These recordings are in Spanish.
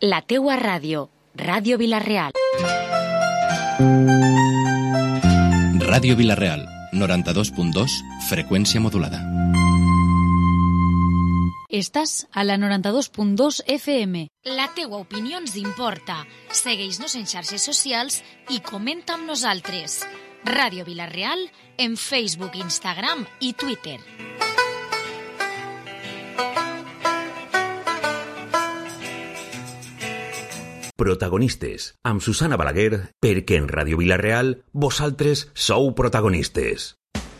La teua ràdio, Ràdio Vila-real. Ràdio Vila-real, 92.2, freqüència modulada. Estàs a la 92.2 FM. La teua opinió ens importa. Segueix-nos en xarxes socials i comenta amb nosaltres. Ràdio Vila-real en Facebook, Instagram i Twitter. Protagonistes, amb Susana Balaguer, perquè en Ràdio Vila-real vosaltres sou protagonistes.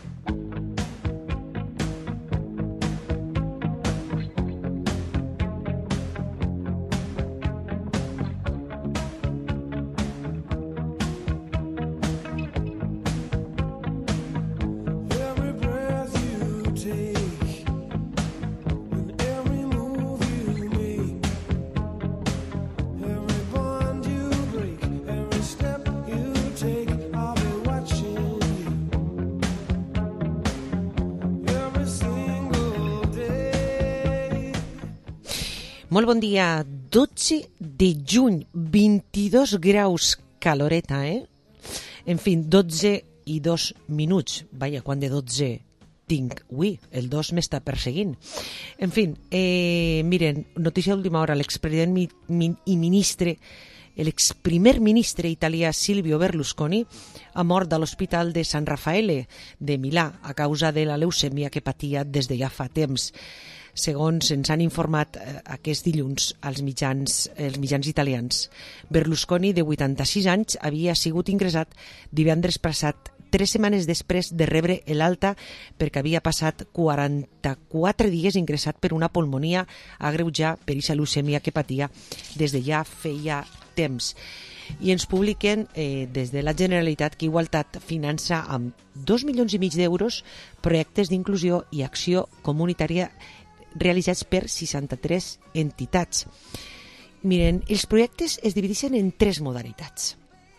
Molt bon dia, 12 de juny, 22 graus, caloreta, En fi, 12 i 2 minuts. Vaja, quan de 12 tinc? Ui, el 2 m'està perseguint. En fi, miren, notícia d'última hora, l'expresident i ministre, l'exprimer ministre italià Silvio Berlusconi ha mort a l'Hospital de San Raffaele de Milà a causa de la leucèmia que patia des de ja fa temps. Segons ens han informat aquest dilluns els mitjans italians. Berlusconi, de 86 anys, havia sigut ingressat divendres passat 3 setmanes després de rebre l'alta perquè havia passat 44 dies ingressat per una pulmonia agreujada per aquesta leucèmia que patia des de ja feia temps. I ens publiquen des de la Generalitat que Igualtat finança amb 2,5 milions d'euros projectes d'inclusió i acció comunitària realitzats per 63 entitats. Miren, els projectes es divideixen en 3 modalitats.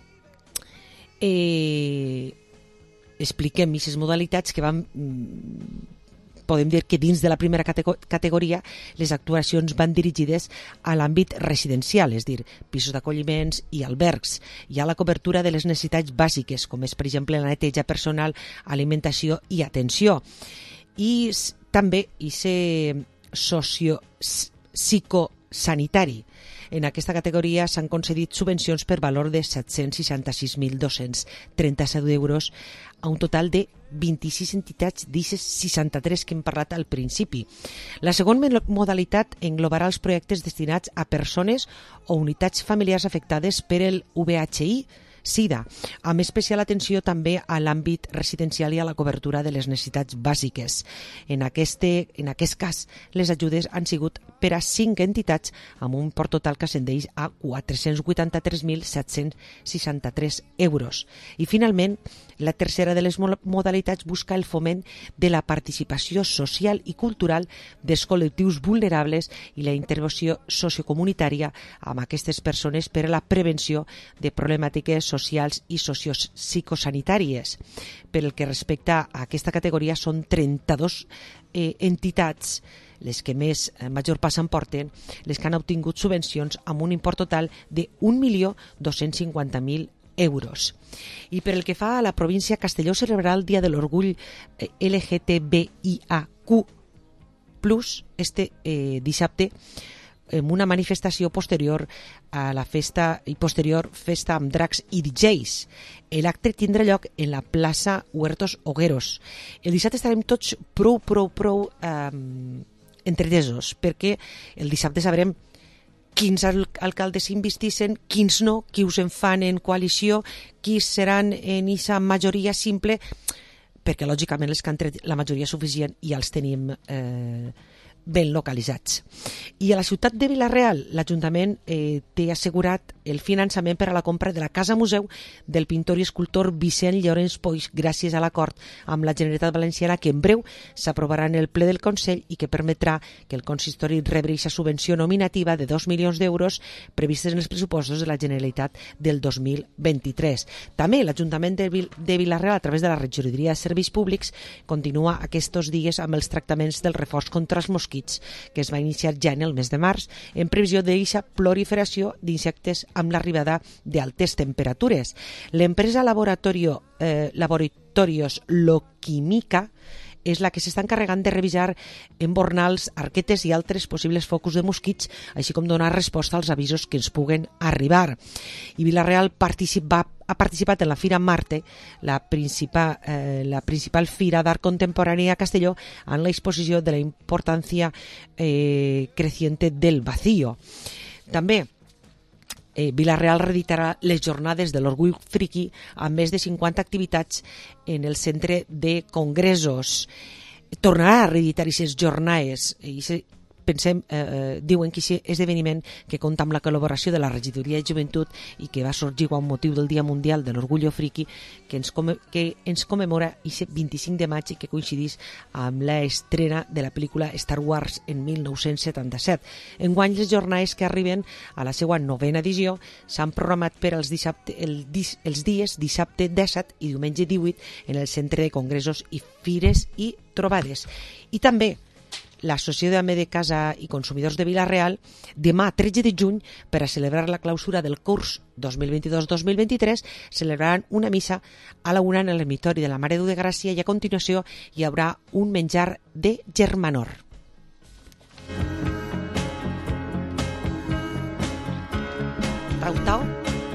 Expliquem aquestes modalitats que podem dir que dins de la primera categoria les actuacions van dirigides a l'àmbit residencial, és a dir, pisos d'acolliments i albergs. Hi ha la cobertura de les necessitats bàsiques, com és, per exemple, la neteja personal, alimentació i atenció. I també psicosanitari. En aquesta categoria s'han concedit subvencions per valor de 766.237 euros a un total de 26 entitats d'aquestes 63 que hem parlat al principi. La segona modalitat englobarà els projectes destinats a persones o unitats familiars afectades per el VIH-Sida, amb especial atenció també a l'àmbit residencial i a la cobertura de les necessitats bàsiques. En aquest cas, les ajudes han sigut per a 5 entitats amb un import total que ascendeix a 483.763 euros. I finalment, la tercera de les modalitats busca el foment de la participació social i cultural dels col·lectius vulnerables i la intervenció sociocomunitària amb aquestes persones per a la prevenció de problemàtiques socials i sociopsicosanitàries. Per el que respecta a aquesta categoria, són 32 entitats les que major pas emporten, les que han obtingut subvencions amb un import total de 1.250.000 euros. I per el que fa a la província, Castelló celebrarà el Dia de l'Orgull LGTBIAQ+, este dissabte, en una manifestació posterior a la festa amb dracs i DJs. L'acte tindrà lloc en la plaça Huertos Hogueros. El dissabte estarem tots prou entretesos, perquè el dissabte sabrem quins alcaldes s'investissen, quins no, qui us en fan en coalició, qui seran en aquesta majoria simple, perquè lògicament els que han tret la majoria suficient ja els tenim ben localitzats. I a la ciutat de Vila-real, l'Ajuntament té assegurat el finançament per a la compra de la Casa Museu del pintor i escultor Vicent Llorenç Poix, gràcies a l'acord amb la Generalitat Valenciana que en breu s'aprovarà en el ple del Consell i que permetrà que el consistori rebi aquesta subvenció nominativa de 2 milions d'euros previstes en els pressupostos de la Generalitat del 2023. També l'Ajuntament de Vila-real, a través de la Regidoria de Serveis Públics, continua aquests dies amb els tractaments del reforç contra els mosquits, que es va iniciar ja en el mes de març, en previsió d'aquesta proliferació d'insectes amb l'arribada d'altes temperatures. L'empresa Laboratorios Loquímica és la que s'està encarregant de revisar embornals, arquetes i altres possibles focus de mosquits, així com donar resposta als avisos que ens puguen arribar. I Vila-real ha participat en la Fira Marte, la principal fira d'art contemporani a Castelló, en la exposició de la importància creciente del vacío. També Vila-real reeditarà les jornades de l'Orgull Friki amb més de 50 activitats en el centre de congressos. Tornarà a reeditar aquestes jornades i diuen que aquest esdeveniment, que compta amb la col·laboració de la Regidoria de Joventut i que va sorgir amb motiu del Dia Mundial de l'Orgullo Friki, que ens commemora aquest 25 de maig i que coincidís amb l'estrena de la pel·lícula Star Wars en 1977. Enguany, les jornades que arriben a la seva 9ª edició s'han programat per als els dies dissabte 17 i diumenge 18 en el Centre de Congressos i Fires i Trobades. I també l'Associació d'Ame de Casa i Consumidors de Vila-real, demà 13 de juny, per a celebrar la clausura del curs 2022-2023, celebraran una missa a la 1 en l'ermitori de la Mare de Déu de Gràcia i a continuació hi haurà un menjar de germanor. Tau.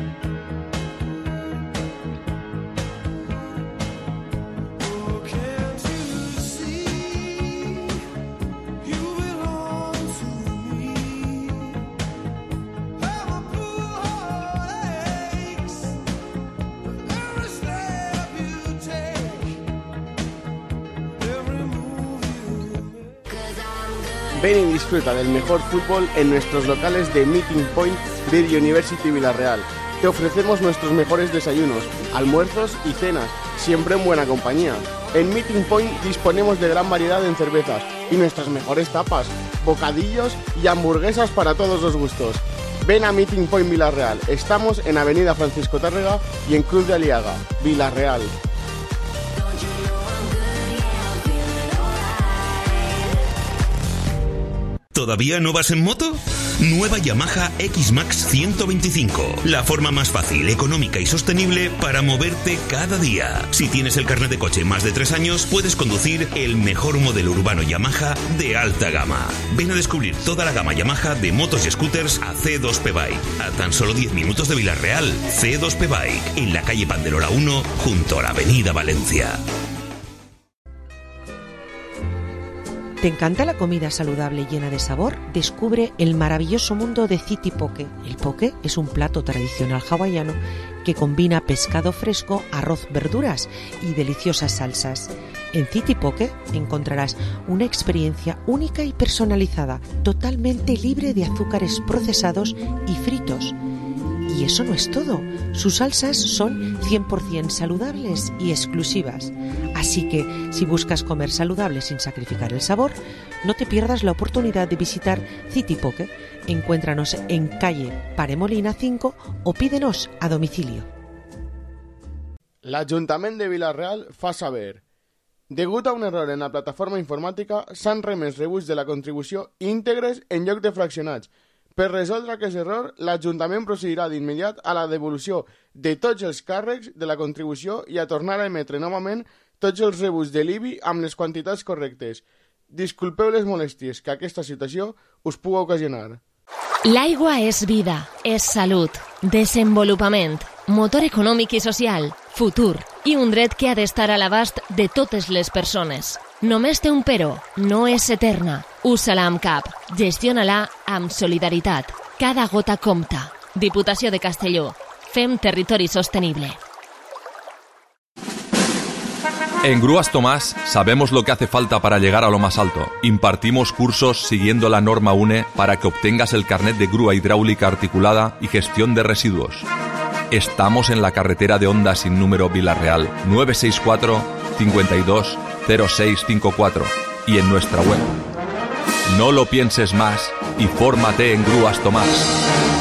Ven y disfruta del mejor fútbol en nuestros locales de Meeting Point Virgin University Vila-real. Te ofrecemos nuestros mejores desayunos, almuerzos y cenas, siempre en buena compañía. En Meeting Point disponemos de gran variedad en cervezas y nuestras mejores tapas, bocadillos y hamburguesas para todos los gustos. Ven a Meeting Point Vila-real. Estamos en Avenida Francisco Tárrega y en Cruz de Aliaga, Vila-real. ¿Todavía no vas en moto? Nueva Yamaha X-Max 125. La forma más fácil, económica y sostenible para moverte cada día. Si tienes el carnet de coche más de 3 años, puedes conducir el mejor modelo urbano Yamaha de alta gama. Ven a descubrir toda la gama Yamaha de motos y scooters a C2P Bike. A tan solo 10 minutos de Vila-real, C2P Bike, en la calle Panderola 1, junto a la avenida Valencia. ¿Te encanta la comida saludable llena de sabor? Descubre el maravilloso mundo de City Poke. El poke es un plato tradicional hawaiano que combina pescado fresco, arroz, verduras y deliciosas salsas. En City Poke encontrarás una experiencia única y personalizada, totalmente libre de azúcares procesados y fritos. Y eso no es todo. Sus salsas son 100% saludables y exclusivas. Así que, si buscas comer saludable sin sacrificar el sabor, no te pierdas la oportunidad de visitar City Poke. Encuéntranos en calle Paremolina 5 o pídenos a domicilio. L'Ajuntament de Vila-real fa saber. Degut a un error en la plataforma informàtica, s'han remès rebuts de la contribució íntegres en lloc de fraccionats. Per resoldre aquest error, l'Ajuntament procedirà d'immediat a la devolució de tots els càrrecs de la contribució i a tornar a emetre novament tots els rebuts de l'IBI amb les quantitats correctes. Disculpeu les molèsties que aquesta situació us pugui ocasionar. L'aigua és vida, és salut, desenvolupament, motor econòmic i social, futur i un dret que ha d'estar a l'abast de totes les persones. Només té un però, no és eterna. Usa-la amb cap, gestiona-la amb solidaritat. Cada gota compta. Diputació de Castelló. Fem territori sostenible. En Grúas Tomás sabemos lo que hace falta para llegar a lo más alto. Impartimos cursos siguiendo la norma UNE para que obtengas el carnet de grúa hidráulica articulada y gestión de residuos. Estamos en la carretera de Honda sin número Vila-real 964 52 0654 y en nuestra web. No lo pienses más y fórmate en Grúas Tomás.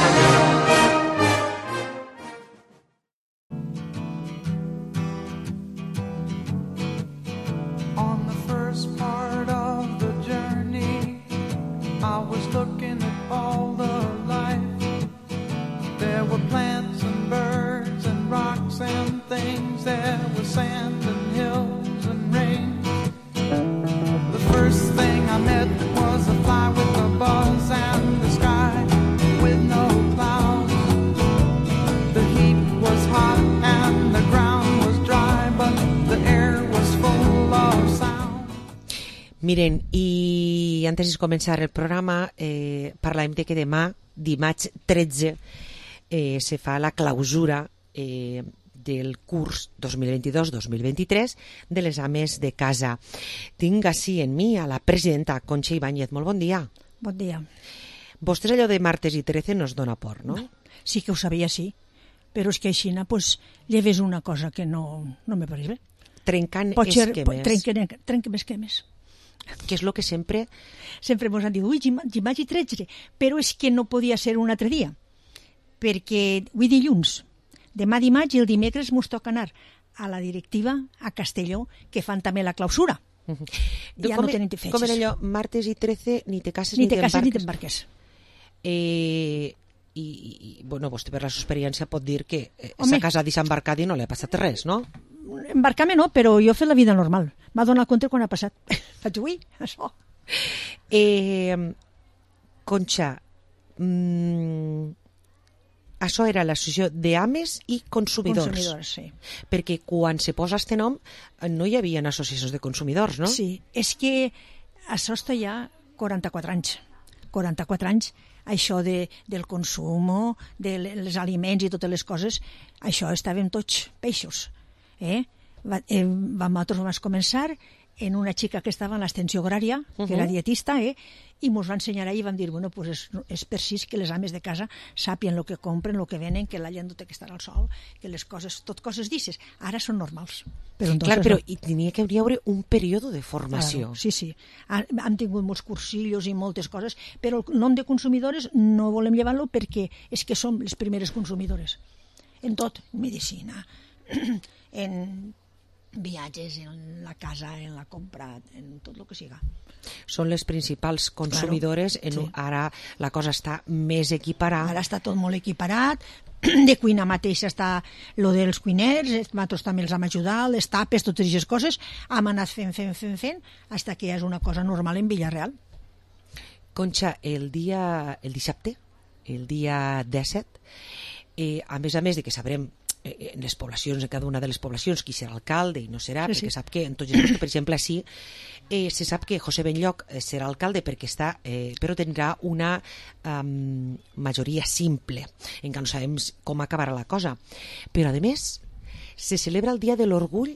Miren, i antes de començar el programa parlàvem de que demà, dimarts 13, se fa la clausura del curs 2022-2023 de les ames de casa. Tinc així en mi a la presidenta Concha Ibáñez. Molt bon dia. Bon dia. Vostès allò de martes i 13 no es dona por, no? Sí que ho sabia, sí. Però és que així pues, lleves una cosa que no me pareix bé. Trencant esquemes. Trenquem esquemes. Que és el que sempre... Sempre ens han dit, ui, dimarts i 13, però és que no podia ser un altre dia, perquè avui dilluns, demà dimarts i el dimecres mos toca anar a la directiva a Castelló, que fan també la clausura. Ja no tenen fetges. Com era allò, martes i 13, ni te cases ni t'embarques. I bueno, vostè per la seva experiència pot dir que s'ha casat i s'ha embarcat i no li ha passat res, no? Embarcar-me no, però jo he fet la vida normal. M'ha donat compte quan ha passat. Faig, ui, això. Concha, això era l'associació d'ames i consumidors. Consumidors, sí. Perquè quan se posa este nom no hi havia associacions de consumidors, no? Sí, és que això està ja 44 anys. 44 anys, això del consum, dels aliments i totes les coses, això estàvem tots peixos. Nosaltres vam començar en una xica que estava en l'extensió agrària, que era dietista, i ens va ensenyar ahir i vam dir, bueno, pues és per si que les ames de casa sàpien el que compren, el que venen, que la gent no té que estar al sol, que les coses, tot coses dices, ara són normals. Clar, però hi tenia que haver un període de formació. Claro, sí. Han tingut molts cursillos i moltes coses, però el nom de consumidores no volem llevar-lo perquè és que som les primeres consumidores. En tot, medicina, en viatges, en la casa, en la compra, en tot el que siga. Són les principals consumidores. Claro, sí. Ara la cosa està més equiparada. Ara està tot molt equiparat. De cuina mateixa està lo dels cuiners, nosaltres també els hem ajudat, les tapes, totes aquestes coses. Hem anat fent, fins que ja és una cosa normal en Vila-real. Concha, el dissabte, el dia 17, a més de que sabrem en les poblacions, en cada una de les poblacions, qui serà alcalde i no serà, sí, perquè sap que en tots els, per exemple, així se sap que José Benlloch serà alcalde perquè està, però tindrà una majoria simple, encara no sabem com acabarà la cosa. Però, a més, se celebra el Dia de l'Orgull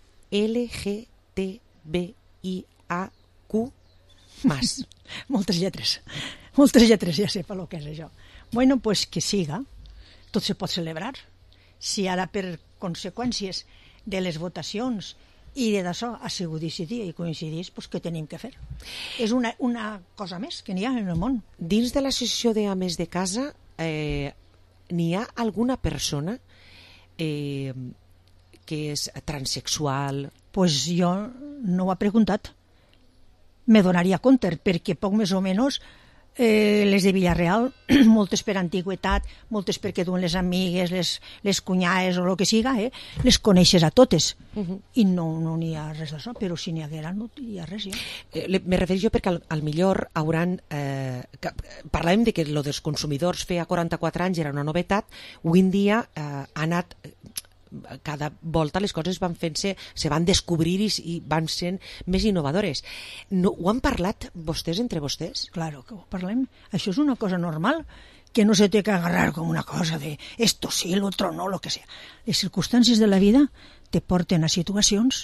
LGTBIAQ+. Moltes lletres, ja sé per lo que és això. Bueno, pues que siga, tot se pot celebrar. Si ara per conseqüències de les votacions i d'això ha sigut decidir i coincidís, doncs què tenim que fer? És una cosa més que n'hi ha en el món. Dins de l'associació d'ames de casa n'hi ha alguna persona que és transexual? Pues jo no ho he preguntat. Me donaria compte, perquè poc més o menys les de Vila-real, moltes per antigüetat, moltes perquè duen les amigues, les cunyades o el que siga, les coneixes a totes. I no n'hi ha res d'això, però si n'hi haguera no hi ha res. Me refereixo perquè al millor hauran... Parlàvem de que lo dels consumidors feia 44 anys era una novetat, avui en dia ha anat... cada volta les coses van fent-se, se van descobrir i van sent més innovadores. No, ho han parlat vostès entre vostès? Claro que ho parlem. Això és una cosa normal, que no se té que agarrar com una cosa de esto sí, lo otro no, lo que sea. Les circumstàncies de la vida te porten a situacions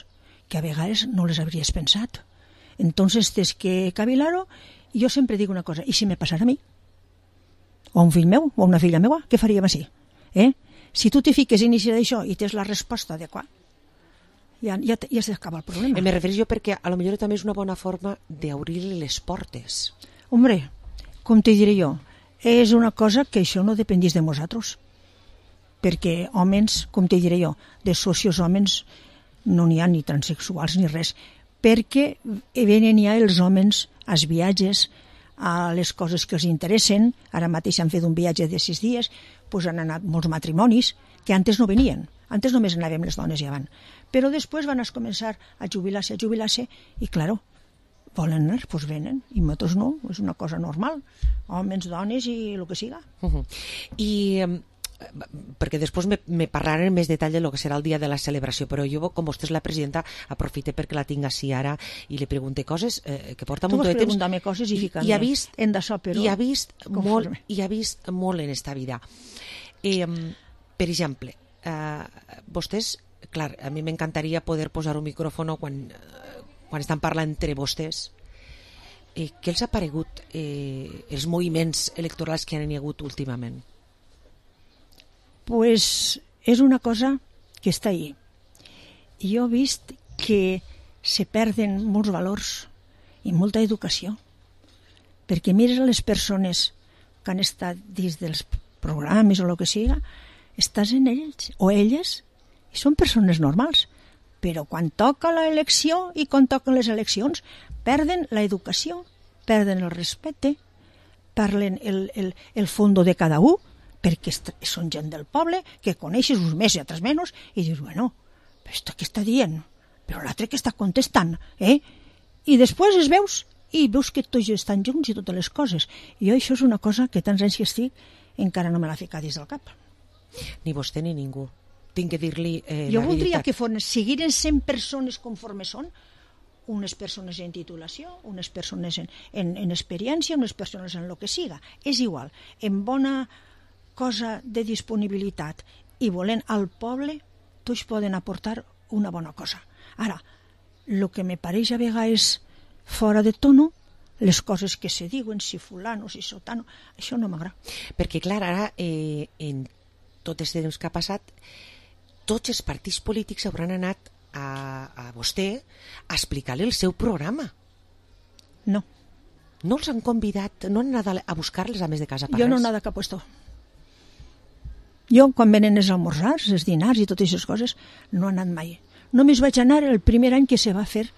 que a vegades no les habries pensat. Entonces tens que cavilar-ho, i jo sempre dic una cosa, i si me passara a mi? O a un fill meu, o a una filla meua, què faríem així? Si tu t'hi fiques a iniciar d'això i tens la resposta adequada, ja s'acaba el problema. Me refereixo perquè a lo millor també és una bona forma d'obrir les portes. Hombre, com te diré jo, és una cosa que això no dependís de nosaltres. Perquè homes, com te diré jo, de socios homes no n'hi ha ni transexuals ni res. Perquè venen ja els homes als viatges, a les coses que els interessen. Ara mateix han fet un viatge de 6 dies, doncs han anat molts matrimonis que antes no venien. Antes només anàvem les dones i avant. Però després van començar a jubilar-se, i, claro, volen anar, doncs venen. I nosaltres no, és una cosa normal. Homes, dones i el que siga. I perquè després me parlaré en més detall de lo que serà el dia de la celebració, però jo, com vostè és la presidenta, aprofite perquè la tinc així ara i li pregunte coses que porta molt de temps. Tu vas preguntar-me coses i ficant-me en d'això, però... I ha vist molt en esta vida. Per exemple, vostès, clar, a mi m'encantaria poder posar un micròfon quan estan parlant entre vostès. Què els ha paregut els moviments electorals que han hagut últimament? Pues és una cosa que està ahí. Jo he vist que se perden molts valors i molta educació, perquè mires a les persones que han estat dins dels programes o el que siga, estàs en ells o elles i són persones normals, però quan toca l'elecció i quan toquen les eleccions perden l'educació, perden el respecte, perden el fondo de cada un, perquè són gent del poble que coneixes uns més i altres menys i dius, bueno, però què està dient? Però l'altre que està contestant, I després es veus que tots estan junts i totes les coses. I jo això és una cosa que tants anys que estic encara no me l'ha ficat dins del cap. Ni vostè ni ningú. Tinc que dir-li la veritat. Jo voldria que seguiren 100 persones conforme són, unes persones en titulació, unes persones en experiència, unes persones en el que siga. És igual, en bona cosa de disponibilitat i volent al poble, tots poden aportar una bona cosa. Ara, el que me pareix a vegades fora de tono, les coses que se diuen, si fulano, si sotano, això no m'agrada. Perquè, clar, ara, en tot aquest temps que ha passat, tots els partits polítics hauran anat a vostè a explicar-li el seu programa. No. No els han convidat, no han anat a buscar-les a més de casa per res? Jo no he anat a cap puesto. Jo, quan venen els almorzars, els dinars i totes aquestes coses, no he anat mai. Només vaig anar el primer any que se va fer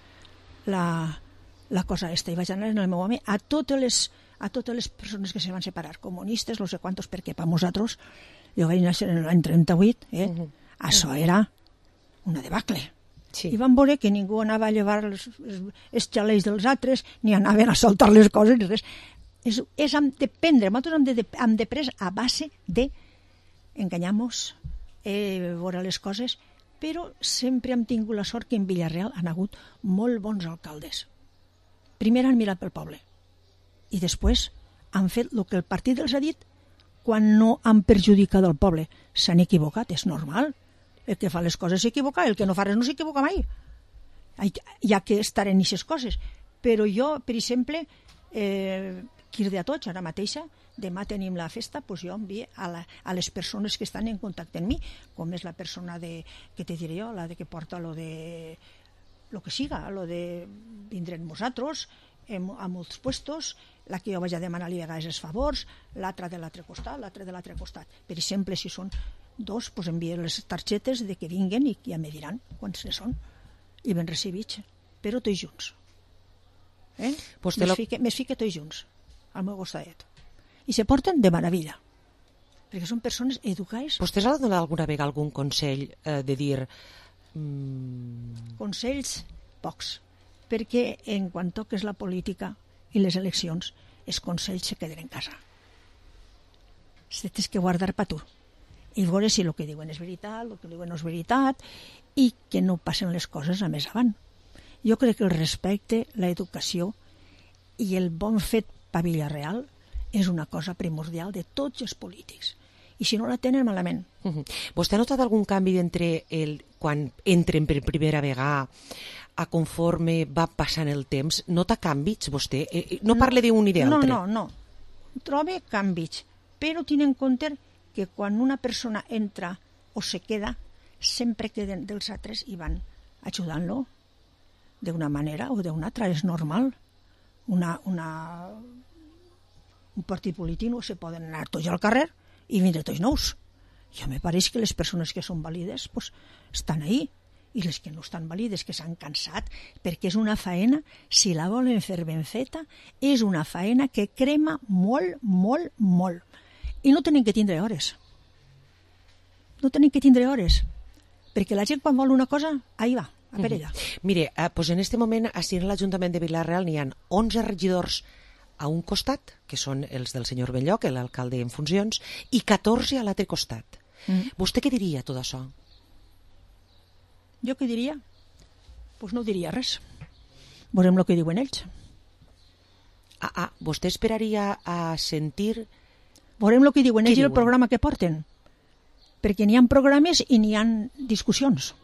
la cosa esta, i vaig anar en el meu home a totes les persones que se van separar, comunistes, no sé quantos, perquè per nosaltres, jo vaig néixer en l'any 38, això era una debacle. I van veure que ningú anava a llevar els xalets dels altres, ni anaven a saltar les coses, ni res. Hem d'aprendre, nosaltres hem d'aprendre a base de enganyar-nos, veure les coses, però sempre hem tingut la sort que en Villarreal han hagut molt bons alcaldes. Primer han mirat pel poble i després han fet el que el partit els ha dit quan no han perjudicat el poble. S'han equivocat, és normal. El que fa les coses s'equivoca, el que no fa res no s'equivoca mai. Hi ha que estar en aquestes coses. Però jo, per exemple, quirde a tots, ara mateixa, demà tenim la festa, doncs jo envio a les persones que estan en contacte amb mi, com és la persona que te diré jo, la que porta lo que siga, lo de vindre amb nosaltres, a molts puestos, la que jo vaig a demanar-li a vegades els favors, l'altra de l'altre costat. Per exemple, si són dos, doncs envio les targetes de que vinguen i ja me diran quants ne són, i ben recibits, però tots junts. Més fica tots junts, al meu costadet. I se porten de meravella, perquè són persones educades. Vostès ha donat alguna vegada algun consell de dir... Consells, pocs, perquè en quan toques la política i les eleccions, els consells se queden en casa. Tens que guardar per tu i veure si el que diuen és veritat, el que diuen no és veritat, i que no passen les coses a més avant. Jo crec que el respecte, l'educació i el bon fet per Villarreal és una cosa primordial de tots els polítics. I si no la tenen, malament. Vostè ha notat algun canvi quan entren per primera vegada a conforme va passant el temps? Nota canvis, vostè? No parle d'un i d'altre. No. Trobe canvis, però tinc en compte que quan una persona entra o se queda, sempre queden dels altres i van ajudant-lo d'una manera o d'una altra. És normal. Un partit polític no se poden anar tots al carrer i vindre tots nous. Jo me pareix que les persones que són vàlides pues, estan ahí, i les que no estan vàlides, que s'han cansat, perquè és una faena, si la volen fer ben feta, és una faena que crema molt, molt, molt. I no tenen que tindre hores. No tenen que tindre hores, perquè la gent quan vol una cosa, ahí va, a per ella. Mire, pues en este moment, així en l'Ajuntament de Vila-real n'hi ha 11 regidors a un costat, que són els del senyor Belloc, l'alcalde en funcions, i 14 a l'altre costat. Vostè què diria tot això? Jo què diria? Doncs no diria res. Veurem el que diuen ells. Vostè esperaria a sentir... Veurem el que diuen ells i el programa que porten. Perquè n'hi ha programes i n'hi ha discussions.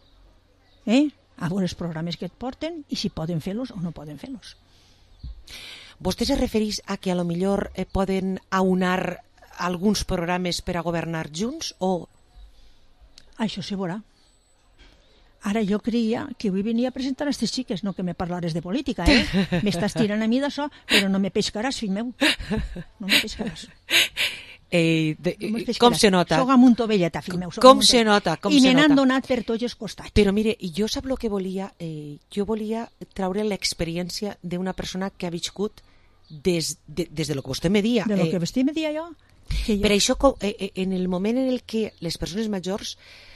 A veure els programes que et porten i si poden fer-los o no poden fer-los. Vostè se refereix a que a lo millor poden aunar alguns programes per a governar junts o... Això se veurà. Ara jo creia que avui venia a presentar a aquestes xiques, no que me parlares de política, M'estàs tirant a mi d'això, però no me pescaràs, fill meu. No me pescaràs. Com se nota? Soc amb un tovelleta, fill meu. Com se nota? I me n'han donat per tots els costats. Però mire, jo sap el que volia? Jo volia treure l'experiència d'una persona que ha viscut des de lo que vostè me dia. De lo que vostè me dia jo? Per això, en el moment en el que les persones majors...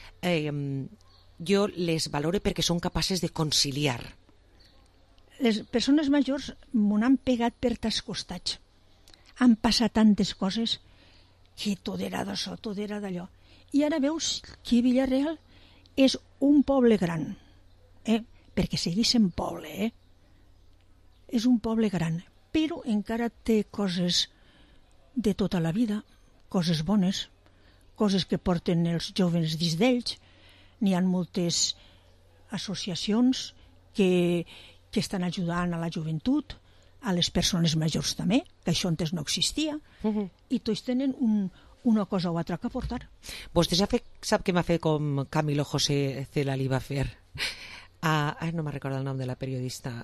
jo les valoro perquè són capaces de conciliar. Les persones majors m'ho han pegat per tas costats. Han passat tantes coses que tot era d'això, tot era d'allò. I ara veus que Vila-real és un poble gran, perquè segueix sent poble, És un poble gran, però encara té coses de tota la vida, coses bones, coses que porten els joves dins d'ells. N'hi ha moltes associacions que estan ajudant a la joventut, a les persones majors també, que això antes no existia, i tots tenen una cosa o altra que aportar. Vostè sap què m'ha fet com Camilo José Cela li va fer? No me'n recordo el nom de la periodista.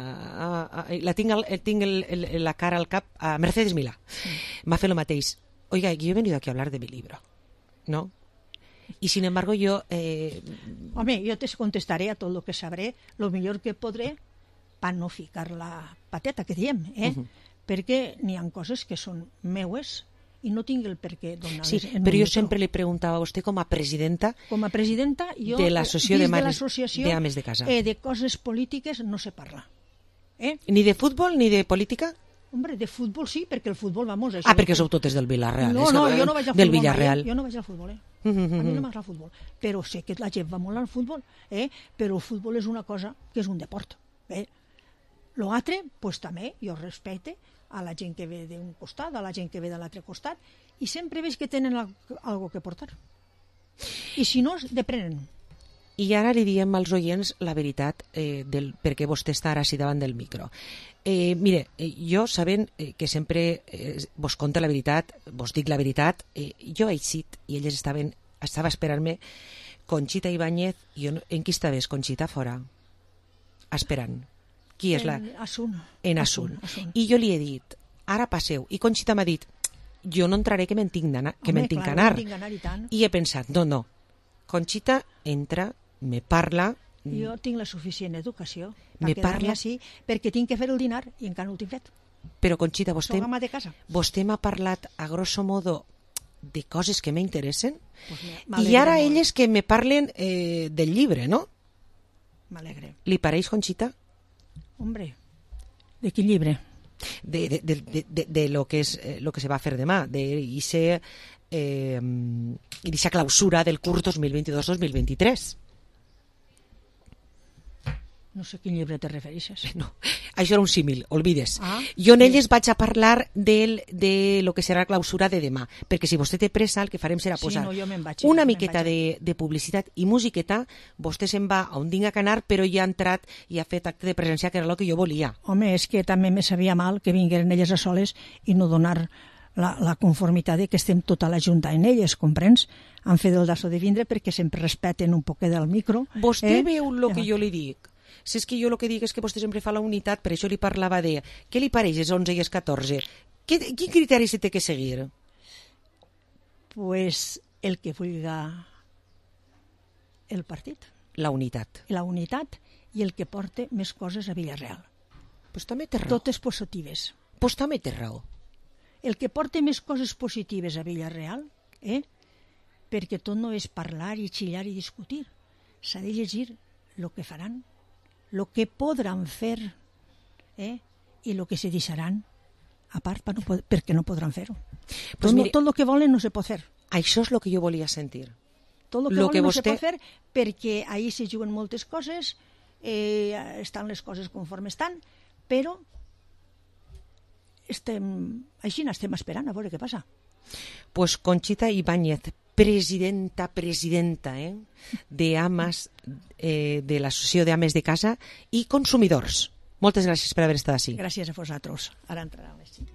Tinc la cara al cap. Mercedes Milà. M'ha fet el mateix. Oiga, yo he venido aquí a hablar de mi libro, ¿no? Y sin embargo yo... Home, jo te contestaré a tot el que sabré, lo millor que podré, per no ficar la pateta, que diem, perquè n'hi ha coses que són meues i no tinc el per què donar-les. Sí, però jo sempre li preguntava a vostè com a presidenta jo, de l'associació de Ames de Casa. De coses polítiques no se parla. Ni de futbol ni de política? Hombre, de futbol sí, perquè el futbol, vamos... perquè sou totes del Villarreal. No, jo no vaig al futbol. Del Villarreal. Jo no vaig al futbol, A mi no m'agrada el futbol. Però sé que la gent va molt al futbol, però el futbol és una cosa que és un deport. L'altre, doncs també, jo respecte a la gent que ve d'un costat, a la gent que ve de l'altre costat, i sempre veig que tenen alguna que portar. I si no, deprenen. I ara li diem als oients la veritat del per què vostè està ara així davant del micro. Mire, jo sabent que sempre vos conta la veritat, vos dic la veritat, jo he eixit i elles estava esperant-me Conxita Ibáñez. En qui estaves, Conxita, fora? Esperant. Qui és la? En Asun. I jo li he dit, ara passeu. I Conxita m'ha dit, jo no entraré que me'n tinc d'anar. I he pensat, no. Conxita entra, me parla... Jo tinc la suficient educació per quedar-me així, perquè tinc que fer el dinar i encara no ho tinc fet. Però, Conxita, vostè m'ha parlat a grosso modo de coses que m'interessen i ara elles que me parlen del llibre, no? M'alegre. Li pareix, Conxita? Hombre, de quin llibre? De lo que se va a fer demà, d'eixa clausura del curs 2022-2023. No sé quin llibre te refereixes. No, això era un símil, olvides. Jo en elles vaig a parlar de lo que serà la clausura de demà, perquè si vostè té pressa, el que farem serà posar una miqueta de publicitat i musiqueta, vostè se'n va a on tinga que anar, però ja ha entrat i ha fet acte de presència, que era el que jo volia. Home, és que també me sabia mal que vingueren elles a soles i no donar la conformitat de que estem tota la junta en elles, comprens? Han fet el dasso de vindre perquè sempre respeten un poquet del micro. Vostè veu el que jo li dic? Si és que jo el que dic és que vostè sempre fa la unitat, per això li parlava de què li pareix els 11 i els 14? Quin criteri se té que seguir? Pues el que vulga el partit. La unitat. La unitat i el que porta més coses a Villarreal. Pues també té raó. Totes positives. Pues també té raó. El que porta més coses positives a Villarreal, perquè tot no és parlar i xillar i discutir. S'ha de llegir el que faran, el que podran fer i el que se deixaran a part perquè no podran fer-ho. Pues tot el que volen no se pot fer. Això és el que jo volia sentir. Tot el que volen no se pot fer perquè ahir se juguen moltes coses, estan les coses conforme estan, però així n'estem esperant a veure què passa. Pues Conxita Ibáñez, presidenta de AMAS, de l'Associació d'Ames de Casa i Consumidors. Moltes gràcies per haver estat així. Gràcies a vosaltres. Ara entrarà les xiques.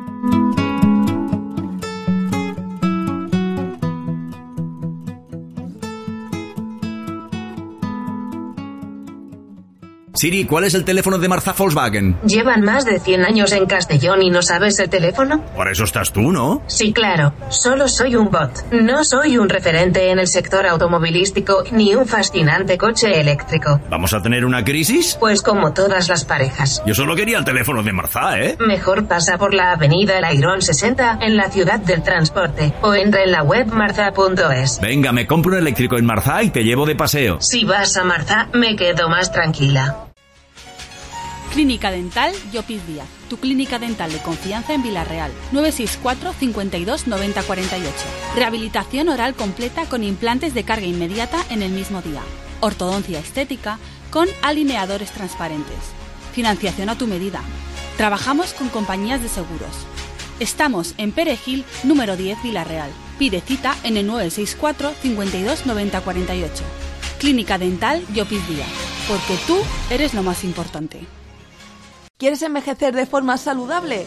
Siri, ¿cuál es el teléfono de Marza Volkswagen? ¿Llevan más de 100 años en Castellón y no sabes el teléfono? Por eso estás tú, ¿no? Sí, claro. Solo soy un bot. No soy un referente en el sector automovilístico ni un fascinante coche eléctrico. ¿Vamos a tener una crisis? Pues como todas las parejas. Yo solo quería el teléfono de Marza, ¿eh? Mejor pasa por la avenida El Airón 60 en la ciudad del transporte o entra en la web marza.es. Venga, me compro un eléctrico en Marza y te llevo de paseo. Si vas a Marza, me quedo más tranquila. Clínica Dental Llopis Díaz, tu clínica dental de confianza en Villarreal. 964 52 90 48. Rehabilitación oral completa con implantes de carga inmediata en el mismo día. Ortodoncia estética con alineadores transparentes. Financiación a tu medida. Trabajamos con compañías de seguros. Estamos en Perejil, número 10, Villarreal. Pide cita en el 964 52 90 48. Clínica Dental Llopis Díaz, porque tú eres lo más importante. ¿Quieres envejecer de forma saludable?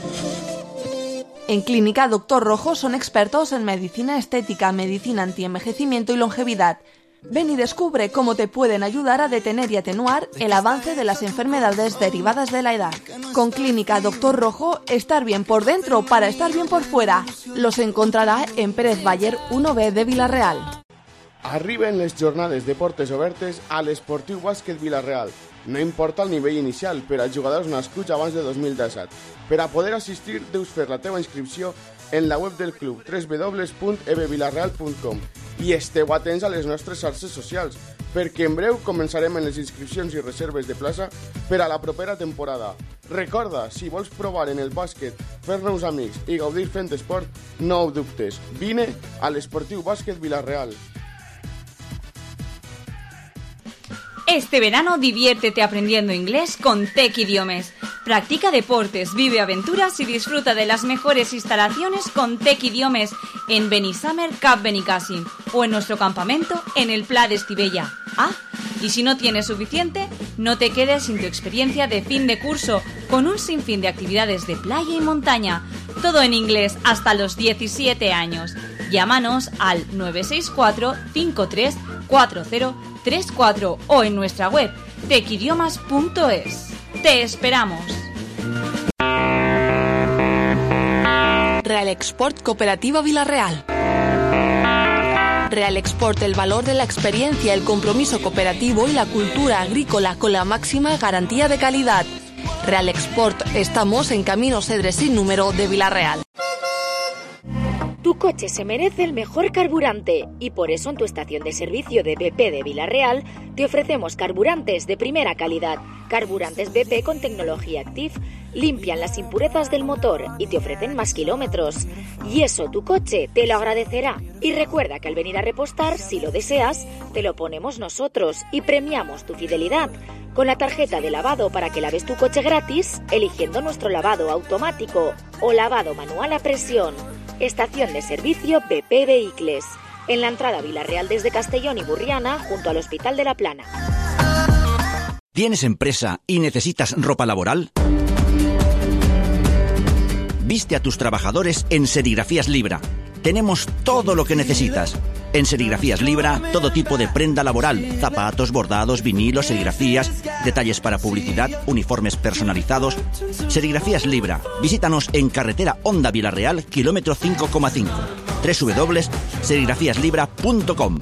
En Clínica Doctor Rojo son expertos en medicina estética, medicina antienvejecimiento y longevidad. Ven y descubre cómo te pueden ayudar a detener y atenuar el avance de las enfermedades derivadas de la edad. Con Clínica Doctor Rojo, estar bien por dentro para estar bien por fuera. Los encontrarà en Pérez Baller 1B de Villarreal. Arriben les jornades de portes obertes a l'Esportiu Bàsquet Villarreal. No importa el nivell inicial per als jugadors nascuts abans de 2017. Per a poder assistir, deus fer la teva inscripció en la web del club www.ebvillarreal.com i esteu atents a les nostres xarxes socials, perquè en breu començarem en les inscripcions i reserves de plaça per a la propera temporada. Recorda, si vols provar en el bàsquet, fer-nos amics i gaudir fent esport, no ho dubtes. Vine a l'Esportiu Bàsquet Villarreal. Este verano diviértete aprendiendo inglés con Tec Idiomes. Practica deportes, vive aventuras y disfruta de las mejores instalaciones con Tec Idiomes en Benissamer Cap Benicàssim o en nuestro campamento en el Pla de Estivella. Y si no tienes suficiente, no te quedes sin tu experiencia de fin de curso con un sinfín de actividades de playa y montaña. Todo en inglés hasta los 17 años. Llámanos al 964 53 4034 o en nuestra web tecidiomas.es. ¡Te esperamos! Real Export Cooperativa Villarreal. Real Export, el valor de la experiencia, el compromiso cooperativo y la cultura agrícola con la máxima garantía de calidad. Real Export, estamos en Camino Cedre sin número de Villarreal. ¿Tú coche se merece el mejor carburante y por eso en tu estación de servicio de BP de Vila-real te ofrecemos carburantes de primera calidad. Carburantes BP con tecnología Active limpian las impurezas del motor y te ofrecen más kilómetros. Y eso tu coche te lo agradecerá. Y recuerda que al venir a repostar, si lo deseas, te lo ponemos nosotros y premiamos tu fidelidad con la tarjeta de lavado para que laves tu coche gratis eligiendo nuestro lavado automático o lavado manual a presión. Estación de servicio BP Vehicles, en la entrada a Vila-real desde Castellón y Burriana, junto al Hospital de la Plana. ¿Tienes empresa y necesitas ropa laboral? Viste a tus trabajadores en Serigrafías Libra. Tenemos todo lo que necesitas. En Serigrafías Libra, todo tipo de prenda laboral, zapatos, bordados, vinilos, serigrafías, detalles para publicidad, uniformes personalizados. Serigrafías Libra. Visítanos en carretera Honda Vila-real, kilómetro 5,5. www.serigrafiaslibra.com.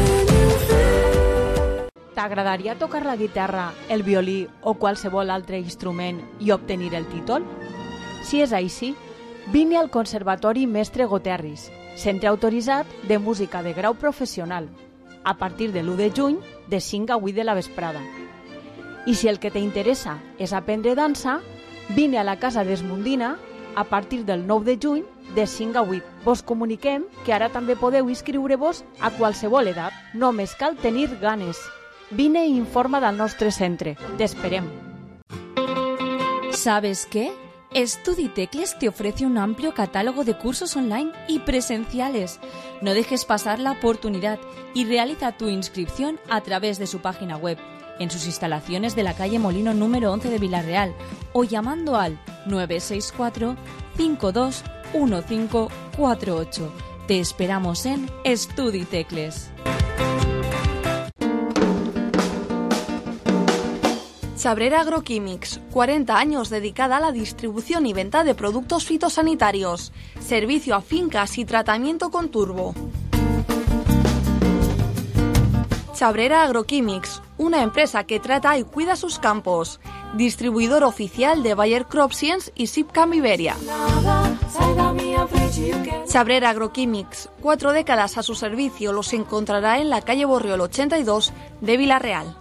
T'agradaria tocar la guitarra, el violí o qualsevol altre instrument i obtenir el títol? Si és així, vine al Conservatori Mestre Goterris, centre autoritzat de música de grau professional, a partir de l'1 de juny de 5 a 8 de la vesprada. I si el que t'interessa és aprendre dansa, vine a la Casa d'Esmundina a partir del 9 de juny de 5 a 8. Vos comuniquem que ara també podeu inscriure-vos a qualsevol edat. Només cal tenir ganes. Vine i informa del nostre centre. T'esperem. ¿Sabes qué? Estuditecles te ofrece un amplio catálogo de cursos online y presenciales. No dejes pasar la oportunidad y realiza tu inscripción a través de su página web, en sus instalaciones de la calle Molino número 11 de Vila-real o llamando al 964 521548. Te esperamos en Estuditecles. Chabrera Agroquímics, 40 años dedicada a la distribución y venta de productos fitosanitarios, servicio a fincas y tratamiento con turbo. Chabrera Agroquímics, una empresa que trata y cuida sus campos, distribuidor oficial de Bayer Crop Science y Sipcam Iberia. Chabrera Agroquímics, 4 décadas a su servicio, los encontrará en la calle Borriol 82 de Vila-real.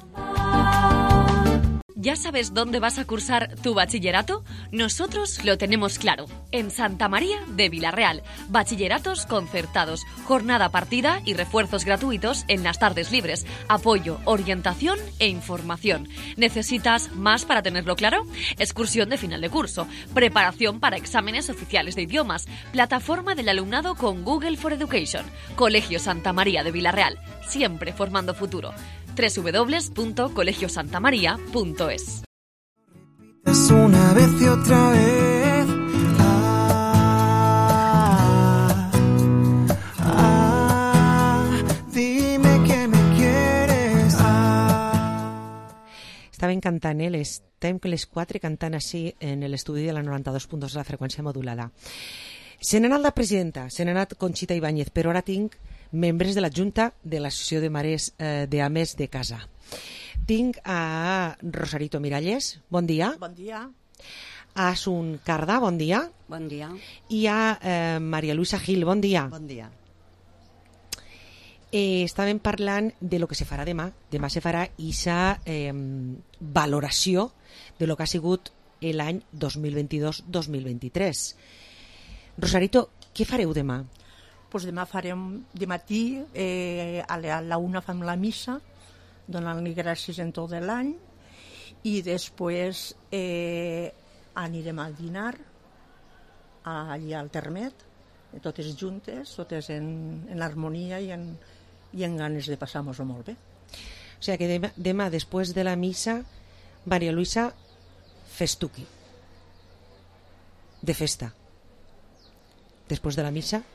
¿Ya sabes dónde vas a cursar tu bachillerato? Nosotros lo tenemos claro. En Santa María de Vila-real. Bachilleratos concertados, jornada partida y refuerzos gratuitos en las tardes libres. Apoyo, orientación e información. ¿Necesitas más para tenerlo claro? Excursión de final de curso. Preparación para exámenes oficiales de idiomas. Plataforma del alumnado con Google for Education. Colegio Santa María de Vila-real. Siempre formando futuro. www.colegiosantamaria.es. Es una vez y otra vez. Dime que me quieres. Estaven cantant, estem les 4 cantant així en l'estudi de la 92.2 de la freqüència modulada. Se n'ha anat la presidenta, se n'ha anat Conxita Ibáñez, però ara tinc membres de la Junta de l'Associació de Mares d'Ames de Casa. Tinc a Rosarito Miralles, bon dia. Bon dia. A Asun Cardà, bon dia. Bon dia. I a Maria Luisa Gil, bon dia. Bon dia. Estàvem parlant de lo que se farà demà. Demà se farà aquesta valoració de lo que ha sigut l'any 2022-2023. Rosarito, què fareu demà? Pues demà farem de matí, a la 1 fem la missa, donant-li gràcies en tot l'any, i després anirem al dinar, allà al Termet, totes juntes, totes en harmonia i en ganes de passar-nos-ho molt bé. O sigui que demà, després de la missa, Maria Luisa, festuqui. De festa. Després de la missa.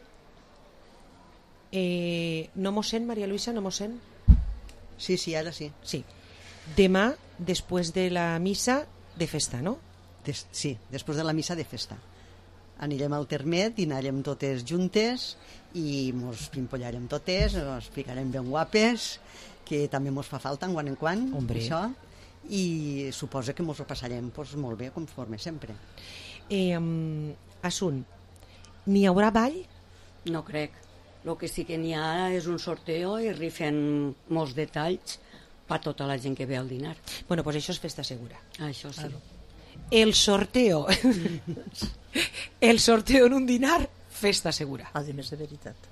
No mos sent, Maria Luisa, no mos sent? Sí, ara sí. Sí. Demà, després de la missa, de festa, no? Sí, després de la missa de festa. Anirem al Termet, dinarem totes juntes i mos pimpollarem totes, ens ficarem ben guapes, que també mos fa falta en quan, Hombre. Això, i suposo que mos ho passarem molt bé, conforme sempre. Asun, n'hi haurà ball? No crec. El que sí que n'hi ha és un sorteo i rifen molts detalls per tota la gent que ve al dinar. Bueno, pues això és festa segura. Això sí. Claro. El sorteo. El sorteo en un dinar, festa segura. A més, de veritat.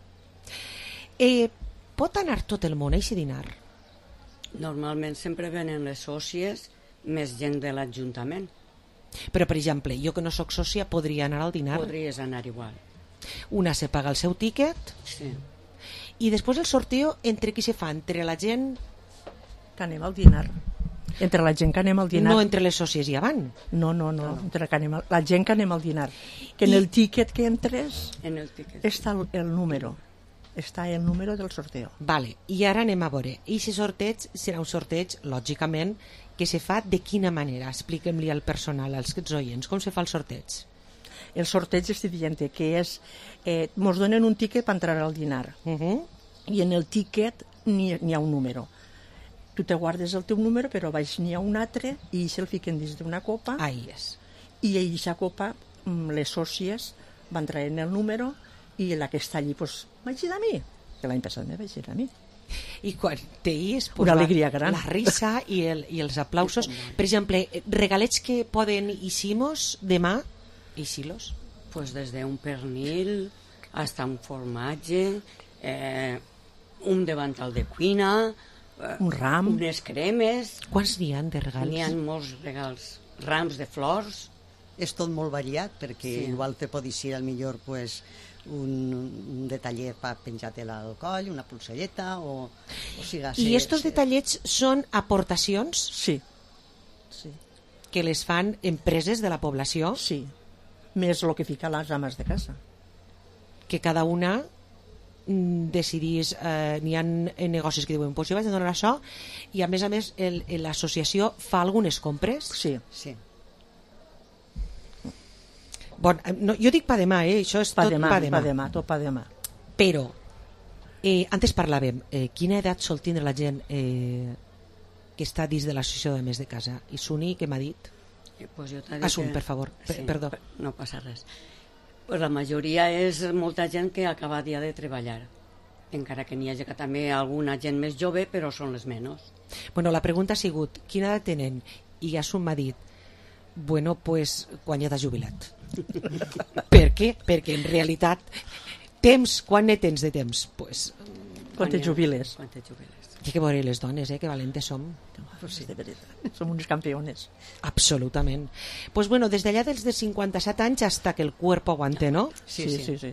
Pot anar tot el món a aquest dinar? Normalment sempre venen les sòcies, més gent de l'Ajuntament. Però, per exemple, jo que no sóc sòcia podria anar al dinar? Podries anar igual. Una se paga el seu tíquet, sí. I després el sorteo entre qui se fa? Entre la gent que anem al dinar. Entre la gent que anem al dinar. No entre les sòcies ja van. No. Entre la gent que anem al dinar. Que en el tíquet que entres està el número. Està el número del sorteo. Vale, i ara anem a veure. I aquest sorteig serà un sorteig, lògicament, que se fa de quina manera? Expliquem-li al personal, als oients, com se fa el sorteig? El sorteig estic dient que és... Mos donen un tíquet per entrar al dinar. I en el tíquet n'hi ha un número. Tu te guardes el teu número, però baix n'hi ha un altre i se'l fiquen dins d'una copa. Ahí és. I a aquesta copa les sòcies van traient el número i la que està allí, doncs, vaig ir a mi. Que l'any passat me vaig ir a mi. I quan t'hies, una alegria gran. La risa i els aplausos. Per exemple, regalets que poden eixir-nos demà, eixir-los? Pues des d'un pernil hasta un formatge, un davantal de cuina, un ram, unes cremes. Quants n'hi ha de regals? N'hi ha molts regals, rams de flors. És tot molt variat, perquè igual te pot eixir al millor pues, un detallet per penjar-te al coll, una pulselleta o siga... I estos detallets són aportacions? Sí. Que les fan empreses de la població? Sí. Més el que fica les ames de casa. Que cada una decidís, n'hi ha negocis que diuen, pues jo vaig a donar això, i a més l'associació fa algunes compres? Sí. Bon, no, jo dic pa demà, això és tot pa demà. Però, antes parlàvem, quina edat sol tindre la gent que està dins de l'associació de més de casa? I Suni, què m'ha dit? Pues Asun, per favor, perdó. No passa res. Pues la majoria és molta gent que acaba dia de treballar, encara que n'hi hagi també alguna gent més jove, però són les menys. Bueno, la pregunta ha sigut, quina edat tenen? I Asun m'ha dit, bueno, pues quan ja t'has jubilat. Per què? Perquè en realitat quan ne tens de temps? Pues, quan te jubiles. Hi ha que veure les dones, que valentes som. Pues sí, de veritat, som uns campiones. Absolutament. Pues bueno, des d'allà dels de 57 anys hasta que el cuerpo aguante, ¿no? Sí.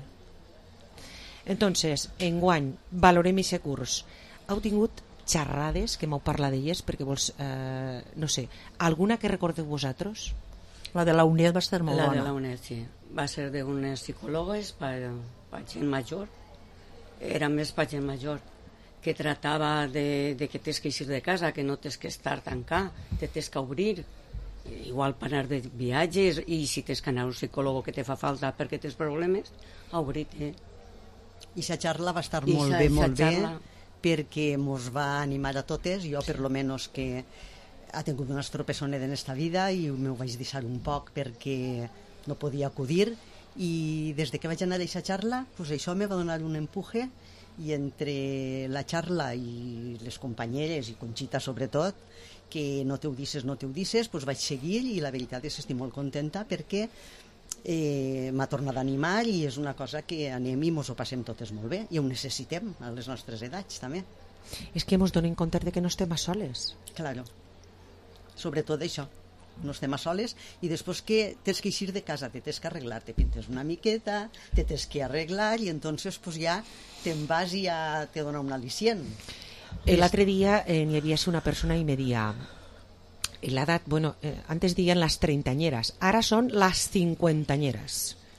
Entonces, enguany, valorem aquest curs. Heu tingut xerrades, que m'heu parlat d'elles, perquè vols, no sé, alguna que recordeu vosaltres? La de la UNED va ser molt bona. La de la UNED, sí. Va ser d'unes psicòlogues per gent major. Era més per gent major, que tratava de que tens que eixir de casa, que no tens que estar tancat, te tens que obrir, igual per anar de viatges, i si tens que anar a un psicòleg que te fa falta perquè tens problemes, obrir-te. I sa xarra va estar molt bé, perquè mos va animar a totes, jo per lo menos que ha tingut una estropessonet en esta vida i m'ho vaig deixar un poc perquè no podia acudir, i des que vaig anar a aquesta xarra, pues això me va donar un empuje, i entre la xarra i les companyeres, i Conxita sobretot, que no te ho disses, pues vaig seguir, i la veritat és que estic molt contenta perquè m'ha tornat a animar, i és una cosa que anem i mos ho passem totes molt bé, i ho necessitem a les nostres edats també. És que mos donem compte de que no estem a soles. Claro, sobretot això, no estem a soles, i després que tens que eixir de casa, te tens que arreglar, te pintes una miqueta, te tens que arreglar, i entonces pues ja te'n vas i ja te dona un al·licient. L'altre dia n'hi havia una persona i me dia l'edat, bueno, antes diuen les treintañeras, ara són les cinquentañeras,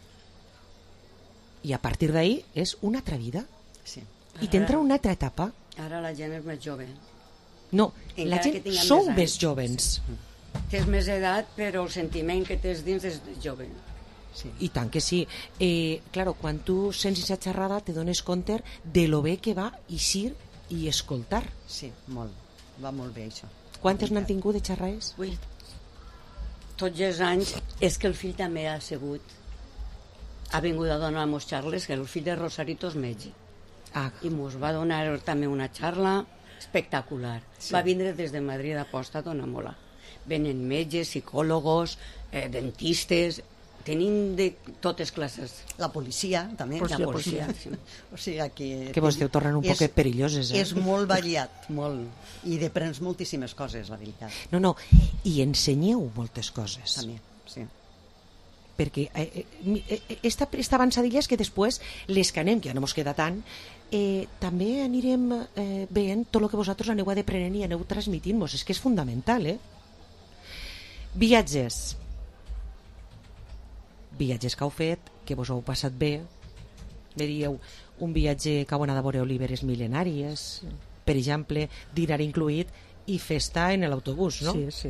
i a partir d'ahí és una altra vida, i tindrà una altra etapa. Ara la gent és més jove. No, la gent sou més jovens. Tens més edat, però el sentiment que tens dins és jove. Sí. I tant que sí. Claro, quan tu sents aquesta xerrada te dones compte de lo bé que va eixir i escoltar. Sí, molt. Va molt bé això. Quantes n'han tingut de xerrades? Ui, tots els anys. És que el fill també ha sigut. ha vingut a donar-nos xarles, que el fill de Rosarito és metge. I ens va donar també una xarra espectacular. Va vindre des de Madrid d'aposta a donar-nos-la. Venen metges, psicòlogos, dentistes, tenim de totes classes. La policia, també. La policia, sí. O sigui que vos esteu tornant un poquet perilloses, És molt variat, molt. I deprens moltíssimes coses, la veritat. No, i ensenyeu moltes coses. També, sí. Perquè esta avançadilla és que després les que anem, que ja no mos queda tant, també anirem veient tot el que vosaltres aneu aprenent i aneu transmitint-nos. És que és fundamental, Viatges que heu fet, que vos heu passat bé. Me dieu un viatge que heu anat a veure oliveres mil·lenàries, per exemple, dinar incluït i festa en l'autobús, no? Sí.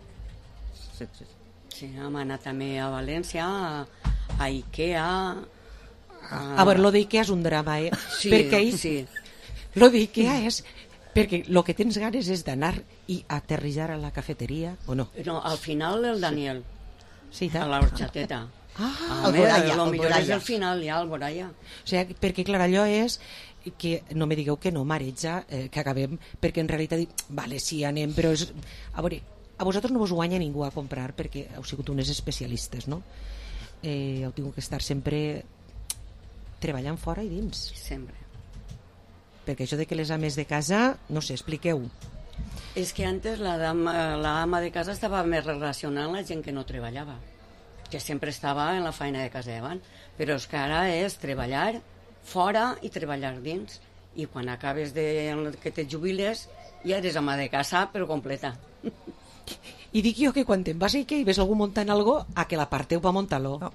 Sí, hem anat també a València, a Ikea... A veure, lo d'Ikea és un drama, Sí, perquè sí. Lo d'Ikea és... Perquè el que tens ganes és d'anar i aterrissar a la cafeteria, o no? No, al final el Daniel, sí, a la horchateta. El Boralla. El millor és el final, ja, el Boralla. O sigui, perquè clar, allò és que no me digueu que no mareja, que acabem, perquè en realitat, vale, sí, anem, però és... A veure, a vosaltres no vos guanya ningú a comprar perquè heu sigut unes especialistes, no? Heu tingut que estar sempre treballant fora i dins. Sempre. Perquè això de que les ames de casa, no sé, expliqueu. És que antes la ama de casa estava més relacionada amb la gent que no treballava, que sempre estava en la feina de casa davant, però és que ara és treballar fora i treballar dins, i quan acabes que te jubiles ja eres ama de casa però completa. I dic jo que quan te'n vas a Ikea i ves algú muntant algo, a que l'aparteu pa muntar-lo. No.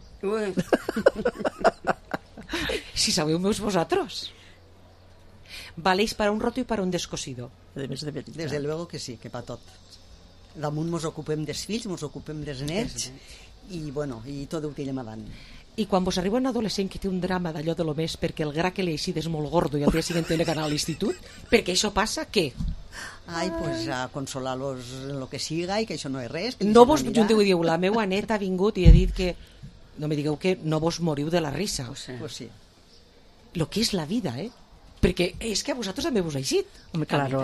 Si sabeu meus vosaltres. Valeix para un roto i para un descosido. Desde luego que sí, que pa tot. Damunt mos ocupem dels fills, mos ocupem dels nets, i bueno, i tot ho tirem avant. I quan vos arriba un adolescent que té un drama d'allò de lo més perquè el gra que li eixit és molt gordo i al dia siguiente le gana a l'institut, perquè això passa, què? Ai, pues a consolar-los en lo que siga i que això no és res. No vos junteu i diu, la meua neta ha vingut i ha dit que... No me digueu que no vos moriu de la risa. Pues sí. Lo que és la vida, perquè és que a vosaltres també vos ha eixit. Claro.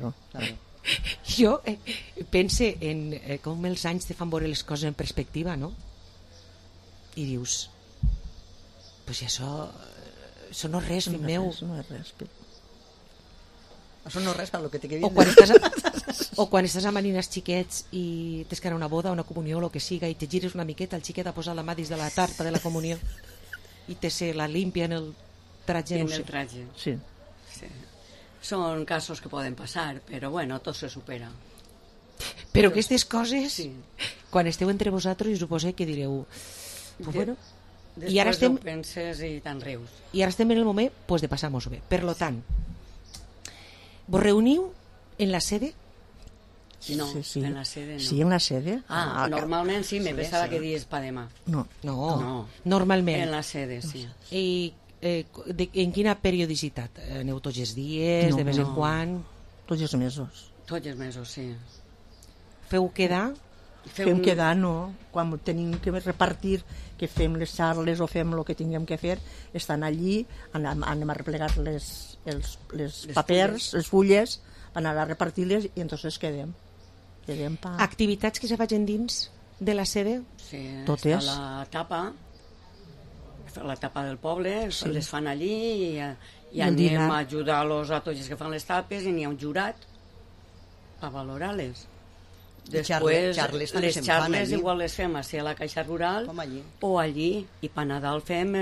Jo pense en com els anys te fan veure les coses en perspectiva, no? I dius, pues això no és res, fill meu. No és res. Això no és res per lo que te quedi. O quan estàs amb nines xiquets i tens que anar a una boda, una comunió, o el que siga, i te gires una miqueta, el xiquet ha posat la mà dins de la tarta de la comunió i se la limpia en el tratge. En el tratge. Sí. Són casos que poden passar, però bueno, tot se supera. Però aquestes coses, quan esteu entre vosaltres, suposo que direu, pues bueno, i ara estem... Després ho penses i te'n rius. I ara estem en el moment pues, de passar-nos bé. Per lo tant, vos reuniu en la sede? No, en la sede no. Sí, en la sede. Normalment sí, me pensava que dies pa demà. No, normalment. En la sede, sí. I en quina periodicitat? Aneu tots els dies, de vez en quan? Tots els mesos. Tots els mesos, sí. Feu quedar? Fem quedar, no. Quan tenim que repartir, que fem les xarles o fem el que tinguem que fer, estan allí, anem a replegar les papers, les fulles, anar a repartir-les i entonces quedem pa... Activitats que se facin dins de la sede? Sí, totes. Està la tapa del poble, les fan allí i anem a ajudar-los a tots els que fan les tapes i n'hi ha un jurat a valorar-les. Després, les xarles igual les fem a la Caixa Rural o allí, i per Nadal fem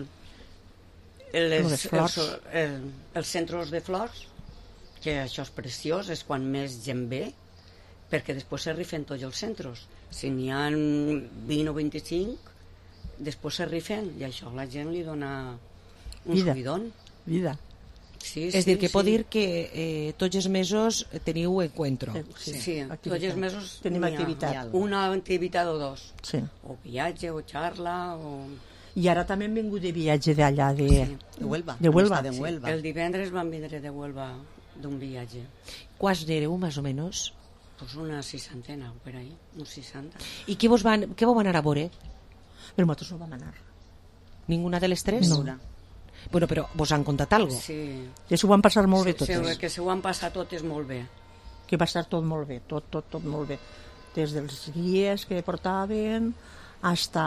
els centres de flors, que això és preciós, és quan més gent ve, perquè després se rifen tots els centres. Si n'hi ha 20 o 25, després se rifen, i això a la gent li dona un subidón. Vida. Sí, és dir, que pot dir que tots els mesos teniu encuentro. Sí, tots els mesos tenim activitat. Una activitat o dos. Sí. O viatge, o xarra, o... I ara també hem vingut de viatge d'allà, de Huelva. De Huelva. Sí. El divendres vam vindre de Huelva d'un viatge. Quants éreu, més o menys? Pues una 60, o per ahí, uns 60. I què vau anar a veure? Però nosaltres no vam anar. Ninguna de les tres? No. Bueno, però vos han contat alguna cosa? Sí. Que s'ho van passar molt bé totes. Sí, que s'ho van passar totes molt bé. Que va estar tot molt bé, tot molt bé. Des dels guies que portaven hasta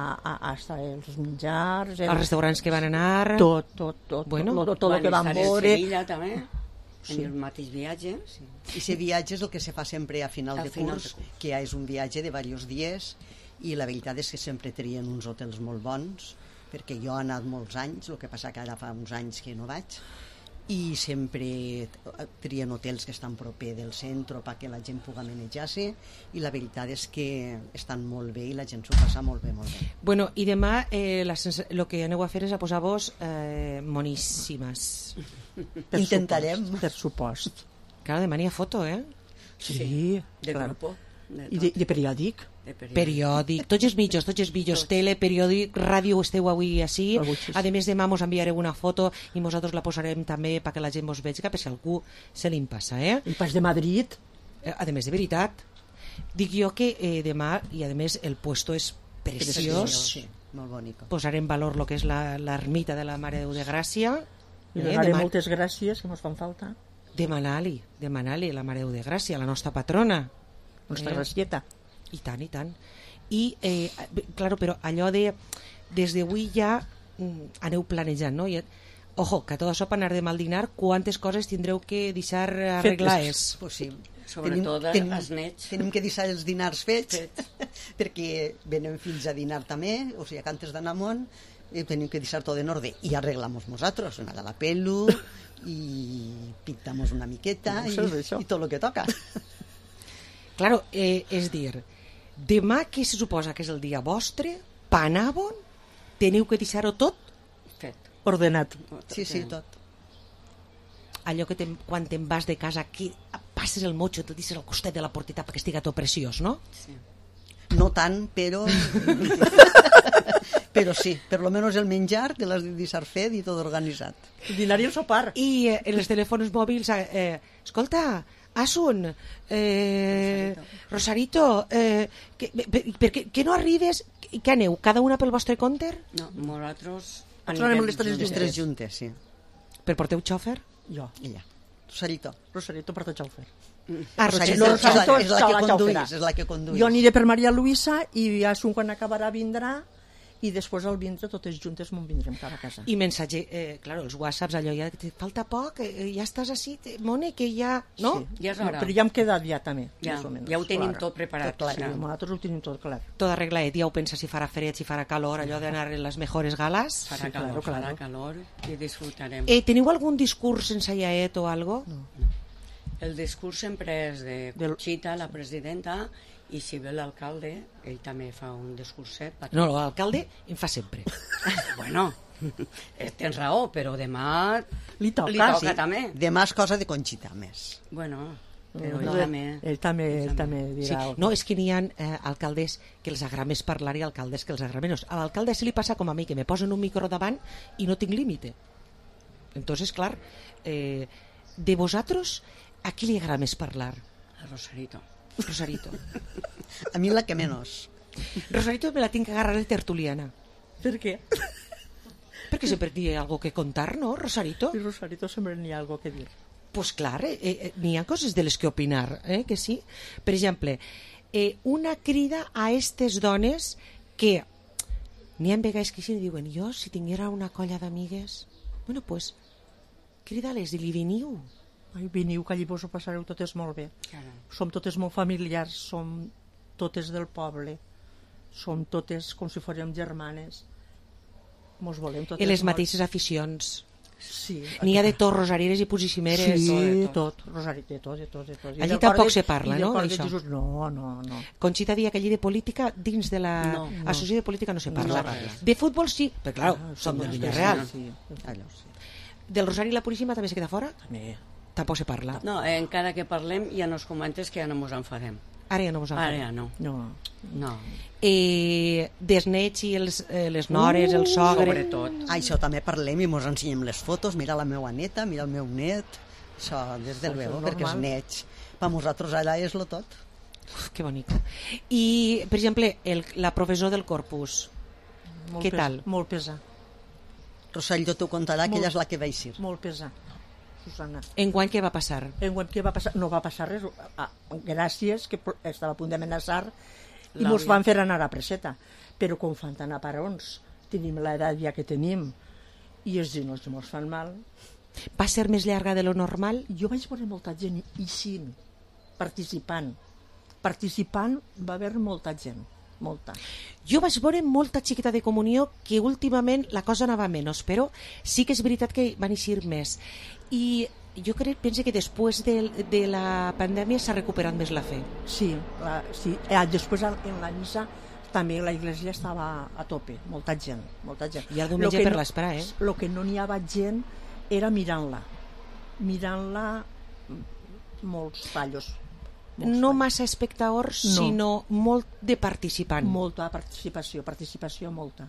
els menjars... Els restaurants que van anar... Tot. Bueno, tot el que van veure. Van estar a Sevilla també, en el mateix viatge. Sí. I ese viatge és el que se fa sempre a final de curs, que ja és un viatge de diversos dies, i la veritat és que sempre trien uns hotels molt bons, perquè jo he anat molts anys, el que passa que ara fa uns anys que no vaig, i sempre trien hotels que estan proper del centre perquè la gent pugui manejar-se, i la veritat és que estan molt bé i la gent s'ho passa molt bé, molt bé. Bueno, i demà el que aneu a fer és a posar-vos moníssimes. Intentarem. Per supost. Claro, demà n'hi ha foto, Sí, de clar. grupo. I de periòdic. Periòdic, tots els mitjos, tele, periòdic, ràdio, esteu avui així. A més, demà mos enviareu una foto i nosaltres la posarem també perquè la gent mos vegi, per si algú se li passa, I pas de Madrid. A més, de veritat. Dic jo que demà, i a més el puesto és preciós. Sí, molt bonic. Posarem en valor el que és l'ermita de la Mare de Déu de Gràcia. I donaré moltes gràcies, que mos fan falta. Demanar-li la Mare de Déu de Gràcia, la nostra patrona. Nostra gracieta. I tant. I, claro, però allò de des d'avui ja aneu planejant, no? Ojo, que tot això per anar demà al dinar, quantes coses tindreu que deixar arreglades? Pues sí. Sobretot els nets. Tenim que deixar els dinars fets, perquè venen fins a dinar també, o sigui que antes d'anar amunt tenim que deixar tot en ordre, i arreglamos nosaltres, anar a la pelo, i pintamos una miqueta, i tot el que toca. Claro, és dir, demà que se suposa que és el dia vostre, panàvon, teniu que deixar-ho tot fet, ordenat. Sí, tot. Allò que quan te'n vas de casa, que passes el motxo, te'l deixes al costat de la porteta perquè estiga tot preciós, no? Sí. No tant, però... però sí, per lo menos el menjar te l'has de deixar fet i tot organitzat. El dinar i el sopar. I en els telèfons mòbils, escolta, Asun, Rosarito, que no arribes? Què aneu? Cada una pel vostre compte? No, nosaltres anem les tres juntes, sí. Per porteu xòfer? Jo. Ella. Rosarito porta xòfer. Rosarito és la que conduís. Jo aniré per Maria Luisa i Asun quan acabarà vindrà, i després al vindre totes juntes m'ho vindrem cada casa. I mensatge, claro, els whatsapps, allò, ja te falta poc, ja estàs així, Mone, que ja... No? Sí, ja és hora. Però ja hem quedat ja també, ja ho tenim tot preparat. Nosaltres ho tenim tot clar. Tot arreglat, ja ho pensa si farà fred, si farà calor, allò d'anar en les mejores galas. Farà calor i disfrutarem. Teniu algun discurs ensaiat o algo? No. El discurs sempre és de Conxita, la presidenta, i si ve l'alcalde, ell també fa un discurset. No, l'alcalde en fa sempre. Bueno, tens raó, però demà li toca sí. També. Demà és cosa de Conxita, més. Bueno, però ell també dirà... Sí. No, és que n'hi ha alcaldes que els agrada més parlar i alcaldes que els agrada menys. A l'alcalde se li passa com a mi, que me posen un micro davant i no tinc límite. Entonces, clar, de vosaltres, a qui li agrada més parlar? A Rosarito. A mi la que menos. Rosarito me la tinc que agarrar de tertuliana. Per què? Perquè sempre n'hi ha algo que contar, ¿no, Rosarito? Sí, Rosarito sempre n'hi ha algo que dir. Pues clar, n'hi ha coses de les que opinar, que sí. Per exemple, una crida a aquestes dones que n'hi ha vegades que sí, diuen, jo si tinguera una colla d'amigues, bueno, pues crida-les i li veniu. Ai, veniu, que allí vos ho passareu totes molt bé. Som totes molt familiars, som totes del poble, som totes com si fórem germanes, mos volem totes. I les mateixes aficions. Sí. N'hi ha de tot, rosarieres i posiximeres. Sí, tot, de tot. Allí tampoc se parla, no? No. Conxita dia que allí de política, dins de l'associació de política no se parla. De futbol sí, però clar, som del Villarreal. Del Rosari i la Puríssima també se queda fora? També. Tampoc se parla. No, encara que parlem ja no es comentes que ja no mos enfadem. Ara ja no mos enfadem. Ara ja no. Des nets i les nores, el sogre... Sobretot. Això també parlem i mos ensenyem les fotos, mira la meva neta, mira el meu net, això des del veu, perquè els nets, per nosaltres allà és lo tot. Uf, que bonic. I, per exemple, la professor del Corpus, Què tal? Molt pesat. Rosselló t'ho contarà, que ella és la que va eixir. Molt pesat, Susana. Enguany què va passar? Enguany què va passar? No va passar res. Gràcies, que estava a punt d'amenaçar i ens van fer anar a preseta. Però com fan tan aparons, tenim l'edat ja que tenim, i els genols ens fan mal. Va ser més llarga de lo normal? Jo vaig veure molta gent eixint, participant. Participant va haver molta gent. Molta. Jo vaig veure molta xiqueta de comunió que últimament la cosa anava menys, però sí que és veritat que van eixir més. I jo penso que després de la pandèmia s'ha recuperat més la fe. Sí, sí. Després en la missa també la iglesia estava a tope, molta gent. I el diumenge per l'esperar, El que no n'hi havia gent era mirant-la molts tallos. No massa espectadors, sinó molt de participant. Molta participació molta.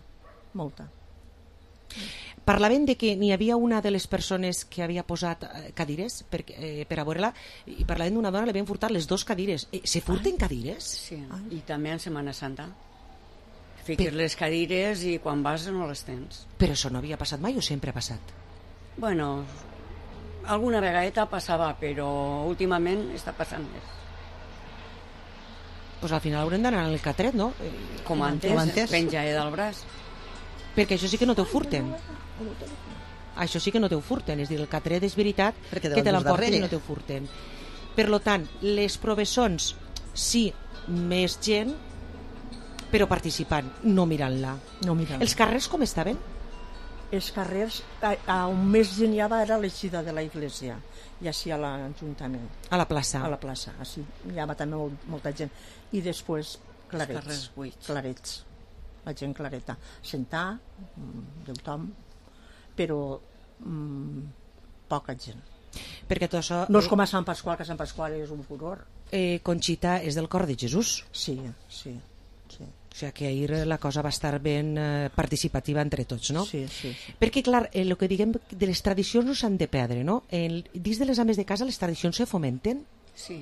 Parlaven de que n'hi havia una de les persones que havia posat cadires per a veure-la, i parlaven d'una dona, li havien furtat les 2 cadires. Se furten cadires? Sí, i també en Setmana Santa. Fiques les cadires i quan vas no les tens. Però això no havia passat mai o sempre ha passat? Bueno, alguna vegada passava, però últimament està passant més. Pues al final haurem d'anar al catret, no? Com antes, penja del braç. Perquè això sí que no t'ho furten. Això sí que no t'ho furten. És a dir, el catret és veritat que te l'emporten i no t'ho furten. Per tant, les provessons, sí, més gent, però participant, no mirant-la. Els carrers com estaven? Els carrers, on més gent hi havia era l'eixida de la iglesia, i així a l'Ajuntament. A la plaça? A la plaça, així. Hi havia també molta gent. I després clarets. La gent clareta. Sentar, tothom, però poca gent. Perquè tot això... No és com a Sant Pasqual, que Sant Pasqual és un furor. Conxita és del Cor de Jesús. Sí. O sigui que ahir la cosa va estar ben participativa entre tots, no? Sí. Perquè, clar, el que diguem de les tradicions no s'han de perdre, no? Dins de les ames de casa les tradicions se fomenten? Sí.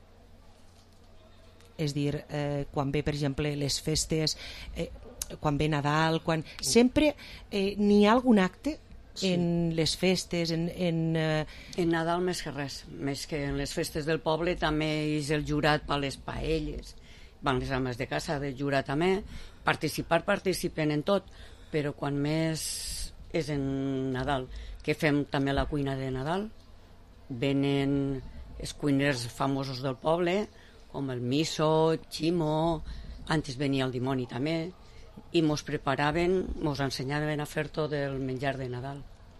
És dir, quan ve, per exemple, les festes, quan ve Nadal, sempre n'hi ha algun acte en les festes, en Nadal més que res, més que en les festes del poble també és el jurat per les paelles, van les ames de casa de jurar també, participen en tot, però quan més és en Nadal, que fem també la cuina de Nadal, venen els cuiners famosos del poble, com el Miso, Ximo, antes venia el dimoni també, i mos ensenyaven a fer tot el menjar de Nadal.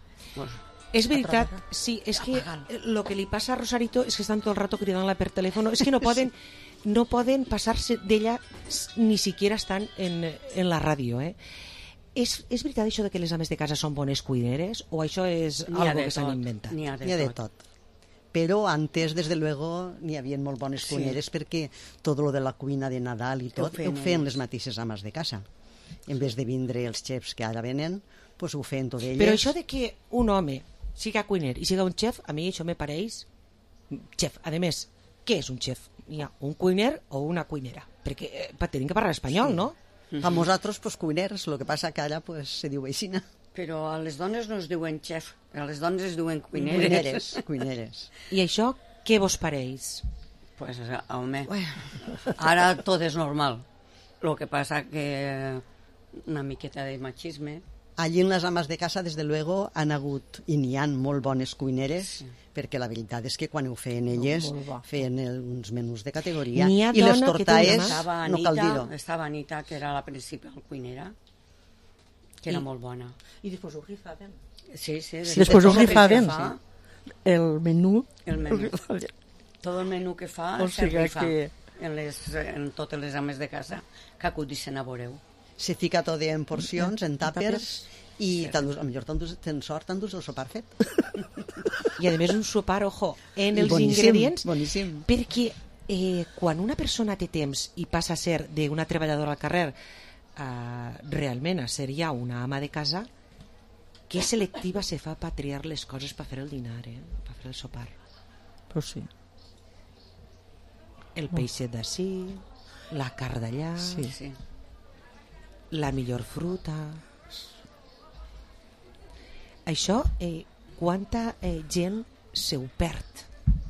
És veritat, sí, és que el que li passa a Rosarito és que estan tot el rato cridant-la per telèfon, és que no poden passar-se d'ella ni siquiera estan en la ràdio, És veritat això de que les ames de casa són bones cuineres o això és algo que s'han inventat? N'hi ha de tot. Però antes, desde luego, n'hi havia molt bones cuineres perquè tot lo de la cuina de Nadal i tot ho feien les mateixes ames de casa. En vez de vindre els xefs que ara venen, pues ho feien tot elles. Però això de que un home siga cuiner i siga un xef, a mi això me pareix xef. A més, què és un xef? Hi ha un cuiner o una cuinera? Perquè tenim que parlar espanyol, no? A nosaltres, pues, cuiners, el que passa que ara pues, se diu aixina. Però a les dones no es diuen xef, a les dones es diuen cuineres. Cuineres. I això què vos pareix? Pues, home, ara tot és normal. El que passa que una miqueta de machisme. Allí en les ames de casa, des de luego, han hagut, i n'hi ha molt bones cuineres, perquè la veritat és que quan ho feien elles, feien uns menús de categoria. I les tortaes, no cal dir-ho. Estava Anita, que era la principal cuinera, que era molt bona. I després ho rifaven. Sí. Després ho rifaven. El menú. Tot el menú que fa se rifa en totes les ames de casa que acudissin a veureu. Se fica tot en porcions, en tàpers, i potser tens sort, t'endús el sopar fet. I a més un sopar, ojo, en els ingredients, boníssim. Perquè quan una persona té temps i passa a ser d'una treballadora al carrer realment a ser ja una ama de casa, que selectiva se fa per triar les coses per fer el dinar, per fer el sopar. Pues sí. El peixet d'ací, la carn d'allà... Sí. la millor fruta. Això, quanta gent se ho perd?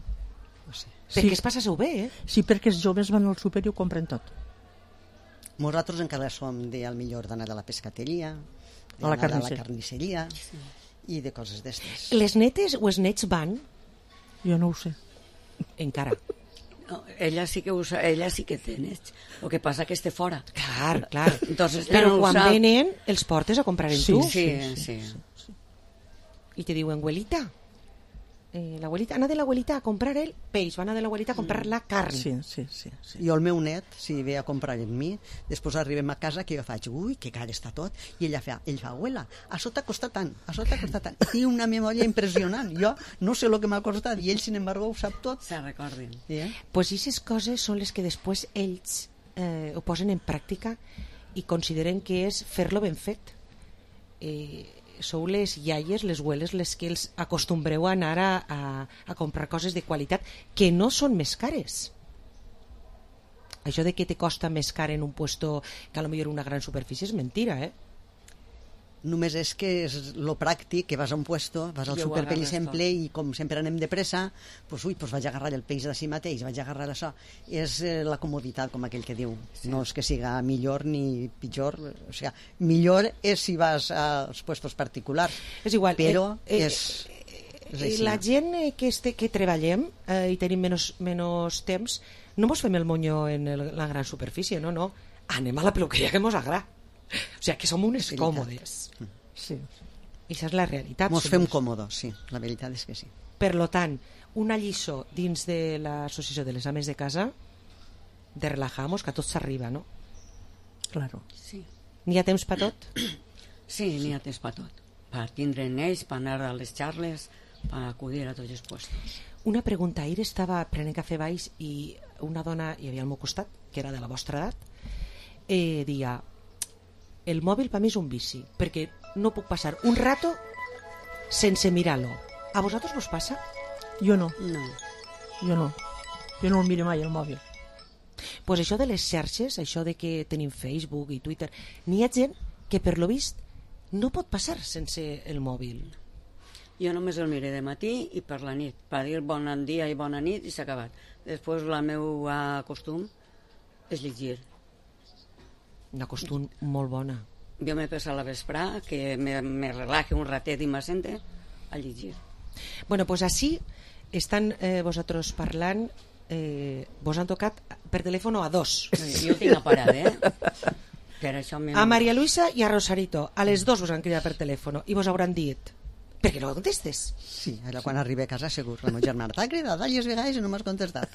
Perquè es passa-se-ho bé, Sí, perquè els joves van al súper i ho compren tot. Nosaltres encara som al millor d'anar a la pescateria, a la carnisseria i de coses d'estes. Les netes o els nets van? Jo no ho sé. Encara. No, ella sí que té nets. El que passa que té fora. Clar. Entonces, però quan venen els portes a comprar en tu. Sí. I te diuen, abuelita, ana de l'abuelita a comprar el peix, va anar de l'abuelita a comprar la carn. Sí. Jo el meu net, si ve a comprar amb mi, després arribem a casa que jo faig, ui, que car està tot, i ell fa, abuela, això t'ha costat tant, I té una memòria impressionant. Jo no sé el que m'ha costat, i ell, sin embargo, ho sap tot. Se recordin. Pues aquestes coses són les que després ells ho posen en pràctica i consideren que és fer-lo ben fet. Sou les iaies, les abueles, les que els acostumbreu a anar a comprar coses de qualitat que no són més cares. Això de que te costa més car en un puesto que a lo millor una gran superfície és mentira, Només és que és lo pràctic, que vas a un puesto, vas al súper, per exemple, i com sempre anem de pressa, pues vaig agarrar el peix d'ací mateix, vaig agarrar això. És la comoditat, com aquell que diu. No és que siga millor ni pitjor, o sigui, millor és si vas als puestos particulars. És igual, però és així. La gent que treballem i tenim menys temps, no mos fem el monyo en la gran superfície, no. Anem a la peluqueria que mos agrada. O sigui, que som unes còmodes. Sí. I això és la realitat. Mos fem còmodes, sí, la veritat és que sí. Per lo tant, una lliçó dins de l'associació de les ames de casa de relajar-nos, que tot s'arriba, no? Claro. Sí. N'hi ha temps per tot? Sí, n'hi ha temps per tot. Per tindre en ells, per anar a les xarles, per acudir a tots els puestos. Una pregunta. Ahir estava prenent cafè baix i una dona hi havia al meu costat, que era de la vostra edat, deia: el mòbil per mi és un vici, perquè no puc passar un rato sense mirar-lo. A vosaltres vos passa? Jo no. No. Jo no el miro mai, el mòbil. Pues això de les xarxes, això de que tenim Facebook i Twitter, n'hi ha gent que per lo vist no pot passar sense el mòbil. Jo només el miré de matí i per la nit, per dir bon dia i bona nit, i s'ha acabat. Després el meu costum és llegir. Una costum molt bona. Jo me passa a la vesprà, que me relaje un ratet i m'assente a llegir. Bueno, pues així estan vosaltres parlant, vos han tocat per telèfon a dos. Jo tinc aparat, Per això a Maria Luisa i a Rosarito, a les dos vos han cridat per telèfon i vos hauran dit: per què no contestes? Sí, ara quan arribi a casa segur. La meva germana t'ha cridat diverses vegades i no m'has contestat.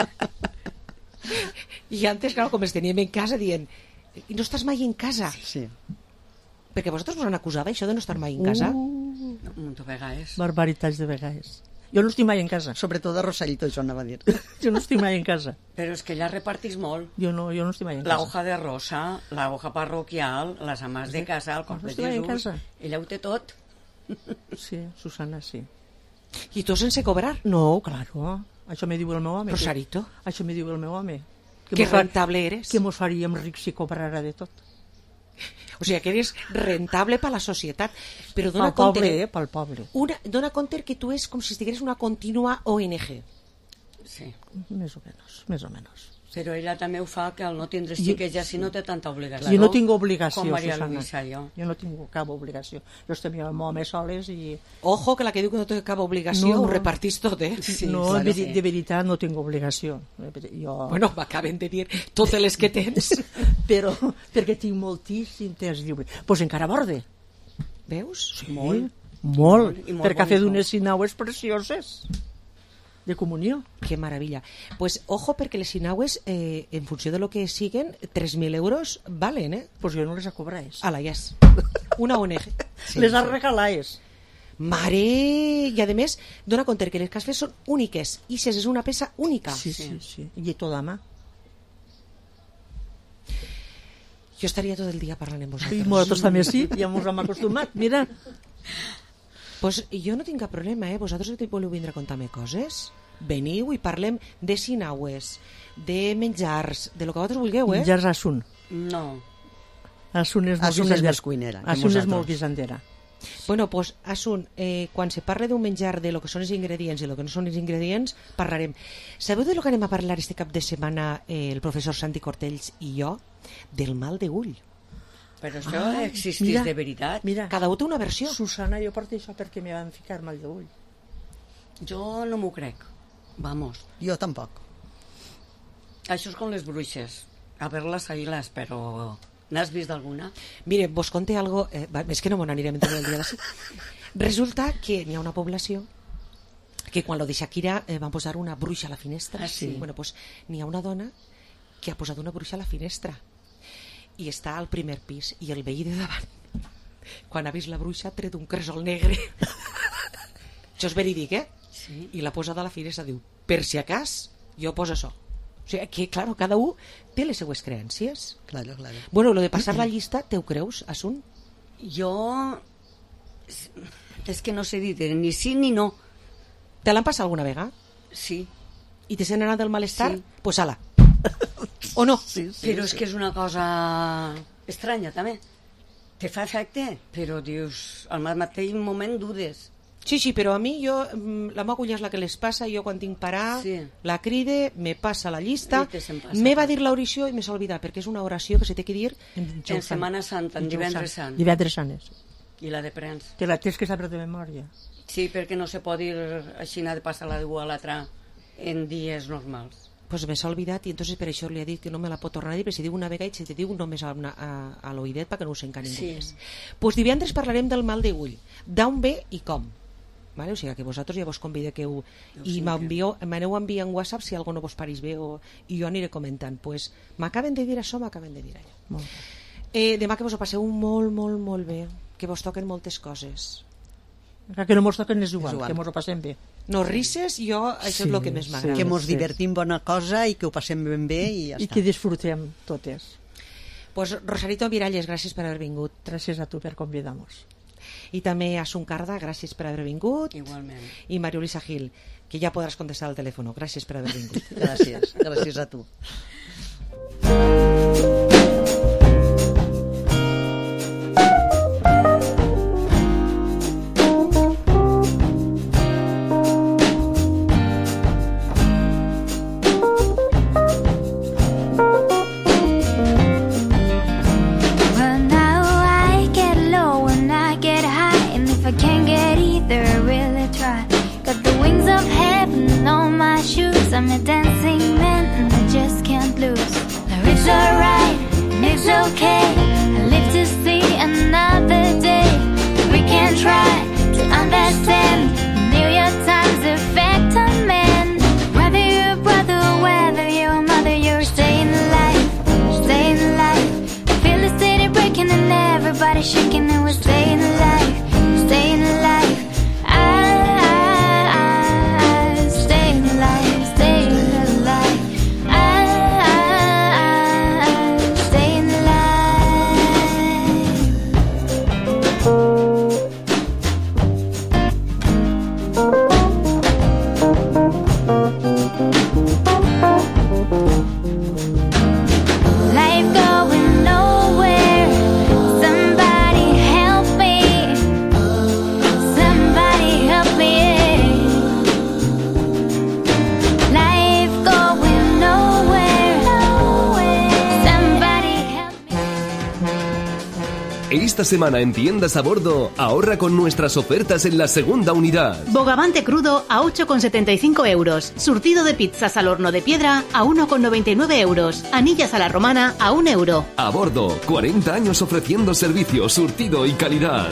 I antes, clar, com els teníem en casa, dient: i no estàs mai en casa? Sí. Perquè vosaltres vos han acusat això de no estar mai en casa? De vegades. Barbaritats de vegades. Jo no estic mai en casa. Sobretot a Rosarito, això anava a dir. Jo no estic mai en casa. Però és que ella repartís molt. Jo no estic mai en casa. La hoja de rosa, la hoja parroquial, les amas de casa, el cor de Jesús. Ella ho té tot. Sí, Susana, sí. I tu sense cobrar? No, claro. Això me diu el meu home. Rosarito? Això me diu el meu home. Que rentable eres. Que mos faríem rics si cobrara de tot. O sigui, que eres rentable per la societat. Però dona compte, pel poble. Dona compte que tu és com si estigueres una contínua ONG. Sí. Més o menys. Però ella també ho fa, que al no tindre xiques ja si no té tanta obligació. Jo no tinc obligació, com Maria Susana. Luisa, jo. Jo no tinc cap obligació. Jo estic amb el meu home soles i... Ojo, que la que diu que no té cap obligació ho repartís tot, Sí, no, claro, de veritat no tinc obligació. Bueno, m'acaben de dir totes les que tens. Però perquè tinc moltíssim temps lliure. Doncs encara borde. Veus? Sí, molt. Perquè ha fet unes sinaues precioses de comunió. Que maravilla. Pues ojo, perquè les sinaues, en funció de lo que siguen, 3.000 euros valen, Pues jo no les cobrés. Ala, ja és. Una ONG. Sí, les regalades. Mare! I a més, dona compte que les que has fet són úniques. I si és una peça única. Sí. I tot a mà. Jo estaria tot el dia parlant amb vosaltres. I nosaltres també sí, ja ens hem acostumat. Mira. Pues jo no tinc cap problema, Vosaltres que voleu vindre a contar-me coses? Veniu i parlem de sinaues, de menjars, de lo que vosaltres vulgueu, Menjars a Sun. No. Asun és més cuinera. Asun és molt guisandera. Bueno, pues, Asun, quan se parla d'un menjar de lo que són els ingredients i lo que no són els ingredients, parlarem. Sabeu de lo que anem a parlar este cap de setmana el professor Santi Cortells i jo? Del mal de ull. Però això existeix de veritat? Mira, cada un té una versió. Susana, jo porto això perquè me van ficar mal de ull. Jo no m'ho crec. Vamos. Jo tampoc. Això és com les bruixes. A ver-les, ahí-les, però... N'has vist alguna? Mire, vos conté algo... és que no m'ho anirem entre el dia d'ací. Resulta que n'hi ha una població que quan lo de Shakira van posar una bruixa a la finestra. Sí. Bueno, pues n'hi ha una dona que ha posat una bruixa a la finestra i està al primer pis i el veí de davant, quan ha vist la bruixa, ha tret un cresol negre. Això és verídic, Sí. I la posa a la finestra, diu, per si acas, jo poso això. O sigui, que, claro, cada un té les seues creencies. Claro. Bueno, lo de passar la llista, te ho creus, Asun? Jo... És que no sé dir ni sí ni no. Te l'han passat alguna vegada? Sí. I te sent anat del malestar? Sí. Pues ala. O no? Sí, però és que és una cosa estranya, també. Te fa efecte, però dius, al mateix moment dudes. Sí, però a mi, la meva cunya és la que les passa, jo quan tinc parar, la cride, me passa la llista, me va dir l'oració i me s'ha oblidat, perquè és una oració que se té que dir en Setmana Santa, en Divendres Sant. Divendres Sant és. I la de Prens. Que la tens que saber de memòria. Sí, perquè no se pot dir així, de passar la d'un a l'altra en dies normals. Pues me s'ha oblidat i entonces per això li ha dit que no me la pot tornar a dir, perquè si diu una vegada i se te diu només a l'oïdet perquè no ho sent ningú més. Pues divendres parlarem del mal d'ull, d'on ve i com. Vale? O sigui que vosaltres ja vos convideu i m'aneu enviant en WhatsApp si algo no vos pareix bé i jo aniré comentant. Pues m'acaben de dir això, m'acaben de dir allò. Demà que vos ho passeu molt bé, que vos toquen moltes coses. Que no mos toquen és igual, que mos ho passem bé. No risses, això és el que més m'agrada. Que mos divertim bona cosa i que ho passem ben bé i ja està. I que disfrutem totes. Pues Rosarito Miralles, gràcies per haver vingut. Gràcies a tu per convidar-nos. I també a Asun Carda, gràcies per haver vingut. Igualment. I Maria Luisa Gil, que ja podràs contestar al telèfon. Gràcies per haver vingut. Gràcies a tu. I'm a dancing man and I just can't lose. It's alright, it's okay. I live to see another day. We can try to understand New York Times affect a man. Whether you're a brother, whether you're a mother, you're staying alive, staying alive. Feel the city breaking and everybody shaking and we're staying alive, staying alive. Esta semana en Tiendas a Bordo, ahorra con nuestras ofertas en la segunda unidad. Bogavante crudo a 8,75 euros. Surtido de pizzas al horno de piedra a 1,99 euros. Anillas a la romana a 1 euro. A Bordo, 40 años ofreciendo servicio, surtido y calidad.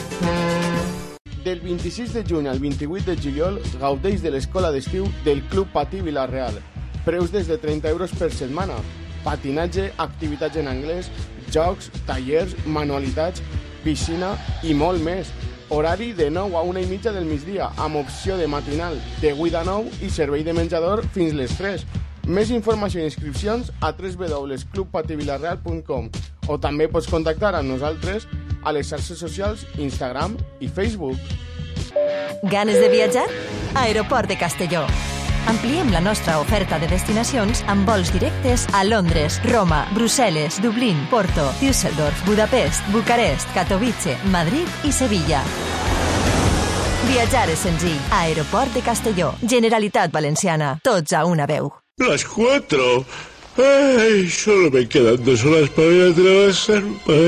Del 26 de juny al 28 de juliol gaudeix de l'escola d'estiu del Club Patí Vila-real. Preus des de 30 euros per setmana. Patinatge, activitats en anglès, jocs, tallers, manualitats, piscina i molt més. Horari de 9 a 1:30 del migdia, amb opció de matinal de 8 a 9 i servei de menjador fins les 3. Més informació i inscripcions a www.clubpativilarreal.com o també pots contactar amb nosaltres a les xarxes socials Instagram i Facebook. ¿Ganes de viatjar? Aeroport de Castelló. Ampliem la nostra oferta de destinacions amb vols directes a Londres, Roma, Brussel·les, Dublín, Porto, Düsseldorf, Budapest, Bucarest, Katowice, Madrid i Sevilla. Viatjar és senzill. Aeroport de Castelló. Generalitat Valenciana. Tots a una veu. Las 4. Ay, solo me quedan 2 horas para ir a trabajar.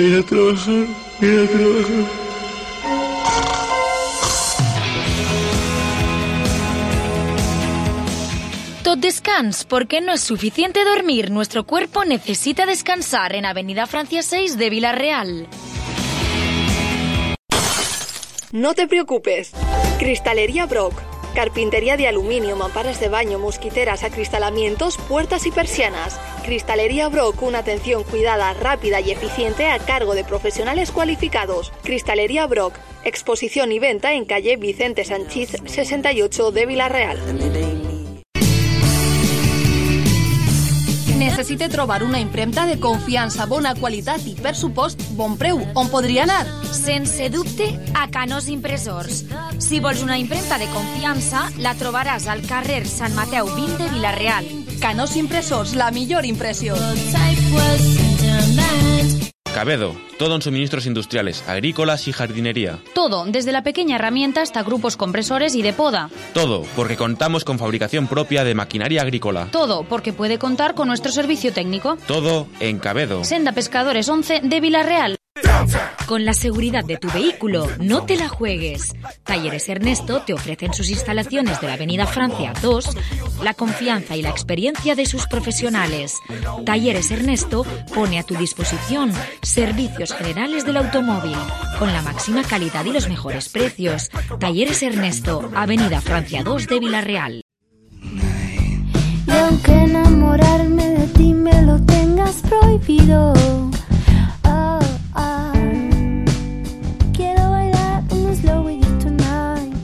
Tot descans, porque no es suficiente dormir. Nuestro cuerpo necesita descansar en Avenida Francia 6 de Villarreal. No te preocupes. Cristalería Brock. Carpintería de aluminio, mamparas de baño, mosquiteras, acristalamientos, puertas y persianas. Cristalería Brock, una atención cuidada, rápida y eficiente a cargo de profesionales cualificados. Cristalería Brock, exposición y venta en calle Vicente Sanchís 68 de Villarreal. Necessite trobar una impremta de confiança, bona qualitat i, per supost, bon preu. On podria anar? Sense dubte, a Canós Impressors. Si vols una impremta de confiança, la trobaràs al carrer Sant Mateu 20 de Villarreal. Canós Impressors, la millor impressió. Cabedo, todo en suministros industriales, agrícolas y jardinería. Todo, desde la pequeña herramienta hasta grupos compresores y de poda. Todo, porque contamos con fabricación propia de maquinaria agrícola. Todo, porque puede contar con nuestro servicio técnico. Todo en Cabedo. Senda Pescadores 11 de Villarreal. Con la seguridad de tu vehículo, no te la juegues. Talleres Ernesto te ofrecen sus instalaciones de la Avenida Francia 2, la confianza y la experiencia de sus profesionales. Talleres Ernesto pone a tu disposición servicios generales del automóvil, con la máxima calidad y los mejores precios. Talleres Ernesto, Avenida Francia 2 de Villarreal. Y aunque enamorarme de ti me lo tengas prohibido, quiero bailar un slow with you tonight.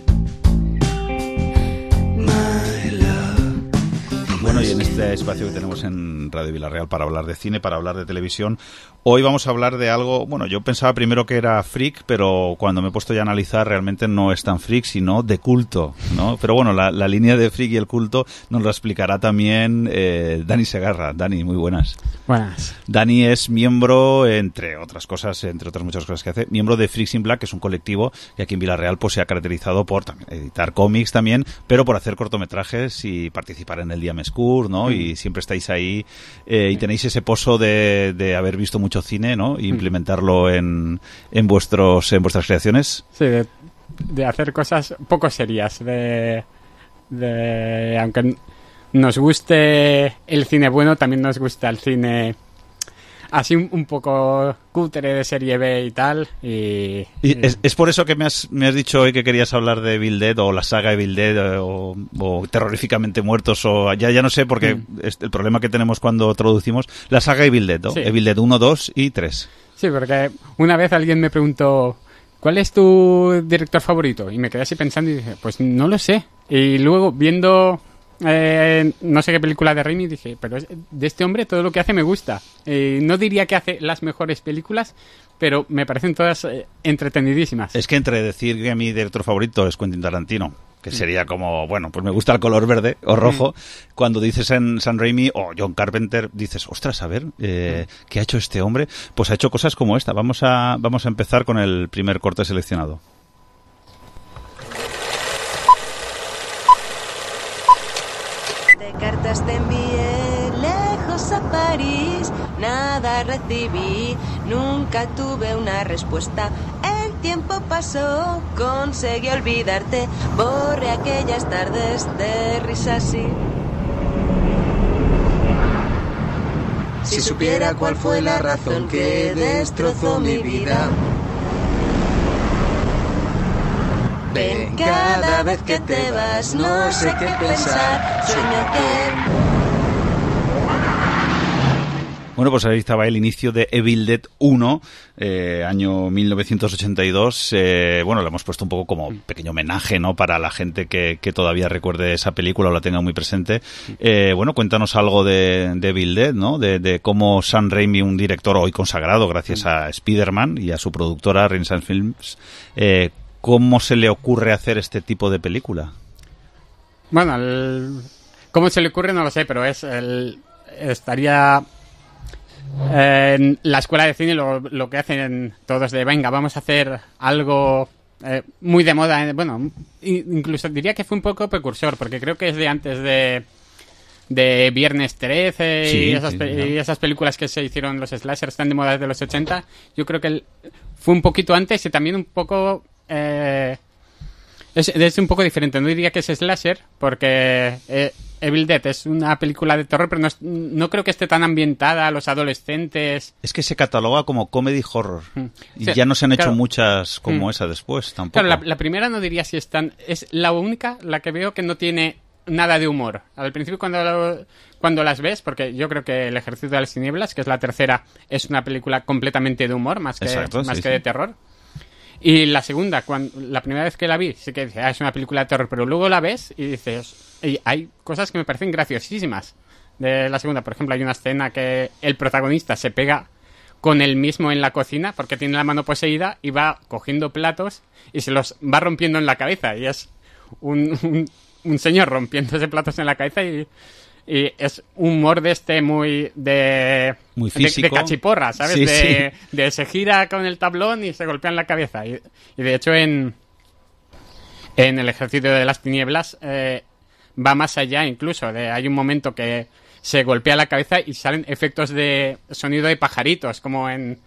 Bueno, y en este espacio que tenemos en Radio Villarreal para hablar de cine, para hablar de televisión, hoy vamos a hablar de algo, bueno, yo pensaba primero que era freak, pero cuando me he puesto ya a analizar realmente no es tan freak, sino de culto, ¿no? Pero bueno, la línea de freak y el culto nos lo explicará también Dani Segarra. Dani, muy buenas. Buenas. Dani es miembro, entre otras muchas cosas que hace, miembro de Freaks in Black, que es un colectivo que aquí en Villarreal pues se ha caracterizado por también editar cómics también, pero por hacer cortometrajes y participar en el Diamescur, ¿no? Y siempre estáis ahí y tenéis ese pozo de haber visto mucho cine, ¿no? Y implementarlo en vuestras creaciones. Sí, de hacer cosas poco serias, de aunque nos guste el cine bueno, también nos gusta el cine así un poco cutre de serie B y tal. Y es por eso que me has dicho hoy que querías hablar de Evil Dead o la saga Evil Dead o Terroríficamente Muertos o ya no sé, porque el problema que tenemos cuando traducimos la saga Evil Dead, ¿no? Sí. Evil Dead 1, 2 y 3. Sí, porque una vez alguien me preguntó ¿cuál es tu director favorito? Y me quedé así pensando y dije, pues no lo sé. Y luego viendo no sé qué película de Raimi dije, pero de este hombre todo lo que hace me gusta. No diría que hace las mejores películas, pero me parecen todas entretenidísimas. Es que entre decir que mi director favorito es Quentin Tarantino, que sería como, bueno, pues me gusta el color verde o rojo, cuando dices en Sam Raimi o John Carpenter, dices, ostras, a ver, ¿qué ha hecho este hombre? Pues ha hecho cosas como esta. Vamos a empezar con el primer corte seleccionado. Cartas te envié lejos a París, nada recibí, nunca tuve una respuesta. El tiempo pasó, conseguí olvidarte, borré aquellas tardes de risas y... Si supiera cuál fue la razón que destrozó mi vida. Ven, cada vez que te vas, no sé qué pensar, sueño que... Bueno, pues ahí estaba el inicio de Evil Dead 1, año 1982. Bueno, lo hemos puesto un poco como pequeño homenaje, ¿no? Para la gente que todavía recuerde esa película o la tenga muy presente. Bueno, cuéntanos algo de Evil Dead, ¿no? De cómo Sam Raimi, un director hoy consagrado gracias a Spider-Man y a su productora Renaissance Films, ¿cómo se le ocurre hacer este tipo de película? Bueno, ¿Cómo se le ocurre? No lo sé, pero estaría en la escuela de cine lo que hacen todos de venga, vamos a hacer algo muy de moda. Bueno, incluso diría que fue un poco precursor, porque creo que es de antes de Viernes 13 Sí, y esas películas que se hicieron, los slashers están de moda desde los 80. Yo creo que fue un poquito antes y también un poco... es un poco diferente. No diría que es slasher, porque Evil Dead es una película de terror, pero no creo que esté tan ambientada a los adolescentes. Es que se cataloga como comedy horror. Y Sí, ya no se han hecho claro. muchas como esa después, tampoco. Claro, la primera no diría si es tan... Es la única, la que veo que no tiene nada de humor. Al principio cuando las ves, porque yo creo que El Ejército de las Tinieblas, que es la tercera, es una película completamente de humor, más que Exacto, sí, de terror. Y la segunda, la primera vez que la vi, sí que dije, es una película de terror, pero luego la ves y dices, y hay cosas que me parecen graciosísimas de la segunda. Por ejemplo, hay una escena que el protagonista se pega con él mismo en la cocina porque tiene la mano poseída y va cogiendo platos y se los va rompiendo en la cabeza. Y es un señor rompiéndose platos en la cabeza y es un humor muy físico. de cachiporra, ¿sabes? Sí, de se gira con el tablón y se golpea en la cabeza. Y de hecho en El Ejército de las Tinieblas va más allá incluso. Hay un momento que se golpea la cabeza y salen efectos de sonido de pajaritos, como en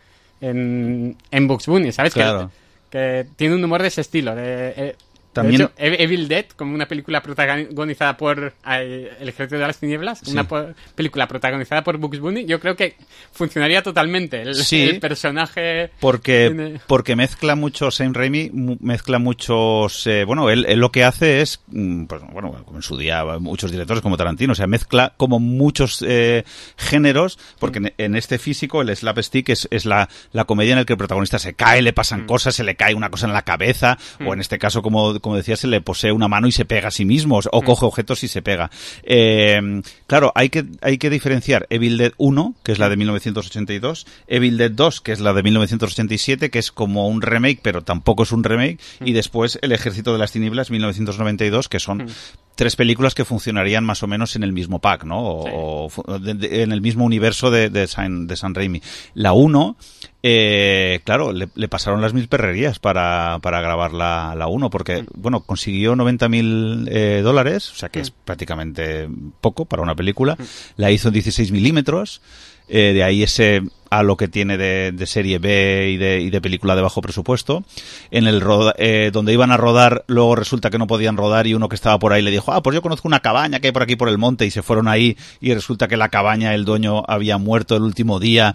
Bugs Bunny, ¿sabes? Claro. Que tiene un humor de ese estilo. También- De hecho, Evil Dead, como una película protagonizada por El Ejército de las Tinieblas, Sí. una película protagonizada por Bugs Bunny, yo creo que funcionaría totalmente. Sí. El personaje... Porque mezcla mucho, Sam Raimi mezcla muchos... él lo que hace es, pues, bueno, como en su día muchos directores como Tarantino, o sea, mezcla como muchos géneros, porque en este físico el slapstick es la comedia en la que el protagonista se cae, le pasan cosas, se le cae una cosa en la cabeza, o en este caso, como decía, se le posee una mano y se pega a sí mismo, o coge objetos y se pega. Claro, hay que diferenciar Evil Dead 1, que es la de 1982, Evil Dead 2, que es la de 1987, que es como un remake, pero tampoco es un remake, y después El Ejército de las Tinieblas, 1992, que son tres películas que funcionarían más o menos en el mismo pack, ¿no? O en el mismo universo de Sam Raimi. La 1, claro, le pasaron las mil perrerías para grabar la 1, porque, bueno, consiguió $90,000, o sea que es prácticamente poco para una película. La hizo en 16 milímetros. De ahí ese halo que tiene de serie B y de película de bajo presupuesto. En donde iban a rodar, luego resulta que no podían rodar y uno que estaba por ahí le dijo, pues yo conozco una cabaña que hay por aquí por el monte, y se fueron ahí y resulta que la cabaña, el dueño había muerto el último día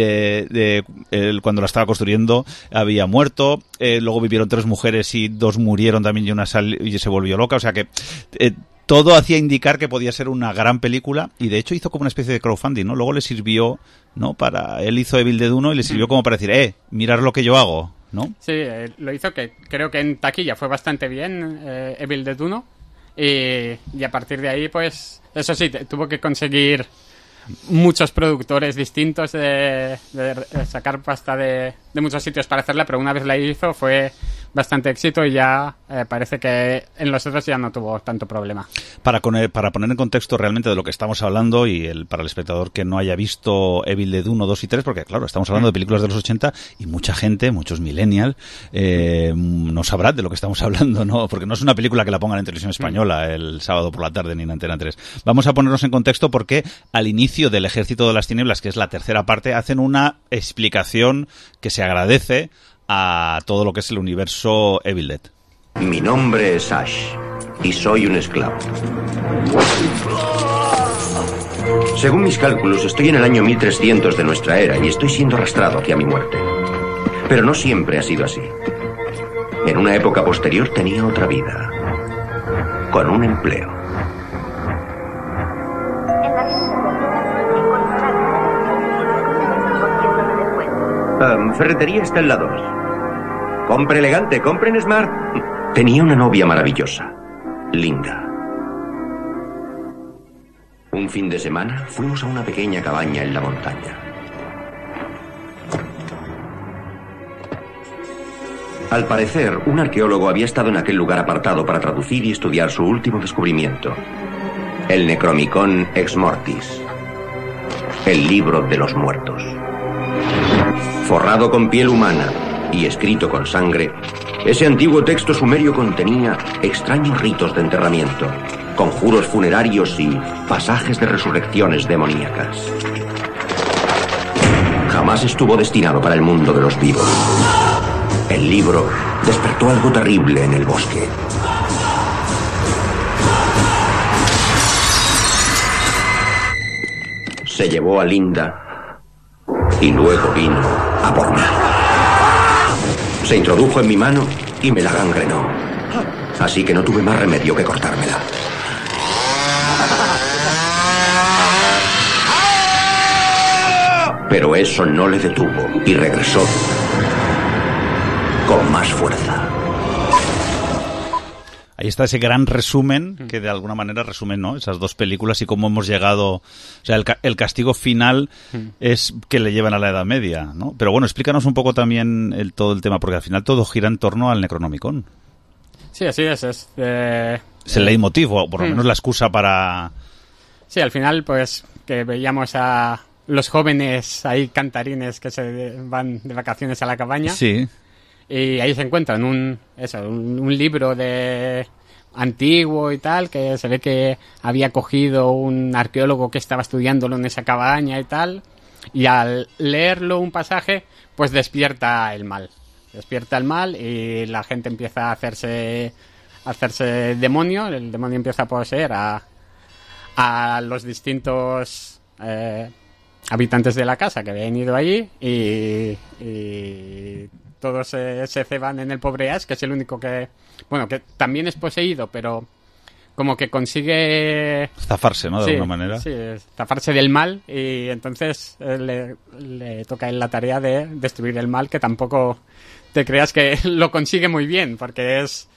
cuando la estaba construyendo, había muerto. Luego vivieron 3 mujeres y 2 murieron también y se volvió loca, o sea que... todo hacía indicar que podía ser una gran película, y de hecho hizo como una especie de crowdfunding, ¿no? Luego le sirvió, ¿no? Él hizo Evil Dead 1 y le sirvió como para decir, mirar lo que yo hago, ¿no? Sí, lo hizo, que creo que en taquilla fue bastante bien, Evil Dead 1, y a partir de ahí, pues, eso sí, tuvo que conseguir muchos productores distintos de sacar pasta de muchos sitios para hacerla, pero una vez la hizo fue bastante éxito y ya parece que en los otros ya no tuvo tanto problema. Para poner en contexto realmente de lo que estamos hablando, y para el espectador que no haya visto Evil Dead 1, 2 y 3, porque claro, estamos hablando de películas de los 80 y mucha gente, muchos millennials, no sabrán de lo que estamos hablando, ¿no? Porque no es una película que la pongan en televisión española el sábado por la tarde ni en Antena 3. Vamos a ponernos en contexto porque al inicio del Ejército de las Tinieblas, que es la tercera parte, hacen una explicación que se agradece a todo lo que es el universo Evil Dead. Mi nombre es Ash y soy un esclavo. Según mis cálculos, estoy en el año 1300 de nuestra era y estoy siendo arrastrado hacia mi muerte. Pero no siempre ha sido así. En una época posterior tenía otra vida, con un empleo. Ferretería está en la 2. Compre elegante, compre en Smart. Tenía una novia maravillosa, Linda. Un fin de semana fuimos a una pequeña cabaña en la montaña. Al parecer, un arqueólogo había estado en aquel lugar apartado para traducir y estudiar su último descubrimiento. El Necromicon Ex Mortis. El libro de los muertos. Forrado con piel humana y escrito con sangre, ese antiguo texto sumerio contenía extraños ritos de enterramiento, conjuros funerarios y pasajes de resurrecciones demoníacas. Jamás estuvo destinado para el mundo de los vivos. El libro despertó algo terrible en el bosque. Se llevó a Linda y luego vino a por mí. Se introdujo en mi mano y me la gangrenó. Así que no tuve más remedio que cortármela. Pero eso no le detuvo y regresó con más fuerza. Ahí está ese gran resumen que de alguna manera resumen, ¿no?, esas dos películas y cómo hemos llegado. O sea, el castigo final es que le llevan a la Edad Media, ¿no? Pero bueno, explícanos un poco también todo el tema, porque al final todo gira en torno al Necronomicon. Sí, así es. Es el leitmotiv, o por lo menos la excusa para... Sí, al final, pues, que veíamos a los jóvenes ahí cantarines que se van de vacaciones a la cabaña. Sí. Y ahí se encuentran un libro de antiguo y tal, que se ve que había cogido un arqueólogo que estaba estudiándolo en esa cabaña y tal, y al leerlo un pasaje, pues despierta el mal. Despierta el mal y la gente empieza a hacerse demonio, el demonio empieza a poseer a los distintos habitantes de la casa que habían ido allí y todos se ceban en el pobre Ash, que es el único que también es poseído, pero como que consigue zafarse, ¿no?, de alguna manera. Sí, zafarse del mal, y entonces le toca en la tarea de destruir el mal, que tampoco te creas que lo consigue muy bien, porque es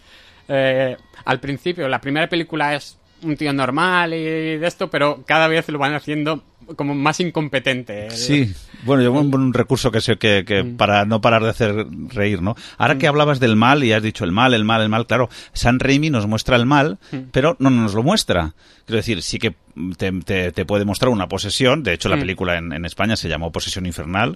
al principio, la primera película es un tío normal y de esto, pero cada vez lo van haciendo como más incompetente. Sí, bueno, yo un recurso que para no parar de hacer reír, ¿no? Ahora que hablabas del mal y has dicho el mal, claro, Sam Raimi nos muestra el mal, pero no nos lo muestra. Quiero decir, sí que te puede mostrar una posesión, de hecho la película en España se llamó Posesión Infernal,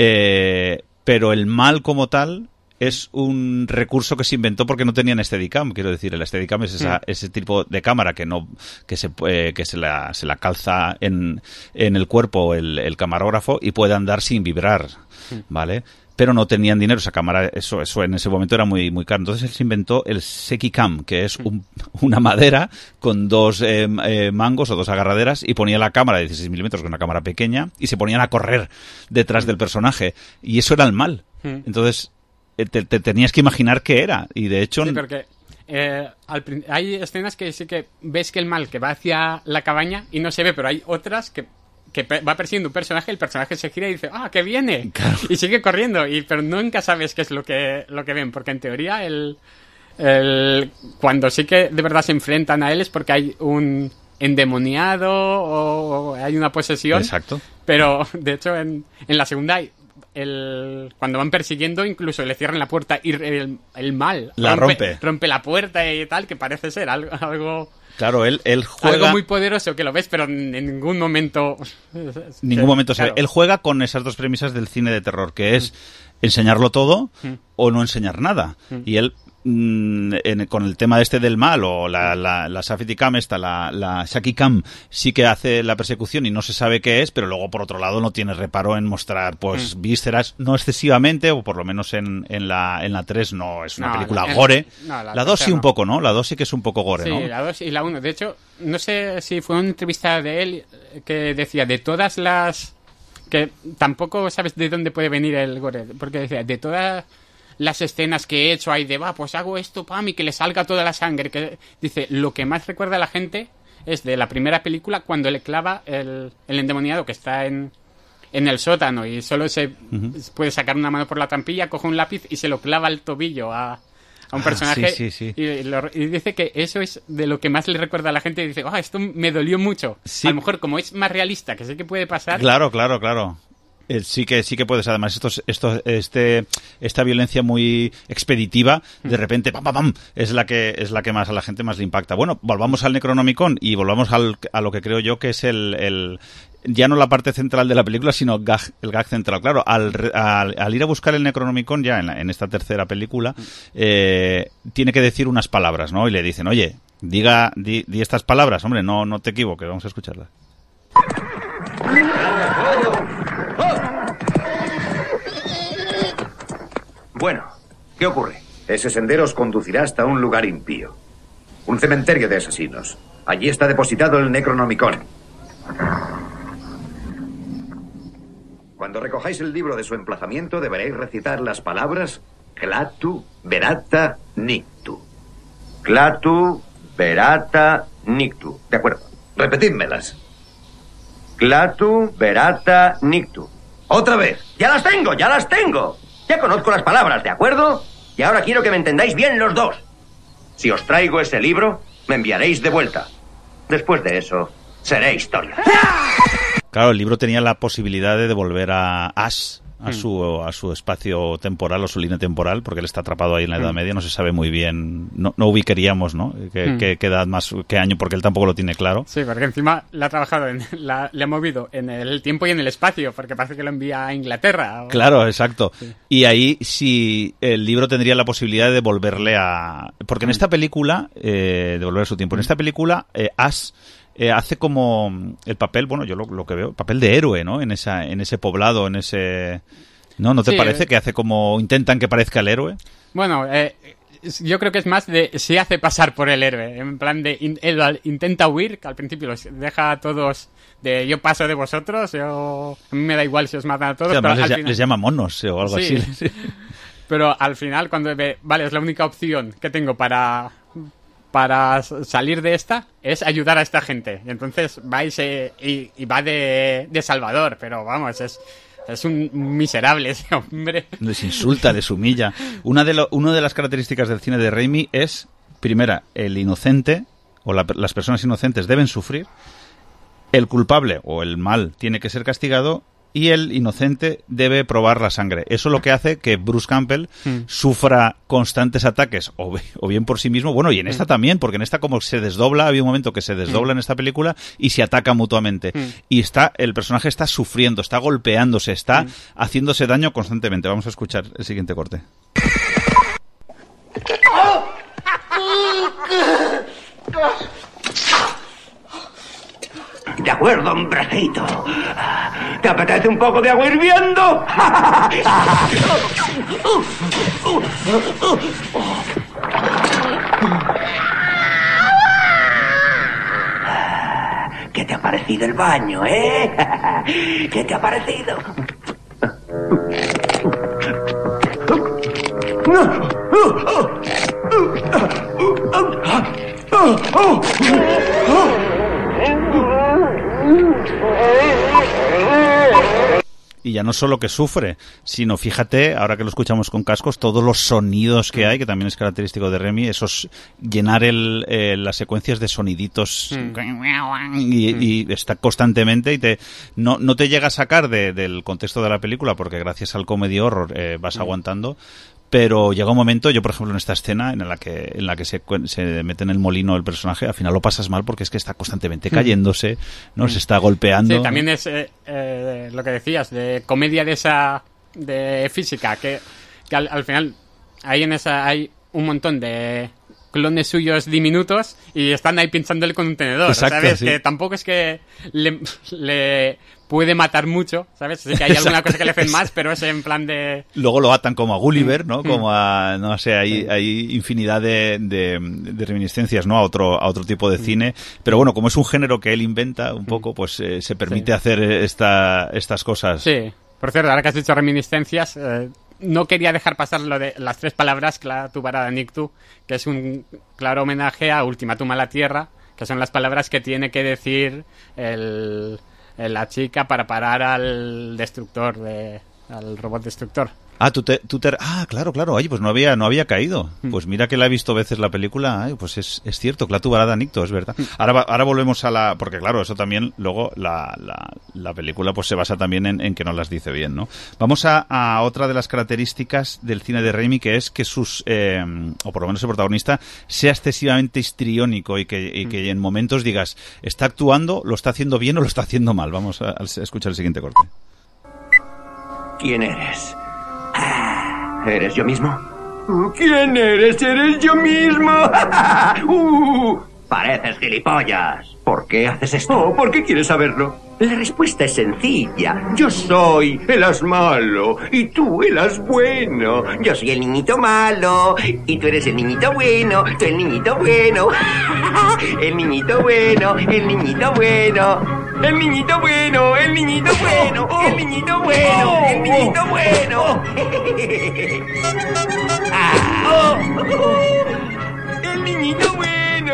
pero el mal como tal es un recurso que se inventó porque no tenían Steadicam. Quiero decir, el Steadicam es ese tipo de cámara que se la calza en el cuerpo el camarógrafo y puede andar sin vibrar, ¿vale? Pero no tenían dinero, esa cámara, eso en ese momento era muy, muy caro. Entonces él se inventó el Sekicam, que es una madera con dos mangos o dos agarraderas, y ponía la cámara de 16 milímetros, que es una cámara pequeña, y se ponían a correr detrás del personaje. Y eso era el mal. Entonces te tenías que imaginar qué era, y de hecho... Sí, porque hay escenas que sí que ves que el mal que va hacia la cabaña y no se ve, pero hay otras que va persiguiendo un personaje, el personaje se gira y dice ¡ah, que viene! Claro. Y sigue corriendo, pero nunca sabes qué es lo que ven, porque en teoría cuando sí que de verdad se enfrentan a él es porque hay un endemoniado o hay una posesión. Exacto. Pero de hecho en la segunda cuando van persiguiendo incluso le cierran la puerta y el mal rompe la puerta y tal, que parece ser algo claro, él juega algo muy poderoso, que lo ves, pero en ningún momento claro. Él juega con esas dos premisas del cine de terror, que es enseñarlo todo o no enseñar nada, y él con el tema del mal, o la Safety Cam la Shaky Cam, sí que hace la persecución y no se sabe qué es, pero luego por otro lado no tiene reparo en mostrar vísceras, no excesivamente, o por lo menos en la 3 no es una película gore. La 2 sí un poco, ¿no? La 2 sí que es un poco gore, sí, ¿no? La 2 y la 1. De hecho, no sé si fue una entrevista de él que decía de todas las... que tampoco sabes de dónde puede venir el gore, porque decía, de todas las escenas que he hecho ahí de, pues hago esto, y que le salga toda la sangre. Que dice, lo que más recuerda a la gente es de la primera película, cuando le clava el endemoniado que está en el sótano y solo se puede sacar una mano por la trampilla, coge un lápiz y se lo clava al tobillo a un personaje. Sí. Y dice que eso es de lo que más le recuerda a la gente, y dice, esto me dolió mucho. Sí. A lo mejor como es más realista, que sé que puede pasar. Claro. Sí que puedes. Además, esta violencia muy expeditiva, de repente, ¡pam, pam, pam!, es la que más a la gente más le impacta. Bueno, volvamos al Necronomicon y volvamos a lo que creo yo que es ya no la parte central de la película, sino el gag central. Claro, al ir a buscar el Necronomicon ya en esta tercera película, tiene que decir unas palabras, ¿no? Y le dicen, oye, di estas palabras, hombre, no te equivoques, vamos a escucharlas. Bueno, ¿qué ocurre? Ese sendero os conducirá hasta un lugar impío. Un cementerio de asesinos. Allí está depositado el Necronomicon. Cuando recojáis el libro de su emplazamiento, deberéis recitar las palabras Clatu, Verata, Nictu. Clatu, Verata, Nictu. De acuerdo. Repetidmelas. Clatu, Verata, Nictu. Otra vez. ¡Ya las tengo! ¡Ya las tengo! Ya conozco las palabras, ¿de acuerdo? Y ahora quiero que me entendáis bien los dos. Si os traigo ese libro, me enviaréis de vuelta. Después de eso, seré historia. Claro, el libro tenía la posibilidad de devolver a Ash a su espacio temporal o su línea temporal, porque él está atrapado ahí en la Edad Media, no se sabe muy bien, no ubicaríamos, ¿no? Qué edad más, qué año, porque él tampoco lo tiene claro. Sí, porque encima le ha trabajado, le ha movido en el tiempo y en el espacio, porque parece que lo envía a Inglaterra. Claro, exacto. Sí. Y ahí sí el libro tendría la posibilidad de devolverle a... Porque en esta película, devolver su tiempo, en esta película, Ash hace como el papel, bueno, yo lo que veo, papel de héroe, ¿no? En ese poblado, en ese... ¿No te parece que hace como... intentan que parezca el héroe? Bueno, yo creo que es más de... se hace pasar por el héroe. En plan de... él intenta huir, que al principio los deja a todos de... yo paso de vosotros, a mí me da igual si os matan a todos. Sí, pero además les llama monos o algo así. Sí. Pero al final, cuando ve... vale, es la única opción que tengo para salir de esta, es ayudar a esta gente. Y entonces va y va de salvador, pero vamos, es un miserable ese hombre. Les insulta, les humilla. Una de las características del cine de Raimi es, primera, el inocente, o las personas inocentes deben sufrir, el culpable o el mal tiene que ser castigado, y el inocente debe probar la sangre. Eso es lo que hace que Bruce Campbell sufra constantes ataques, o bien por sí mismo, bueno, y en esta también, porque en esta como se desdobla, había un momento que se desdobla en esta película y se ataca mutuamente. Y el personaje está sufriendo, está golpeándose, está haciéndose daño constantemente. Vamos a escuchar el siguiente corte. De acuerdo, hombrejito. ¿Te apetece un poco de agua hirviendo? ¿Qué te ha parecido el baño, ¿Qué te ha parecido? Y ya no solo que sufre, sino fíjate, ahora que lo escuchamos con cascos, todos los sonidos que hay, que también es característico de Raimi, llenar las secuencias de soniditos y está constantemente y no te llega a sacar del contexto de la película, porque gracias al comedy horror vas aguantando. Pero llega un momento, yo por ejemplo en esta escena en la que se mete en el molino el personaje, al final lo pasas mal porque es que está constantemente cayéndose, ¿no? Se está golpeando. Sí, también es lo que decías, de comedia de física, que al final hay un montón de clones suyos diminutos y están ahí pinchándole con un tenedor. Exacto, ¿sabes? Sí. Que tampoco es que le puede matar mucho, ¿sabes? Sí que hay alguna cosa que le hacen más, pero es en plan de... Luego lo atan como a Gulliver, ¿no? Como a, no sé, hay infinidad de reminiscencias, ¿no? A otro tipo de cine. Pero bueno, como es un género que él inventa un poco, pues se permite hacer estas cosas. Sí. Por cierto, ahora que has dicho reminiscencias, no quería dejar pasar lo de las 3 palabras, Clatu, Verata, Nictu, que es un claro homenaje a Ultimátum a la Tierra, que son las palabras que tiene que decir la chica para parar al destructor, al robot destructor. Ah, claro. Oye, pues no había caído. Pues mira que la he visto veces la película. Ay, pues es cierto, Clatu Barada Nicto, es verdad. Ahora volvemos a la... Porque claro, eso también, luego la película pues se basa también en que no las dice bien, ¿no? Vamos a otra de las características del cine de Raimi, que es que o por lo menos el protagonista, sea excesivamente histriónico y que en momentos digas, está actuando, lo está haciendo bien o lo está haciendo mal. Vamos a escuchar el siguiente corte. ¿Quién eres? ¿Eres yo mismo? ¿Quién eres? ¿Eres yo mismo? Pareces gilipollas. ¿Por qué haces esto? Oh, ¿por qué quieres saberlo? La respuesta es sencilla. Yo soy el as malo y tú el as bueno. Yo soy el niñito malo y tú eres el niñito bueno. Tú el niñito bueno. El niñito bueno, el niñito bueno. El niñito bueno, el niñito bueno, el niñito bueno, el niñito bueno. El niñito bueno.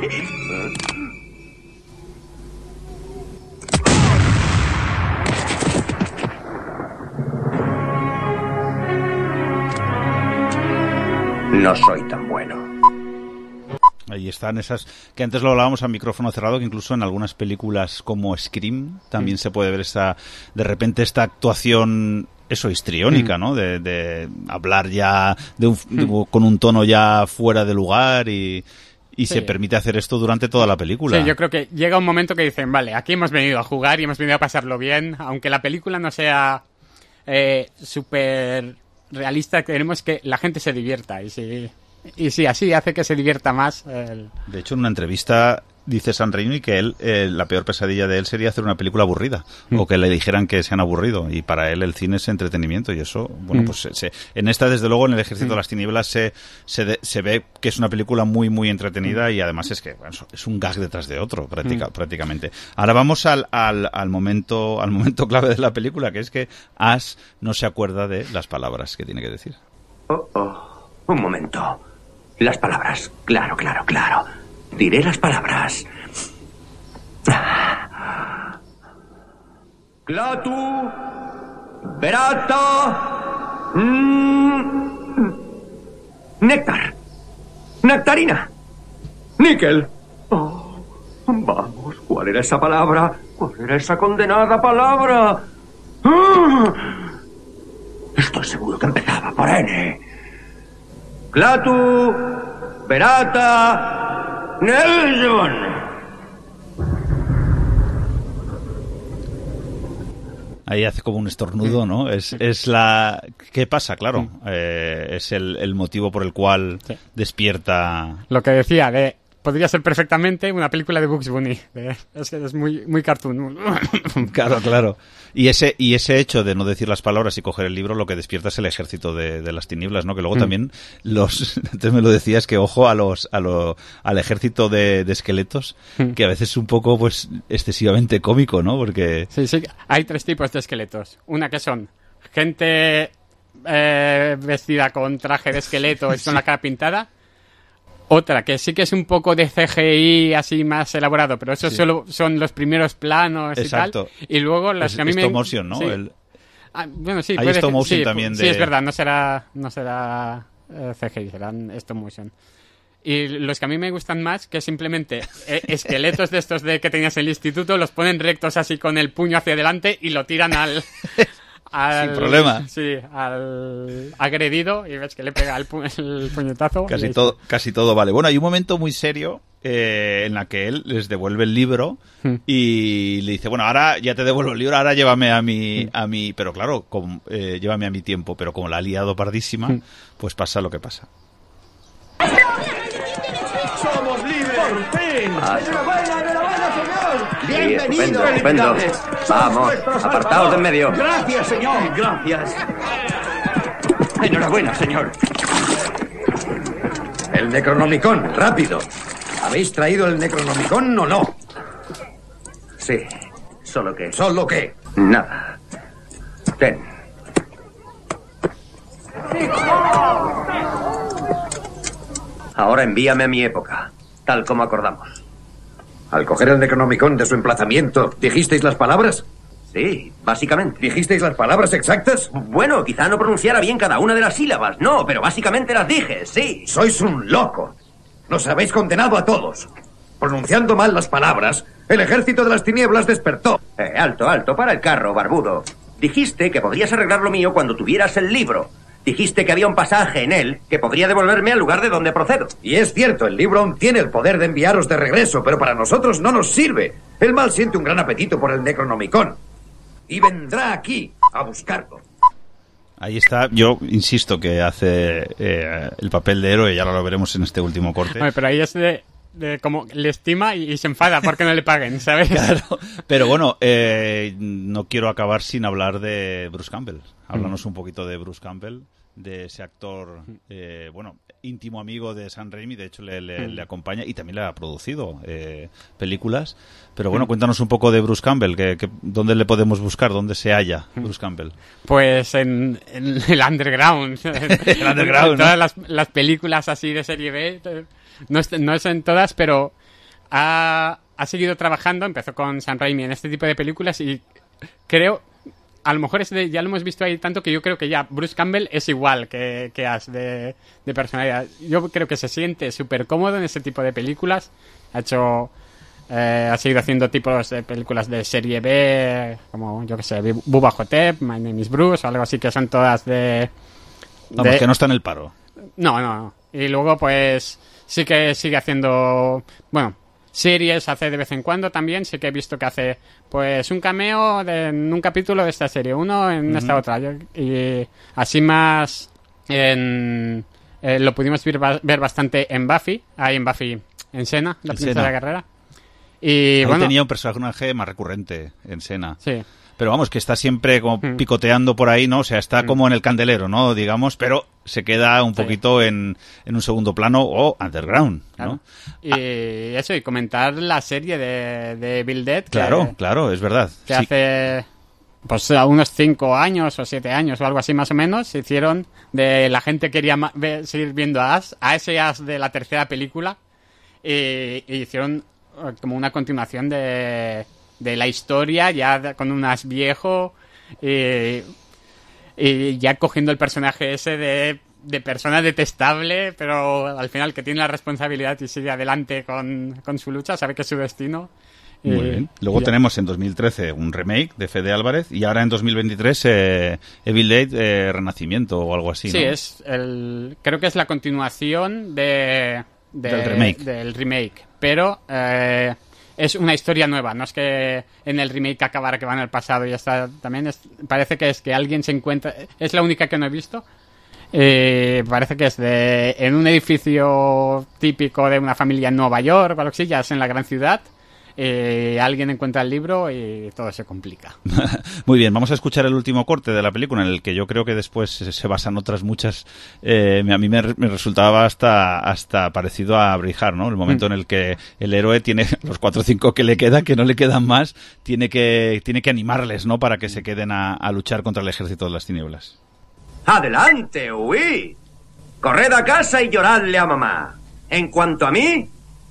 No soy tan bueno. Ahí están esas que antes lo hablábamos a micrófono cerrado, que incluso en algunas películas como Scream también se puede ver de repente esta actuación histriónica, ¿no? De hablar ya con un tono ya fuera de lugar y se permite hacer esto durante toda la película. Sí, yo creo que llega un momento que dicen, vale, aquí hemos venido a jugar y hemos venido a pasarlo bien, aunque la película no sea súper realista, queremos que la gente se divierta y sí, así hace que se divierta más. De hecho, en una entrevista dice Sam Raimi que él, la peor pesadilla de él sería hacer una película aburrida, o que le dijeran que se han aburrido, y para él el cine es entretenimiento, y eso, bueno, pues en esta, desde luego, en El Ejército de las Tinieblas se ve que es una película muy, muy entretenida, y además es que bueno, es un gag detrás de otro, prácticamente. Ahora vamos al momento clave de la película, que es que Ash no se acuerda de las palabras que tiene que decir. Un momento. Las palabras. Claro. Diré las palabras. Clatu, Berata, Néctar. Nectarina. Níquel. Vamos, ¿cuál era esa palabra? ¿Cuál era esa condenada palabra? Estoy seguro que empezaba por N. Clatu, Berata, Nelson. Ahí hace como un estornudo, ¿no? Es la... ¿Qué pasa? Claro. Es el motivo por el cual despierta... Lo que decía, podría ser perfectamente una película de Bugs Bunny. Es muy, muy cartoon. Claro. Y ese hecho de no decir las palabras y coger el libro, lo que despierta es el Ejército de las Tinieblas, ¿no? Que luego también antes me lo decías, que ojo al ejército de esqueletos, que a veces es un poco, pues, excesivamente cómico, ¿no? Porque... Sí, hay 3 tipos de esqueletos. Una que son gente vestida con traje de esqueleto y con la cara pintada. Otra, que sí que es un poco de CGI así más elaborado, pero eso solo son los primeros planos. Exacto. Y tal. Y luego las que a mí stop motion, ¿no? Sí. Bueno, sí. Hay stop motion también Sí, es verdad, no será CGI, serán stop motion. Y los que a mí me gustan más, que simplemente esqueletos de estos que tenías en el instituto, los ponen rectos así con el puño hacia adelante y lo tiran sin problema. Sí, al agredido, y ves que le pega el puñetazo. Casi todo vale. Bueno, hay un momento muy serio en la que él les devuelve el libro y le dice, bueno, ahora ya te devuelvo el libro, ahora llévame a mi pero claro, llévame a mi tiempo, pero como la ha liado pardísima, pues pasa lo que pasa. ¡Somos libres! ¡Por fin! ¡Enhorabuena, señor! ¡Bienvenido! Estupendo. Vamos, apartaos de en medio. ¡Gracias, señor! ¡Gracias! ¡Enhorabuena, señor! El Necronomicon, rápido. ¿Habéis traído el Necronomicon o no? Sí, solo que... ¿Solo qué? Nada. Ten. Ahora envíame a mi época, tal como acordamos. Al coger el Necronomicon de su emplazamiento, ¿dijisteis las palabras? Sí, básicamente. ¿Dijisteis las palabras exactas? Bueno, quizá no pronunciara bien cada una de las sílabas. No, pero básicamente las dije, sí. Sois un loco. Nos habéis condenado a todos. Pronunciando mal las palabras, el ejército de las tinieblas despertó. Alto, para el carro, barbudo. Dijiste que podrías arreglar lo mío cuando tuvieras el libro. Dijiste que había un pasaje en él que podría devolverme al lugar de donde procedo. Y es cierto, el libro aún tiene el poder de enviaros de regreso, pero para nosotros no nos sirve. El mal siente un gran apetito por el Necronomicon. Y vendrá aquí a buscarlo. Ahí está, yo insisto que hace el papel de héroe, y ahora lo veremos en este último corte. Oye, pero ahí es de como le estima y se enfada porque no le paguen, ¿sabes? Claro, pero bueno, no quiero acabar sin hablar de Bruce Campbell. Háblanos un poquito de Bruce Campbell, de ese actor, íntimo amigo de Sam Raimi, de hecho le acompaña y también le ha producido películas. Pero bueno, cuéntanos un poco de Bruce Campbell, ¿dónde le podemos buscar? ¿Dónde se halla Bruce Campbell? Pues en el underground. El underground, en todas las películas así de serie B, no es en todas, pero ha seguido trabajando, empezó con Sam Raimi en este tipo de películas y creo... A lo mejor ya lo hemos visto ahí tanto que yo creo que ya Bruce Campbell es igual que Ash de personalidad. Yo creo que se siente súper cómodo en ese tipo de películas. Ha seguido haciendo tipos de películas de serie B, como yo que sé, Bubba Hotep, My Name is Bruce, o algo así, que son todas Vamos, que no está en el paro. No. Y luego pues sí que sigue haciendo... Bueno... Series hace de vez en cuando también. Sí que he visto que hace pues un cameo en un capítulo de esta serie, uno en esta otra. Y así más lo pudimos ver bastante en Buffy. Ahí en Buffy, en Senna, la princesa guerrera. Y bueno, tenía un personaje más recurrente en Senna. Sí. Pero vamos, que está siempre como picoteando por ahí, ¿no? O sea, está como en el candelero, ¿no? Digamos, pero se queda un poquito en un segundo plano o underground, ¿no? Claro. Y eso, y comentar la serie de Evil Dead. Claro, es verdad. Que hace pues unos 5 años o 7 años o algo así más o menos, se hicieron de la gente quería seguir viendo a ese Ash de la tercera película y hicieron como una continuación de la historia, ya con un Ash viejo y ya cogiendo el personaje ese de persona detestable, pero al final que tiene la responsabilidad y sigue adelante con su lucha, sabe que es su destino. Muy bien. Luego tenemos en 2013 un remake de Fede Álvarez y ahora en 2023 Evil Dead Renacimiento o algo así, ¿no? Sí, creo que es la continuación del remake, pero... es una historia nueva, no es que en el remake acabara que va en el pasado y ya está. También parece que es que alguien se encuentra... Es la única que no he visto. Parece que es en un edificio típico de una familia en Nueva York o algo así, ya es en la gran ciudad. Alguien encuentra el libro y todo se complica. Muy bien, vamos a escuchar el último corte de la película en el que yo creo que después se basan otras muchas. A mí me resultaba hasta parecido a Braveheart, ¿no? El momento en el que el héroe tiene los 4 o 5 que le quedan, que no le quedan más, tiene que animarles, ¿no? Para que se queden a luchar contra el ejército de las tinieblas. ¡Adelante, huid! Corred a casa y lloradle a mamá. En cuanto a mí...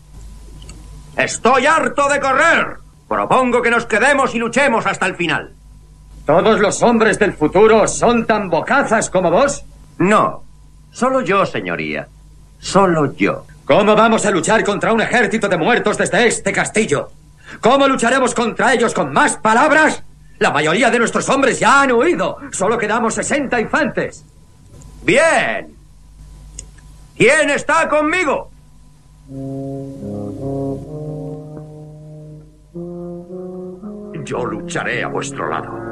¡Estoy harto de correr! Propongo que nos quedemos y luchemos hasta el final. ¿Todos los hombres del futuro son tan bocazas como vos? No, solo yo, señoría. Solo yo. ¿Cómo vamos a luchar contra un ejército de muertos desde este castillo? ¿Cómo lucharemos contra ellos con más palabras? La mayoría de nuestros hombres ya han huido. Solo quedamos 60 infantes. ¡Bien! ¿Quién está conmigo? Yo lucharé a vuestro lado.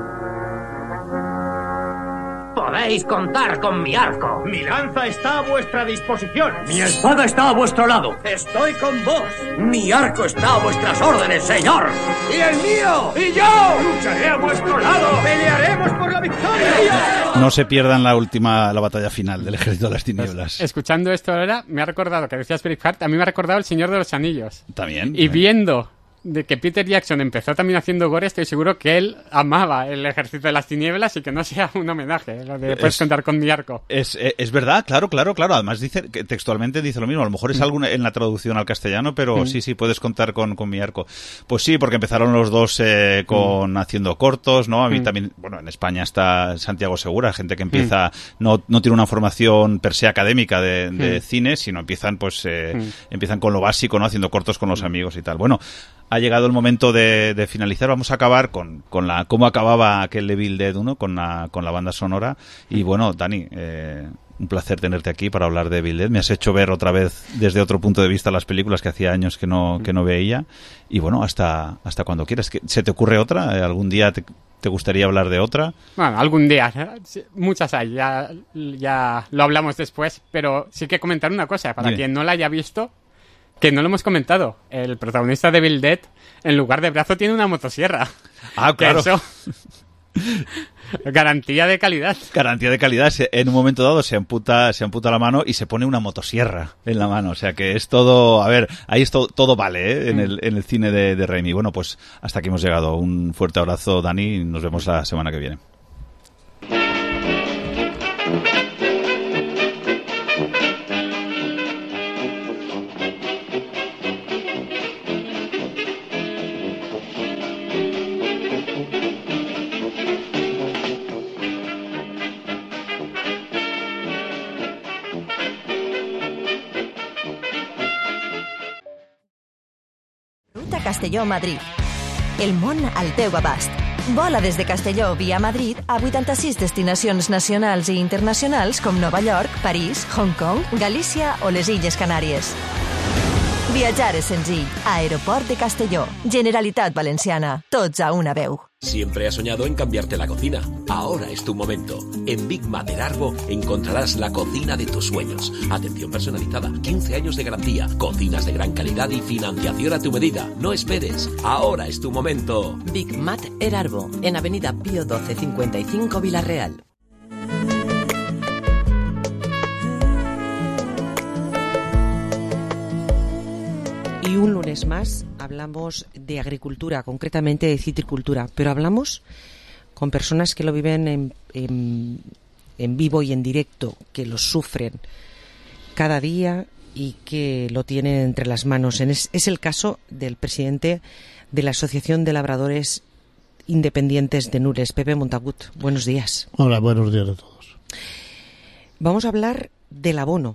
Podéis contar con mi arco. Mi lanza está a vuestra disposición. Mi espada está a vuestro lado. Estoy con vos. Mi arco está a vuestras órdenes, señor. ¡Y el mío! ¡Y yo! ¡Lucharé a vuestro lado! ¡Pelearemos por la victoria! No se pierdan la batalla final del Ejército de las Tinieblas. Escuchando esto ahora, me ha recordado, que decías Braveheart, a mí me ha recordado El Señor de los Anillos. También. Y viendo de que Peter Jackson empezó también haciendo gore, estoy seguro que él amaba el Ejército de las Tinieblas y que no sea un homenaje, lo de puedes contar con mi arco. Es verdad, claro. Además textualmente dice lo mismo. A lo mejor es algo en la traducción al castellano, pero sí, puedes contar con mi arco. Pues sí, porque empezaron los dos haciendo cortos, ¿no? A mí también, bueno, en España está Santiago Segura, gente que empieza, no tiene una formación per se académica de cine, sino empiezan con lo básico, ¿no? Haciendo cortos con los amigos y tal. Bueno, ha llegado el momento de finalizar. Vamos a acabar con cómo acababa aquel Evil Dead 1, con la banda sonora. Y bueno, Dani, un placer tenerte aquí para hablar de Evil Dead. Me has hecho ver otra vez desde otro punto de vista las películas que hacía años que no veía. Y bueno, hasta cuando quieras. ¿Se te ocurre otra? ¿Algún día te gustaría hablar de otra? Bueno, algún día. Muchas hay. Ya lo hablamos después. Pero sí que comentar una cosa. Para quien no la haya visto, que no lo hemos comentado. El protagonista de Evil Dead, en lugar de brazo, tiene una motosierra. Ah, claro. Eso... Garantía de calidad. Garantía de calidad. En un momento dado se amputa la mano y se pone una motosierra en la mano. O sea que es todo... A ver, ahí es todo vale, ¿eh? en el cine de Raimi. Bueno, pues hasta aquí hemos llegado. Un fuerte abrazo, Dani, y nos vemos la semana que viene. Castelló-Madrid. El món al teu abast. Vola des de Castelló via Madrid a 86 destinacions nacionals i internacionals com Nova York, París, Hong Kong, Galícia o les Illes Canàries. Viatjar és senzill. Aeroport de Castelló. Generalitat Valenciana. Tots a una veu. Siempre has soñado en cambiarte la cocina. Ahora es tu momento. En Big Mater Arbo encontrarás la cocina de tus sueños. Atención personalizada, 15 años de garantía, cocinas de gran calidad y financiación a tu medida. No esperes. Ahora es tu momento. Big Mater Arbo, en Avenida Pío 12, 55, Villarreal. Y un lunes más hablamos de agricultura, concretamente de citricultura, pero hablamos con personas que lo viven en vivo y en directo, que lo sufren cada día y que lo tienen entre las manos. Es el caso del presidente de la Asociación de Labradores Independientes de Nules, Pepe Montagut. Buenos días. Hola, buenos días a todos. Vamos a hablar del abono.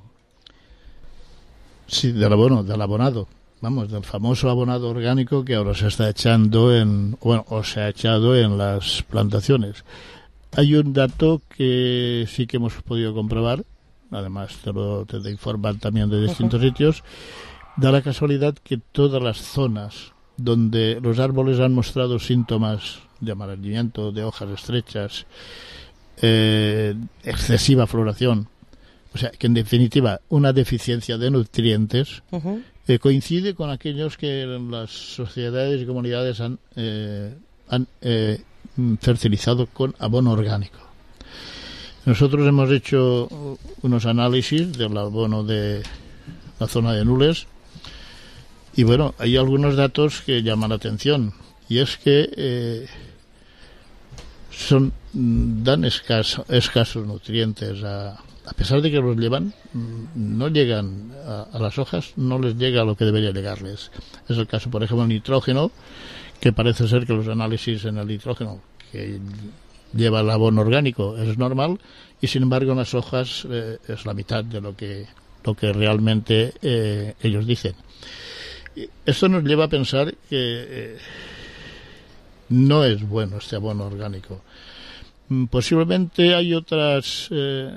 Sí, del abonado. Vamos, del famoso abonado orgánico que ahora se está echando se ha echado en las plantaciones. Hay un dato que sí que hemos podido comprobar, además te informan también de distintos sitios. Da la casualidad que todas las zonas donde los árboles han mostrado síntomas de amarillamiento, de hojas estrechas, excesiva floración, o sea, que en definitiva una deficiencia de nutrientes, coincide con aquellos que las sociedades y comunidades han fertilizado con abono orgánico. Nosotros hemos hecho unos análisis del abono de la zona de Nules y bueno, hay algunos datos que llaman la atención y es que dan escasos nutrientes a pesar de que los llevan, no llegan a las hojas, no les llega lo que debería llegarles. Es el caso, por ejemplo, el nitrógeno, que parece ser que los análisis en el nitrógeno que lleva el abono orgánico es normal, y sin embargo en las hojas es la mitad de lo que realmente ellos dicen. Esto nos lleva a pensar que no es bueno este abono orgánico. Posiblemente hay otras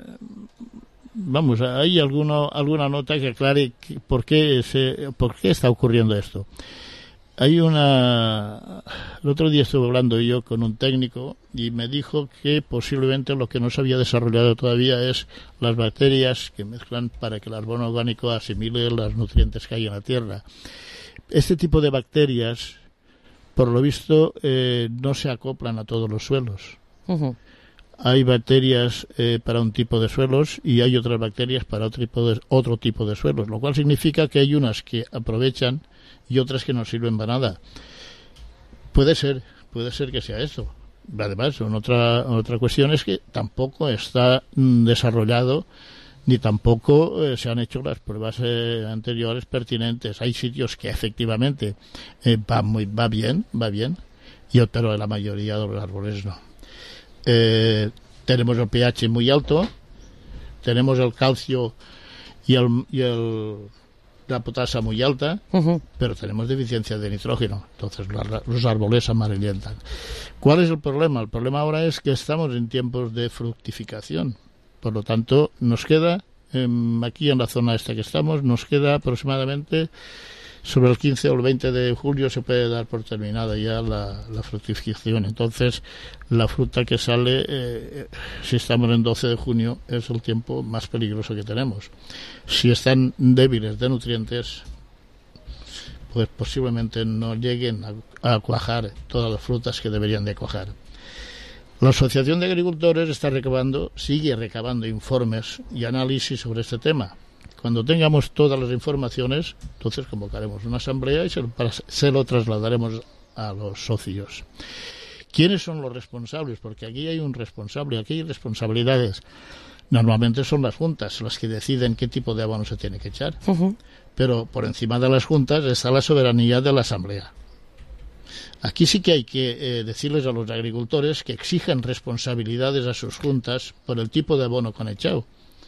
hay alguna nota que aclare por qué está ocurriendo esto. El otro día estuve hablando yo con un técnico y me dijo que posiblemente lo que no se había desarrollado todavía es las bacterias que mezclan para que el abono orgánico asimile los nutrientes que hay en la tierra. Este tipo de bacterias, por lo visto, no se acoplan a todos los suelos. Hay bacterias para un tipo de suelos y hay otras bacterias para otro tipo de suelos, lo cual significa que hay unas que aprovechan y otras que no sirven para nada. Puede ser que sea eso. Además, otra cuestión es que tampoco está desarrollado ni tampoco se han hecho las pruebas anteriores pertinentes. Hay sitios que efectivamente va bien, pero la mayoría de los árboles no. Tenemos el pH muy alto, tenemos el calcio y la potasa muy alta, pero tenemos deficiencia de nitrógeno, entonces los árboles amarillentan. ¿Cuál es el problema? El problema ahora es que estamos en tiempos de fructificación, por lo tanto nos queda, aquí en la zona esta que estamos, nos queda aproximadamente sobre el 15 o el 20 de julio se puede dar por terminada ya la fructificación. Entonces la fruta que sale, si estamos en 12 de junio, es el tiempo más peligroso que tenemos. Si están débiles de nutrientes, pues posiblemente no lleguen a cuajar todas las frutas que deberían de cuajar. La Asociación de Agricultores sigue recabando informes y análisis sobre este tema. Cuando tengamos todas las informaciones, entonces convocaremos una asamblea y se lo trasladaremos a los socios. ¿Quiénes son los responsables? Porque aquí hay un responsable, aquí hay responsabilidades. Normalmente son las juntas las que deciden qué tipo de abono se tiene que echar. Pero por encima de las juntas está la soberanía de la asamblea. Aquí sí que hay que decirles a los agricultores que exijan responsabilidades a sus juntas por el tipo de abono que han echado.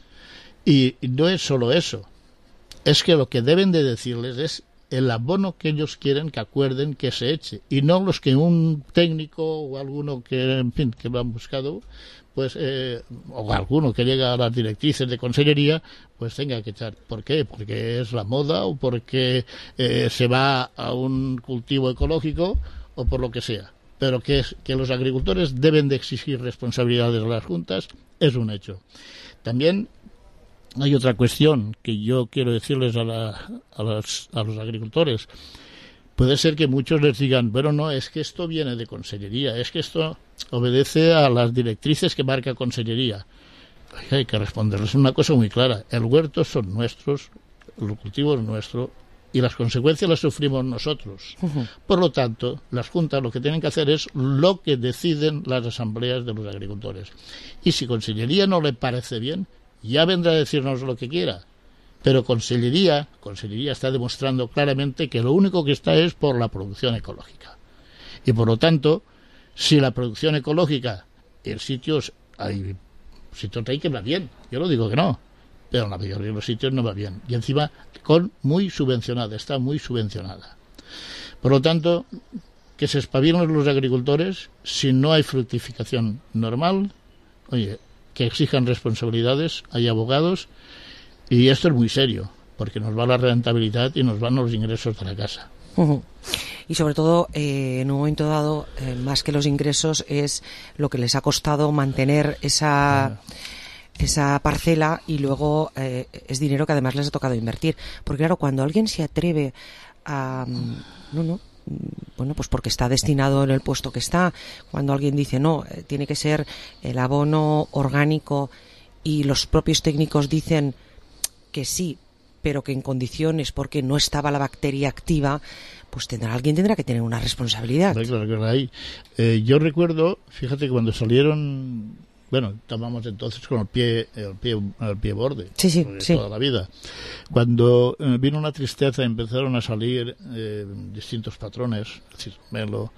Y no es solo eso, es que lo que deben de decirles es el abono que ellos quieren que acuerden que se eche, y no los que un técnico o alguno que, en fin, que lo han buscado, pues o alguno que llega a las directrices de consellería, pues tenga que echar. ¿Por qué? Porque es la moda o porque se va a un cultivo ecológico o por lo que sea. Pero que los agricultores deben de exigir responsabilidades a las juntas es un hecho. También hay otra cuestión que yo quiero decirles a los agricultores. Puede ser que muchos les digan, bueno, no, es que esto viene de consellería, es que esto obedece a las directrices que marca consellería. Hay que responderles una cosa muy clara. El huerto son nuestros, el cultivo es nuestro y las consecuencias las sufrimos nosotros. Por lo tanto, las juntas lo que tienen que hacer es lo que deciden las asambleas de los agricultores. Y si consellería no le parece bien, ya vendrá a decirnos lo que quiera, pero Consellería está demostrando claramente que lo único que está es por la producción ecológica. Y por lo tanto, si la producción ecológica en sitios hay que va bien, yo no digo que no, pero en la mayoría de los sitios no va bien, y encima está muy subvencionada. Por lo tanto, que se espabilen los agricultores. Si no hay fructificación normal, que exijan responsabilidades, hay abogados, y esto es muy serio, porque nos va la rentabilidad y nos van los ingresos de la casa. Y sobre todo, en un momento dado, más que los ingresos, es lo que les ha costado mantener esa parcela, y luego es dinero que además les ha tocado invertir. Porque claro, cuando alguien se atreve a... bueno, pues porque está destinado en el puesto que está. Cuando alguien dice no, tiene que ser el abono orgánico, y los propios técnicos dicen que sí, pero que en condiciones porque no estaba la bacteria activa, pues alguien tendrá que tener una responsabilidad. Claro que hay. Yo recuerdo, fíjate que cuando salieron, bueno, estábamos entonces con el pie borde, sí. Toda la vida. Cuando vino la tristeza, empezaron a salir distintos patrones, es decir, lo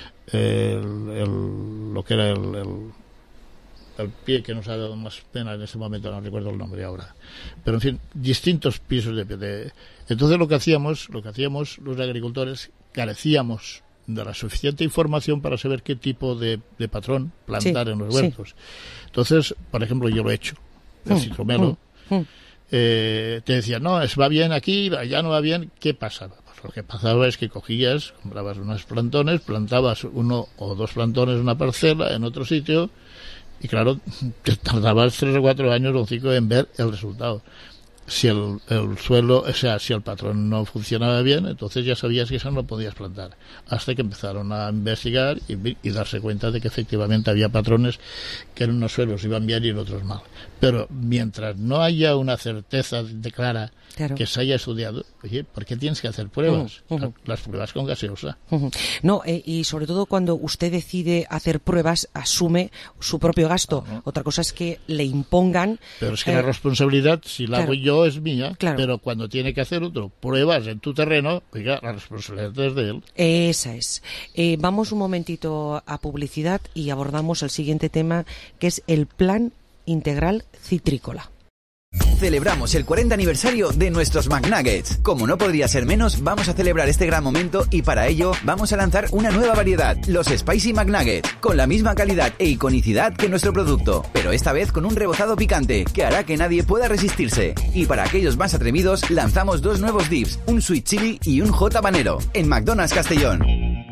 que era el pie que nos ha dado más pena en este momento, no recuerdo el nombre ahora, pero en fin, distintos pisos de entonces lo que hacíamos los agricultores, carecíamos de la suficiente información para saber qué tipo de patrón plantar en los huertos. Entonces, por ejemplo, yo lo he hecho, el citromelo. Te decían, no, va bien aquí, allá no va bien. ¿Qué pasaba? Pues lo que pasaba es que comprabas unos plantones, plantabas 1 o 2 plantones en una parcela, en otro sitio, y claro, te tardabas 3 o 4 años o 5 en ver el resultado. Si el suelo, o sea, si el patrón no funcionaba bien, entonces ya sabías que eso no lo podías plantar. Hasta que empezaron a investigar y darse cuenta de que efectivamente había patrones que en unos suelos iban bien y en otros mal. Pero mientras no haya una certeza clara que se haya estudiado, oye, ¿por qué tienes que hacer pruebas? Las pruebas con gaseosa. No, y sobre todo cuando usted decide hacer pruebas, asume su propio gasto. Otra cosa es que le impongan... Pero es que la responsabilidad, si la hago yo, es mía, pero cuando tiene que hacer otro pruebas en tu terreno, oiga, la responsabilidad es de él. Esa es. Vamos un momentito a publicidad y abordamos el siguiente tema, que es el Plan Integral Citrícola. Celebramos el 40 aniversario de nuestros McNuggets. Como no podría ser menos, vamos a celebrar este gran momento y para ello vamos a lanzar una nueva variedad, los Spicy McNuggets, con la misma calidad e iconicidad que nuestro producto, pero esta vez con un rebozado picante que hará que nadie pueda resistirse. Y para aquellos más atrevidos, lanzamos 2 nuevos dips, un Sweet Chili y un Hot Habanero, en McDonald's Castellón.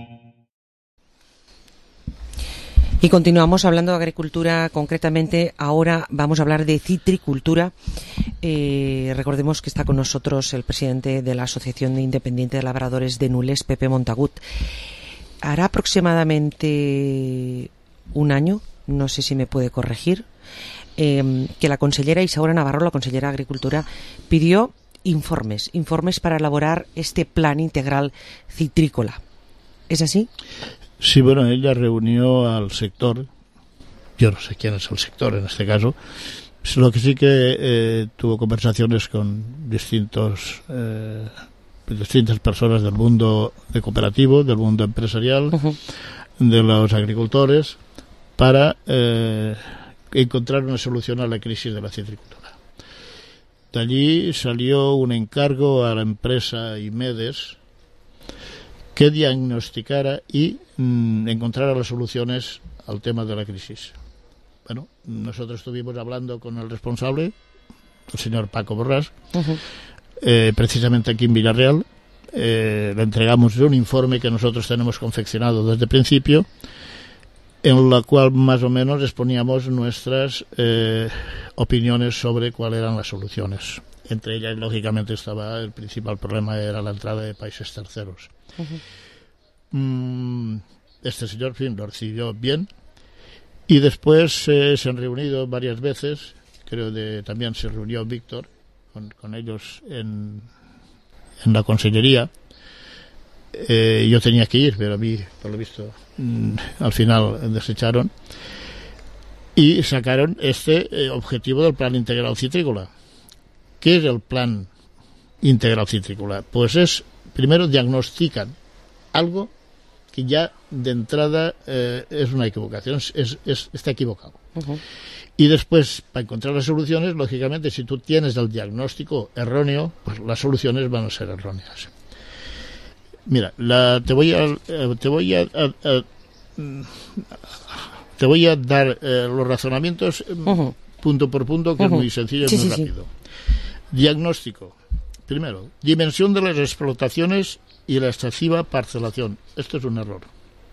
Y continuamos hablando de agricultura, concretamente ahora vamos a hablar de citricultura. Recordemos que está con nosotros el presidente de la Asociación Independiente de Labradores de Nules, Pepe Montagut. Hará aproximadamente un año, no sé si me puede corregir, que la consellera Isaura Navarro, la consellera de Agricultura, pidió informes para elaborar este plan integral citrícola. ¿Es así? Sí, bueno, ella reunió al sector, yo no sé quién es el sector en este caso, lo que sí que tuvo conversaciones con distintas personas del mundo de cooperativo, del mundo empresarial, de los agricultores, para encontrar una solución a la crisis de la citricultura. De allí salió un encargo a la empresa Imedes que diagnosticara y encontrara las soluciones al tema de la crisis. Bueno, nosotros estuvimos hablando con el responsable, el señor Paco Borrás, precisamente aquí en Villarreal. Le entregamos un informe que nosotros tenemos confeccionado desde el principio, en la cual más o menos exponíamos nuestras opiniones sobre cuáles eran las soluciones. Entre ellas, lógicamente, estaba el principal problema era la entrada de países terceros. Este señor, en fin, lo recibió bien y después se han reunido varias veces, también se reunió Víctor con ellos en la consellería. Yo tenía que ir, pero a mí, por lo visto, al final desecharon y sacaron este objetivo del Plan Integral Citrícola. ¿Qué es el Plan Integral Citrícola? Pues primero diagnostican algo que ya de entrada es una equivocación, está equivocado. Y después, para encontrar las soluciones, lógicamente, si tú tienes el diagnóstico erróneo, pues las soluciones van a ser erróneas. Mira, te voy a dar los razonamientos punto por punto, que es muy sencillo y muy rápido. Diagnóstico. Primero, dimensión de las explotaciones y la excesiva parcelación. Esto es un error.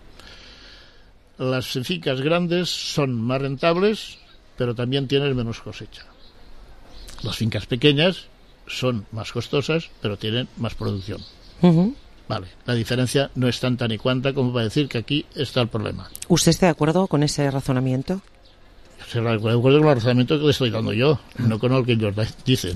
Las fincas grandes son más rentables, pero también tienen menos cosecha. Las fincas pequeñas son más costosas, pero tienen más producción. Vale, la diferencia no es tanta ni cuanta como para decir que aquí está el problema. ¿Usted está de acuerdo con ese razonamiento? Estoy de acuerdo con el razonamiento que le estoy dando yo, no con el que ellos dicen.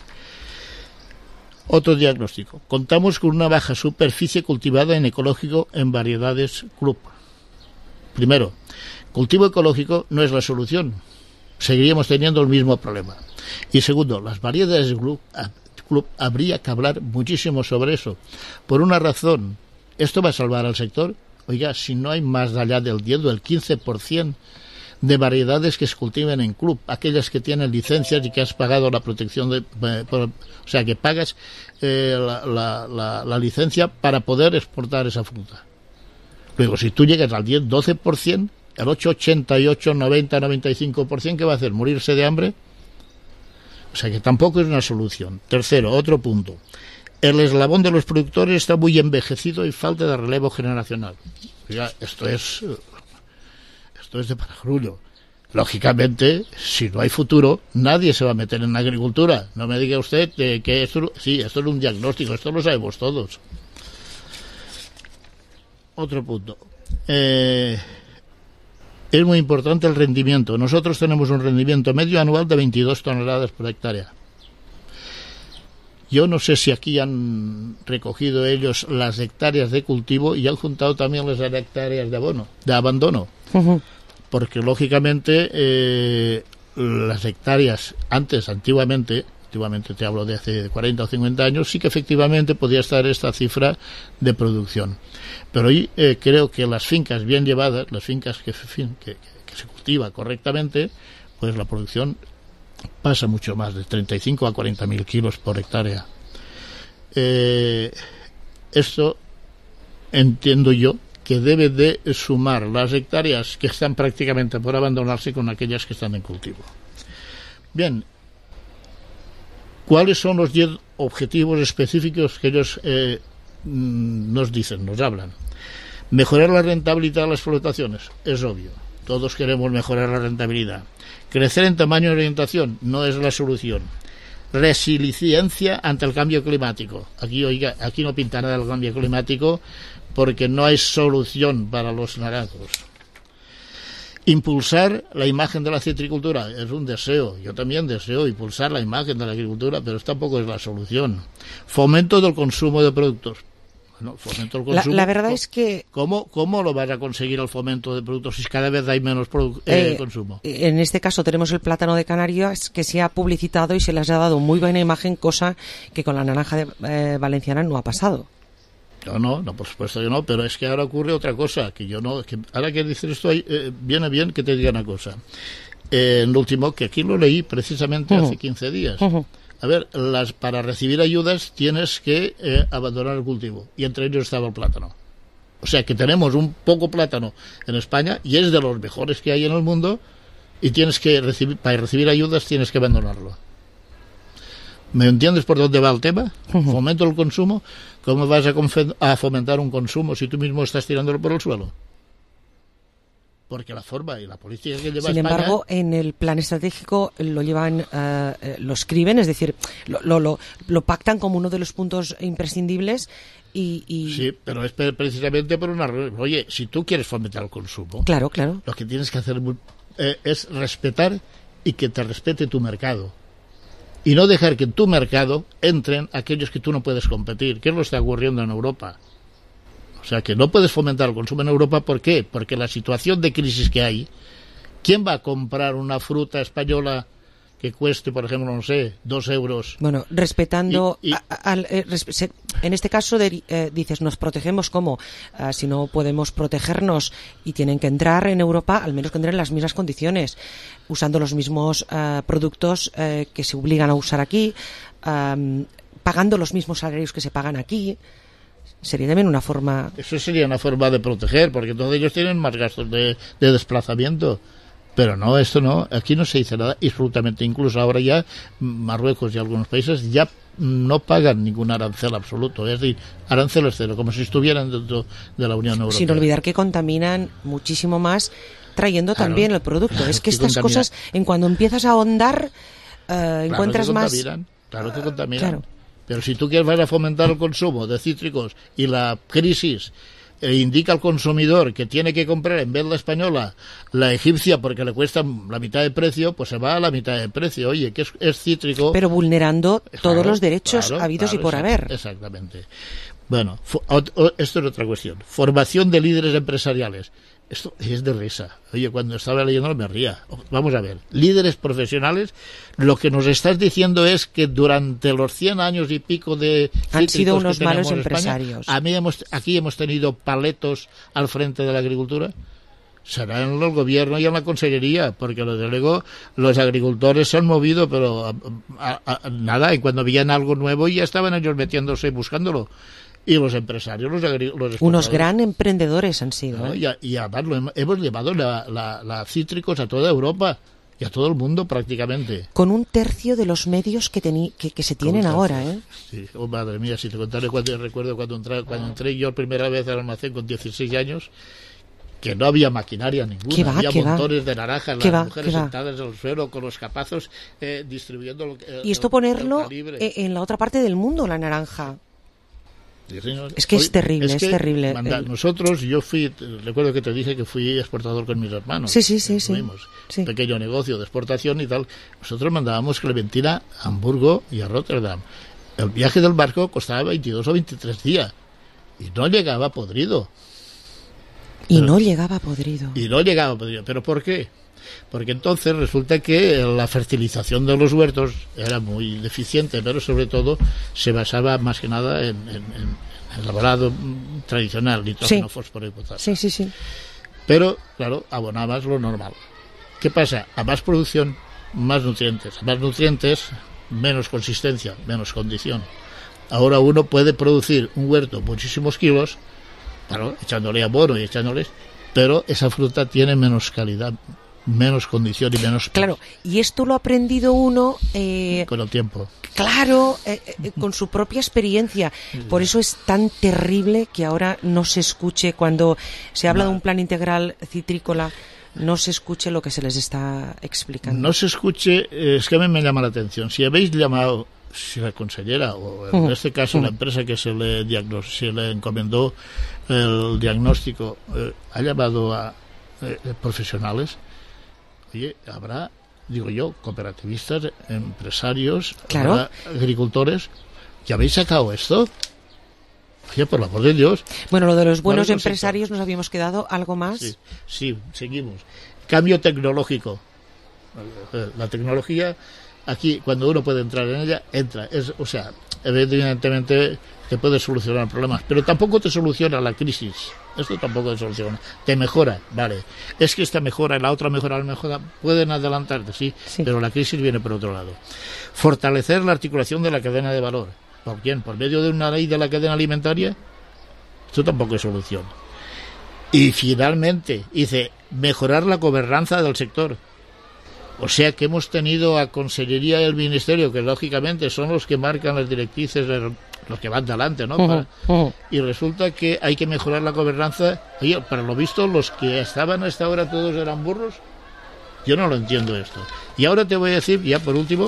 Otro diagnóstico. Contamos con una baja superficie cultivada en ecológico en variedades club. Primero, cultivo ecológico no es la solución. Seguiríamos teniendo el mismo problema. Y segundo, las variedades club habría que hablar muchísimo sobre eso. Por una razón, ¿esto va a salvar al sector? Oiga, si no hay más allá del 10 o del 15% de variedades que se cultiven en club, aquellas que tienen licencias y que has pagado la protección o sea, que pagas la licencia para poder exportar esa fruta. Luego, si tú llegas al 10, 12%, el 8, 88, 90, 95%, ¿qué va a hacer? ¿Morirse de hambre? O sea, que tampoco es una solución. Tercero, otro punto. El eslabón de los productores está muy envejecido y falta de relevo generacional. Oiga, esto es de paragrullo. Lógicamente, si no hay futuro, nadie se va a meter en la agricultura. No me diga usted que esto es un diagnóstico, esto lo sabemos todos. Otro punto. Es muy importante el rendimiento. Nosotros tenemos un rendimiento medio anual de 22 toneladas por hectárea. Yo no sé si aquí han recogido ellos las hectáreas de cultivo y han juntado también las hectáreas de abandono. Porque lógicamente las hectáreas antiguamente te hablo de hace 40 o 50 años, sí que efectivamente podía estar esta cifra de producción. Pero hoy creo que las fincas bien llevadas, las fincas que se cultiva correctamente, pues la producción pasa mucho más, de 35 a 40.000 kilos por hectárea. Esto entiendo yo que debe de sumar las hectáreas que están prácticamente por abandonarse con aquellas que están en cultivo. Bien, ¿cuáles son los 10 objetivos específicos que ellos nos hablan? Mejorar la rentabilidad de las explotaciones, es obvio, todos queremos mejorar la rentabilidad. Crecer en tamaño y orientación no es la solución. Resiliencia ante el cambio climático. Aquí no pinta nada el cambio climático porque no hay solución para los naranjos. Impulsar la imagen de la citricultura es un deseo. Yo también deseo impulsar la imagen de la agricultura, pero tampoco es la solución. Fomento del consumo de productos. Bueno, fomento del consumo. La verdad es que... ¿Cómo lo vas a conseguir el fomento de productos si cada vez hay menos consumo? En este caso tenemos el plátano de Canarias que se ha publicitado y se les ha dado muy buena imagen, cosa que con la naranja valenciana no ha pasado. No, por supuesto que no, pero es que ahora ocurre otra cosa, que ahora que dices esto, viene bien que te diga una cosa. En lo último, que aquí lo leí precisamente hace 15 días. A ver, para recibir ayudas tienes que abandonar el cultivo, y entre ellos estaba el plátano. O sea que tenemos un poco plátano en España, y es de los mejores que hay en el mundo, y para recibir ayudas tienes que abandonarlo. ¿Me entiendes por dónde va el tema? Fomento el consumo. ¿Cómo vas a fomentar un consumo si tú mismo estás tirándolo por el suelo? Porque la forma y la política que lleva Sin España... embargo, en el plan estratégico lo llevan, lo escriben, es decir, lo pactan como uno de los puntos imprescindibles y... Sí, pero es precisamente por una... Oye, si tú quieres fomentar el consumo... Claro. Lo que tienes que hacer es respetar y que te respete tu mercado. Y no dejar que en tu mercado entren aquellos que tú no puedes competir, que es lo que está ocurriendo en Europa. O sea, que no puedes fomentar el consumo en Europa. ¿Por qué? Porque la situación de crisis que hay, ¿quién va a comprar una fruta española que cueste, por ejemplo, no sé, 2 euros? Bueno, respetando... en este caso dices, nos protegemos ¿cómo? Si no podemos protegernos y tienen que entrar en Europa, al menos que entren en las mismas condiciones, usando los mismos productos que se obligan a usar aquí, pagando los mismos salarios que se pagan aquí. Sería también una forma... Eso sería una forma de proteger, porque todos ellos tienen más gastos de desplazamiento. Pero no, esto no, aquí no se dice nada, absolutamente. Incluso ahora ya Marruecos y algunos países ya no pagan ningún arancel absoluto, es decir, aranceles cero, como si estuvieran dentro de la Unión Europea. Sin olvidar que contaminan muchísimo más trayendo también el producto. Es que estas cosas, en cuando empiezas a ahondar, encuentras más... Claro que contaminan. Claro. Pero si tú quieres a fomentar el consumo de cítricos y la crisis indica al consumidor que tiene que comprar en vez de la española la egipcia porque le cuesta la mitad de precio, pues se va a la mitad de precio. Oye, que es cítrico. Pero vulnerando todos los derechos habidos y por haber. Exactamente. Bueno, esto es otra cuestión. Formación de líderes empresariales. Esto es de risa. Oye, cuando estaba leyéndolo me ría. Vamos a ver. Líderes profesionales, lo que nos estás diciendo es que durante los 100 años y pico de han sido unos malos España, empresarios. Aquí hemos tenido paletos al frente de la agricultura. Será en el gobierno y en la consellería, porque desde luego los agricultores se han movido, pero nada, y cuando veían algo nuevo ya estaban ellos metiéndose y buscándolo. Y los empresarios, los unos gran emprendedores han sido. ¿No? Y además hemos llevado la cítricos a toda Europa y a todo el mundo prácticamente. Con 1/3 de los medios que se tienen ahora, ¿eh? Sí, madre mía, si te contaré recuerdo cuando entré yo primera vez al almacén con 16 años, que no había maquinaria ninguna, ¿Qué va, había qué va? montones de naranjas, ¿Qué las va, mujeres qué va? sentadas en el suelo con los capazos distribuyendo Y esto ponerlo en la otra parte del mundo, la naranja. Sí, señor. Es que es terrible, es terrible. Nosotros, yo recuerdo que te dije que fui exportador con mis hermanos. Sí. Tuvimos un pequeño negocio de exportación y tal. Nosotros mandábamos clementina a Hamburgo y a Rotterdam. El viaje del barco costaba 22 o 23 días y no llegaba podrido. Y no llegaba podrido. ¿Pero por qué? Porque entonces resulta que la fertilización de los huertos era muy deficiente, pero sobre todo se basaba más que nada en el laborado tradicional, nitrógeno, fósforo y potasio. Sí. Pero, claro, abonabas lo normal. ¿Qué pasa? A más producción, más nutrientes. A más nutrientes, menos consistencia, menos condición. Ahora uno puede producir un huerto muchísimos kilos, claro, echándole abono y echándoles, pero esa fruta tiene menos calidad, menos condición y menos... Claro, y esto lo ha aprendido uno... con el tiempo. Claro, con su propia experiencia. Por eso es tan terrible que ahora no se escuche, cuando se habla de un plan integral citrícola, no se escuche lo que se les está explicando. No se escuche, es que a mí me llama la atención. Si habéis llamado, si la consellera, o en este caso la empresa que se le encomendó el diagnóstico, ha llamado a profesionales, oye, habrá, digo yo, cooperativistas, empresarios, claro, agricultores, ¿ya habéis sacado esto? Oye, por el amor de Dios. Bueno, lo de los buenos empresarios nos habíamos quedado, ¿algo más? Sí, seguimos. Cambio tecnológico. La tecnología, aquí, cuando uno puede entrar en ella, entra. O sea, evidentemente te puede solucionar problemas, pero tampoco te soluciona la crisis. Esto tampoco te soluciona. Te mejora, vale. Es que esta mejora y la otra mejora, pueden adelantarte, sí, pero la crisis viene por otro lado. Fortalecer la articulación de la cadena de valor. ¿Por quién? ¿Por medio de una ley de la cadena alimentaria? Esto tampoco es solución. Y finalmente, dice, mejorar la gobernanza del sector. O sea que hemos tenido a Consellería y el Ministerio, que lógicamente son los que marcan las directrices, los que van delante, ¿no? Y resulta que hay que mejorar la gobernanza. Oye, para lo visto, los que estaban hasta ahora todos eran burros. Yo no lo entiendo esto. Y ahora te voy a decir, ya por último,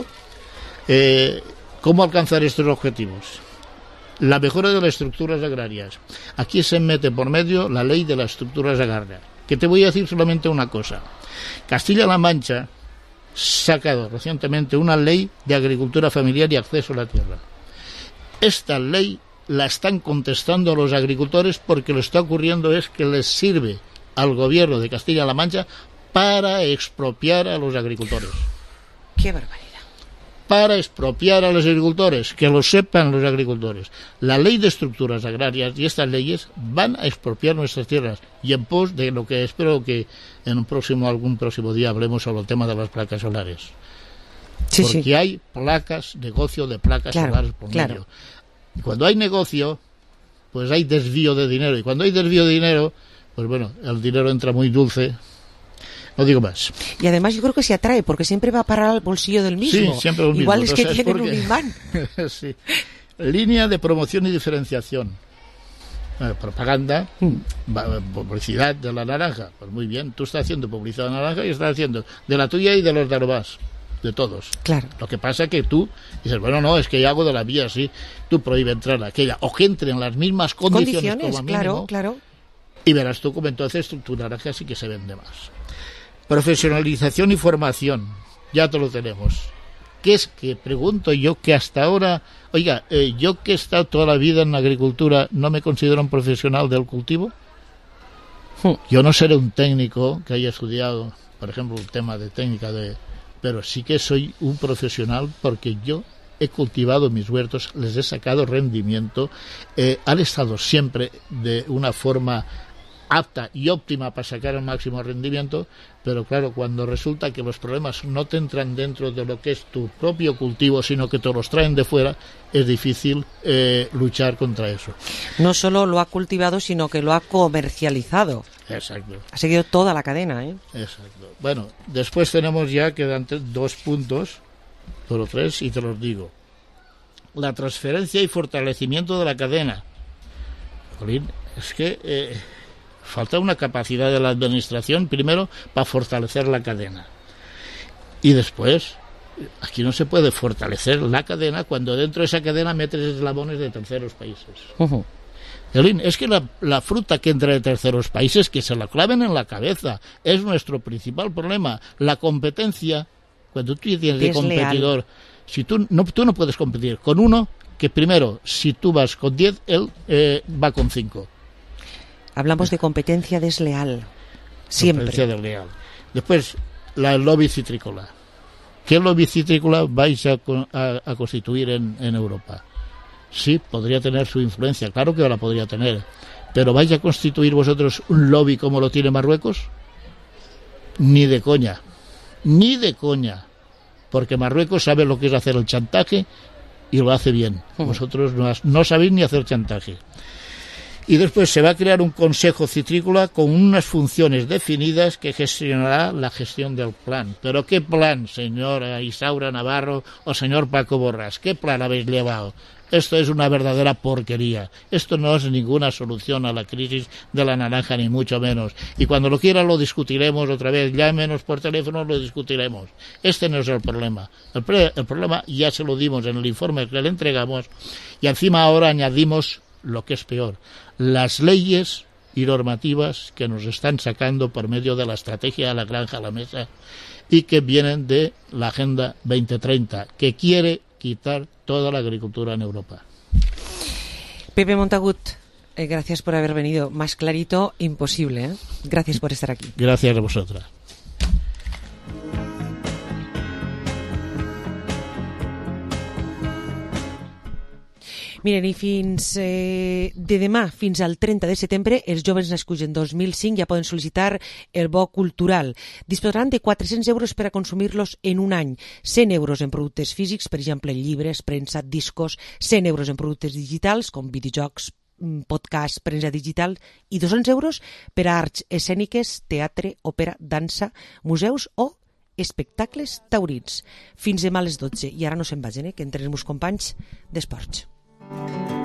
cómo alcanzar estos objetivos. La mejora de las estructuras agrarias. Aquí se mete por medio la ley de las estructuras agrarias. Que te voy a decir solamente una cosa. Castilla-La Mancha ha sacado recientemente una ley de agricultura familiar y acceso a la tierra. Esta ley la están contestando los agricultores porque lo que está ocurriendo es que les sirve al gobierno de Castilla-La Mancha para expropiar a los agricultores. ¡Qué barbaridad! Para expropiar a los agricultores, que lo sepan los agricultores. La ley de estructuras agrarias y estas leyes van a expropiar nuestras tierras, y en pos de lo que espero que en algún próximo día hablemos sobre el tema de las placas solares. Porque hay negocio de placas solares por medio. Y cuando hay negocio, pues hay desvío de dinero, y cuando hay desvío de dinero, pues bueno, el dinero entra muy dulce. No digo más. Y además yo creo que se atrae, porque siempre va a parar al bolsillo del mismo. Sí, siempre el mismo. Igual es que tienen un imán. Sí. Línea de promoción y diferenciación. Propaganda, publicidad de la naranja. Pues muy bien, tú estás haciendo publicidad de la naranja y estás haciendo de la tuya y de los de Arobás. De todos. Claro. Lo que pasa es que tú dices, bueno, no, es que yo hago de la mía, sí. Tú prohíbe entrar a aquella, o que entre en las mismas condiciones como mínimo, claro. Y verás tú como entonces tu naranja sí que se vende más. Profesionalización y formación, ya te lo tenemos. ¿Qué es que, pregunto yo, que hasta ahora, oiga, yo que he estado toda la vida en la agricultura, ¿no me considero un profesional del cultivo? Yo no seré un técnico que haya estudiado, por ejemplo, el tema de técnica, pero sí que soy un profesional porque yo he cultivado mis huertos, les he sacado rendimiento, han estado siempre de una forma apta y óptima para sacar el máximo rendimiento, pero claro, cuando resulta que los problemas no te entran dentro de lo que es tu propio cultivo, sino que te los traen de fuera, es difícil luchar contra eso. No solo lo ha cultivado, sino que lo ha comercializado. Exacto. Ha seguido toda la cadena, ¿eh? Exacto. Bueno, después tenemos ya, quedan 2 puntos, solo 3, y te los digo. La transferencia y fortalecimiento de la cadena. Jolín, es que falta una capacidad de la administración, primero, para fortalecer la cadena. Y después, aquí no se puede fortalecer la cadena cuando dentro de esa cadena metes eslabones de terceros países. Es que la fruta que entra de terceros países, que se la claven en la cabeza, es nuestro principal problema. La competencia, cuando tú tienes de competidor, si tú no puedes competir con uno que primero, si tú vas con 10, él va con 5. Hablamos de competencia desleal, siempre. Competencia desleal. Después, la lobby citrícola. ¿Qué lobby citrícola vais a constituir en Europa? Sí, podría tener su influencia, claro que la podría tener, pero ¿vais a constituir vosotros un lobby como lo tiene Marruecos? Ni de coña, porque Marruecos sabe lo que es hacer el chantaje y lo hace bien. Vosotros no sabéis ni hacer chantaje. Y después se va a crear un consejo citrícola con unas funciones definidas que gestionará la gestión del plan. ¿Pero qué plan, señora Isaura Navarro o señor Paco Borràs? ¿Qué plan habéis llevado? Esto es una verdadera porquería. Esto no es ninguna solución a la crisis de la naranja, ni mucho menos. Y cuando lo quiera lo discutiremos otra vez. Llámenos por teléfono, lo discutiremos. Este no es el problema. El problema ya se lo dimos en el informe que le entregamos y encima ahora añadimos lo que es peor, las leyes y normativas que nos están sacando por medio de la estrategia de la granja a la mesa y que vienen de la Agenda 2030, que quiere quitar toda la agricultura en Europa. Pepe Montagut, gracias por haber venido. Más clarito, imposible, ¿eh? Gracias por estar aquí. Gracias a vosotras. Miren, i de demà fins al 30 de setembre, els joves nascuts en 2005 ja poden sol·licitar el bo cultural. Disposaran de 400 euros per a consumir-los en un any, 100 euros en productes físics, per exemple, llibres, premsa, discos, 100 euros en productes digitals, com videojocs, podcast, premsa digital, i 200 euros per a arts escèniques, teatre, òpera, dansa, museus o espectacles taurins. Fins demà a les 12. I ara no se'n vagin, que entren els meus companys d'esports.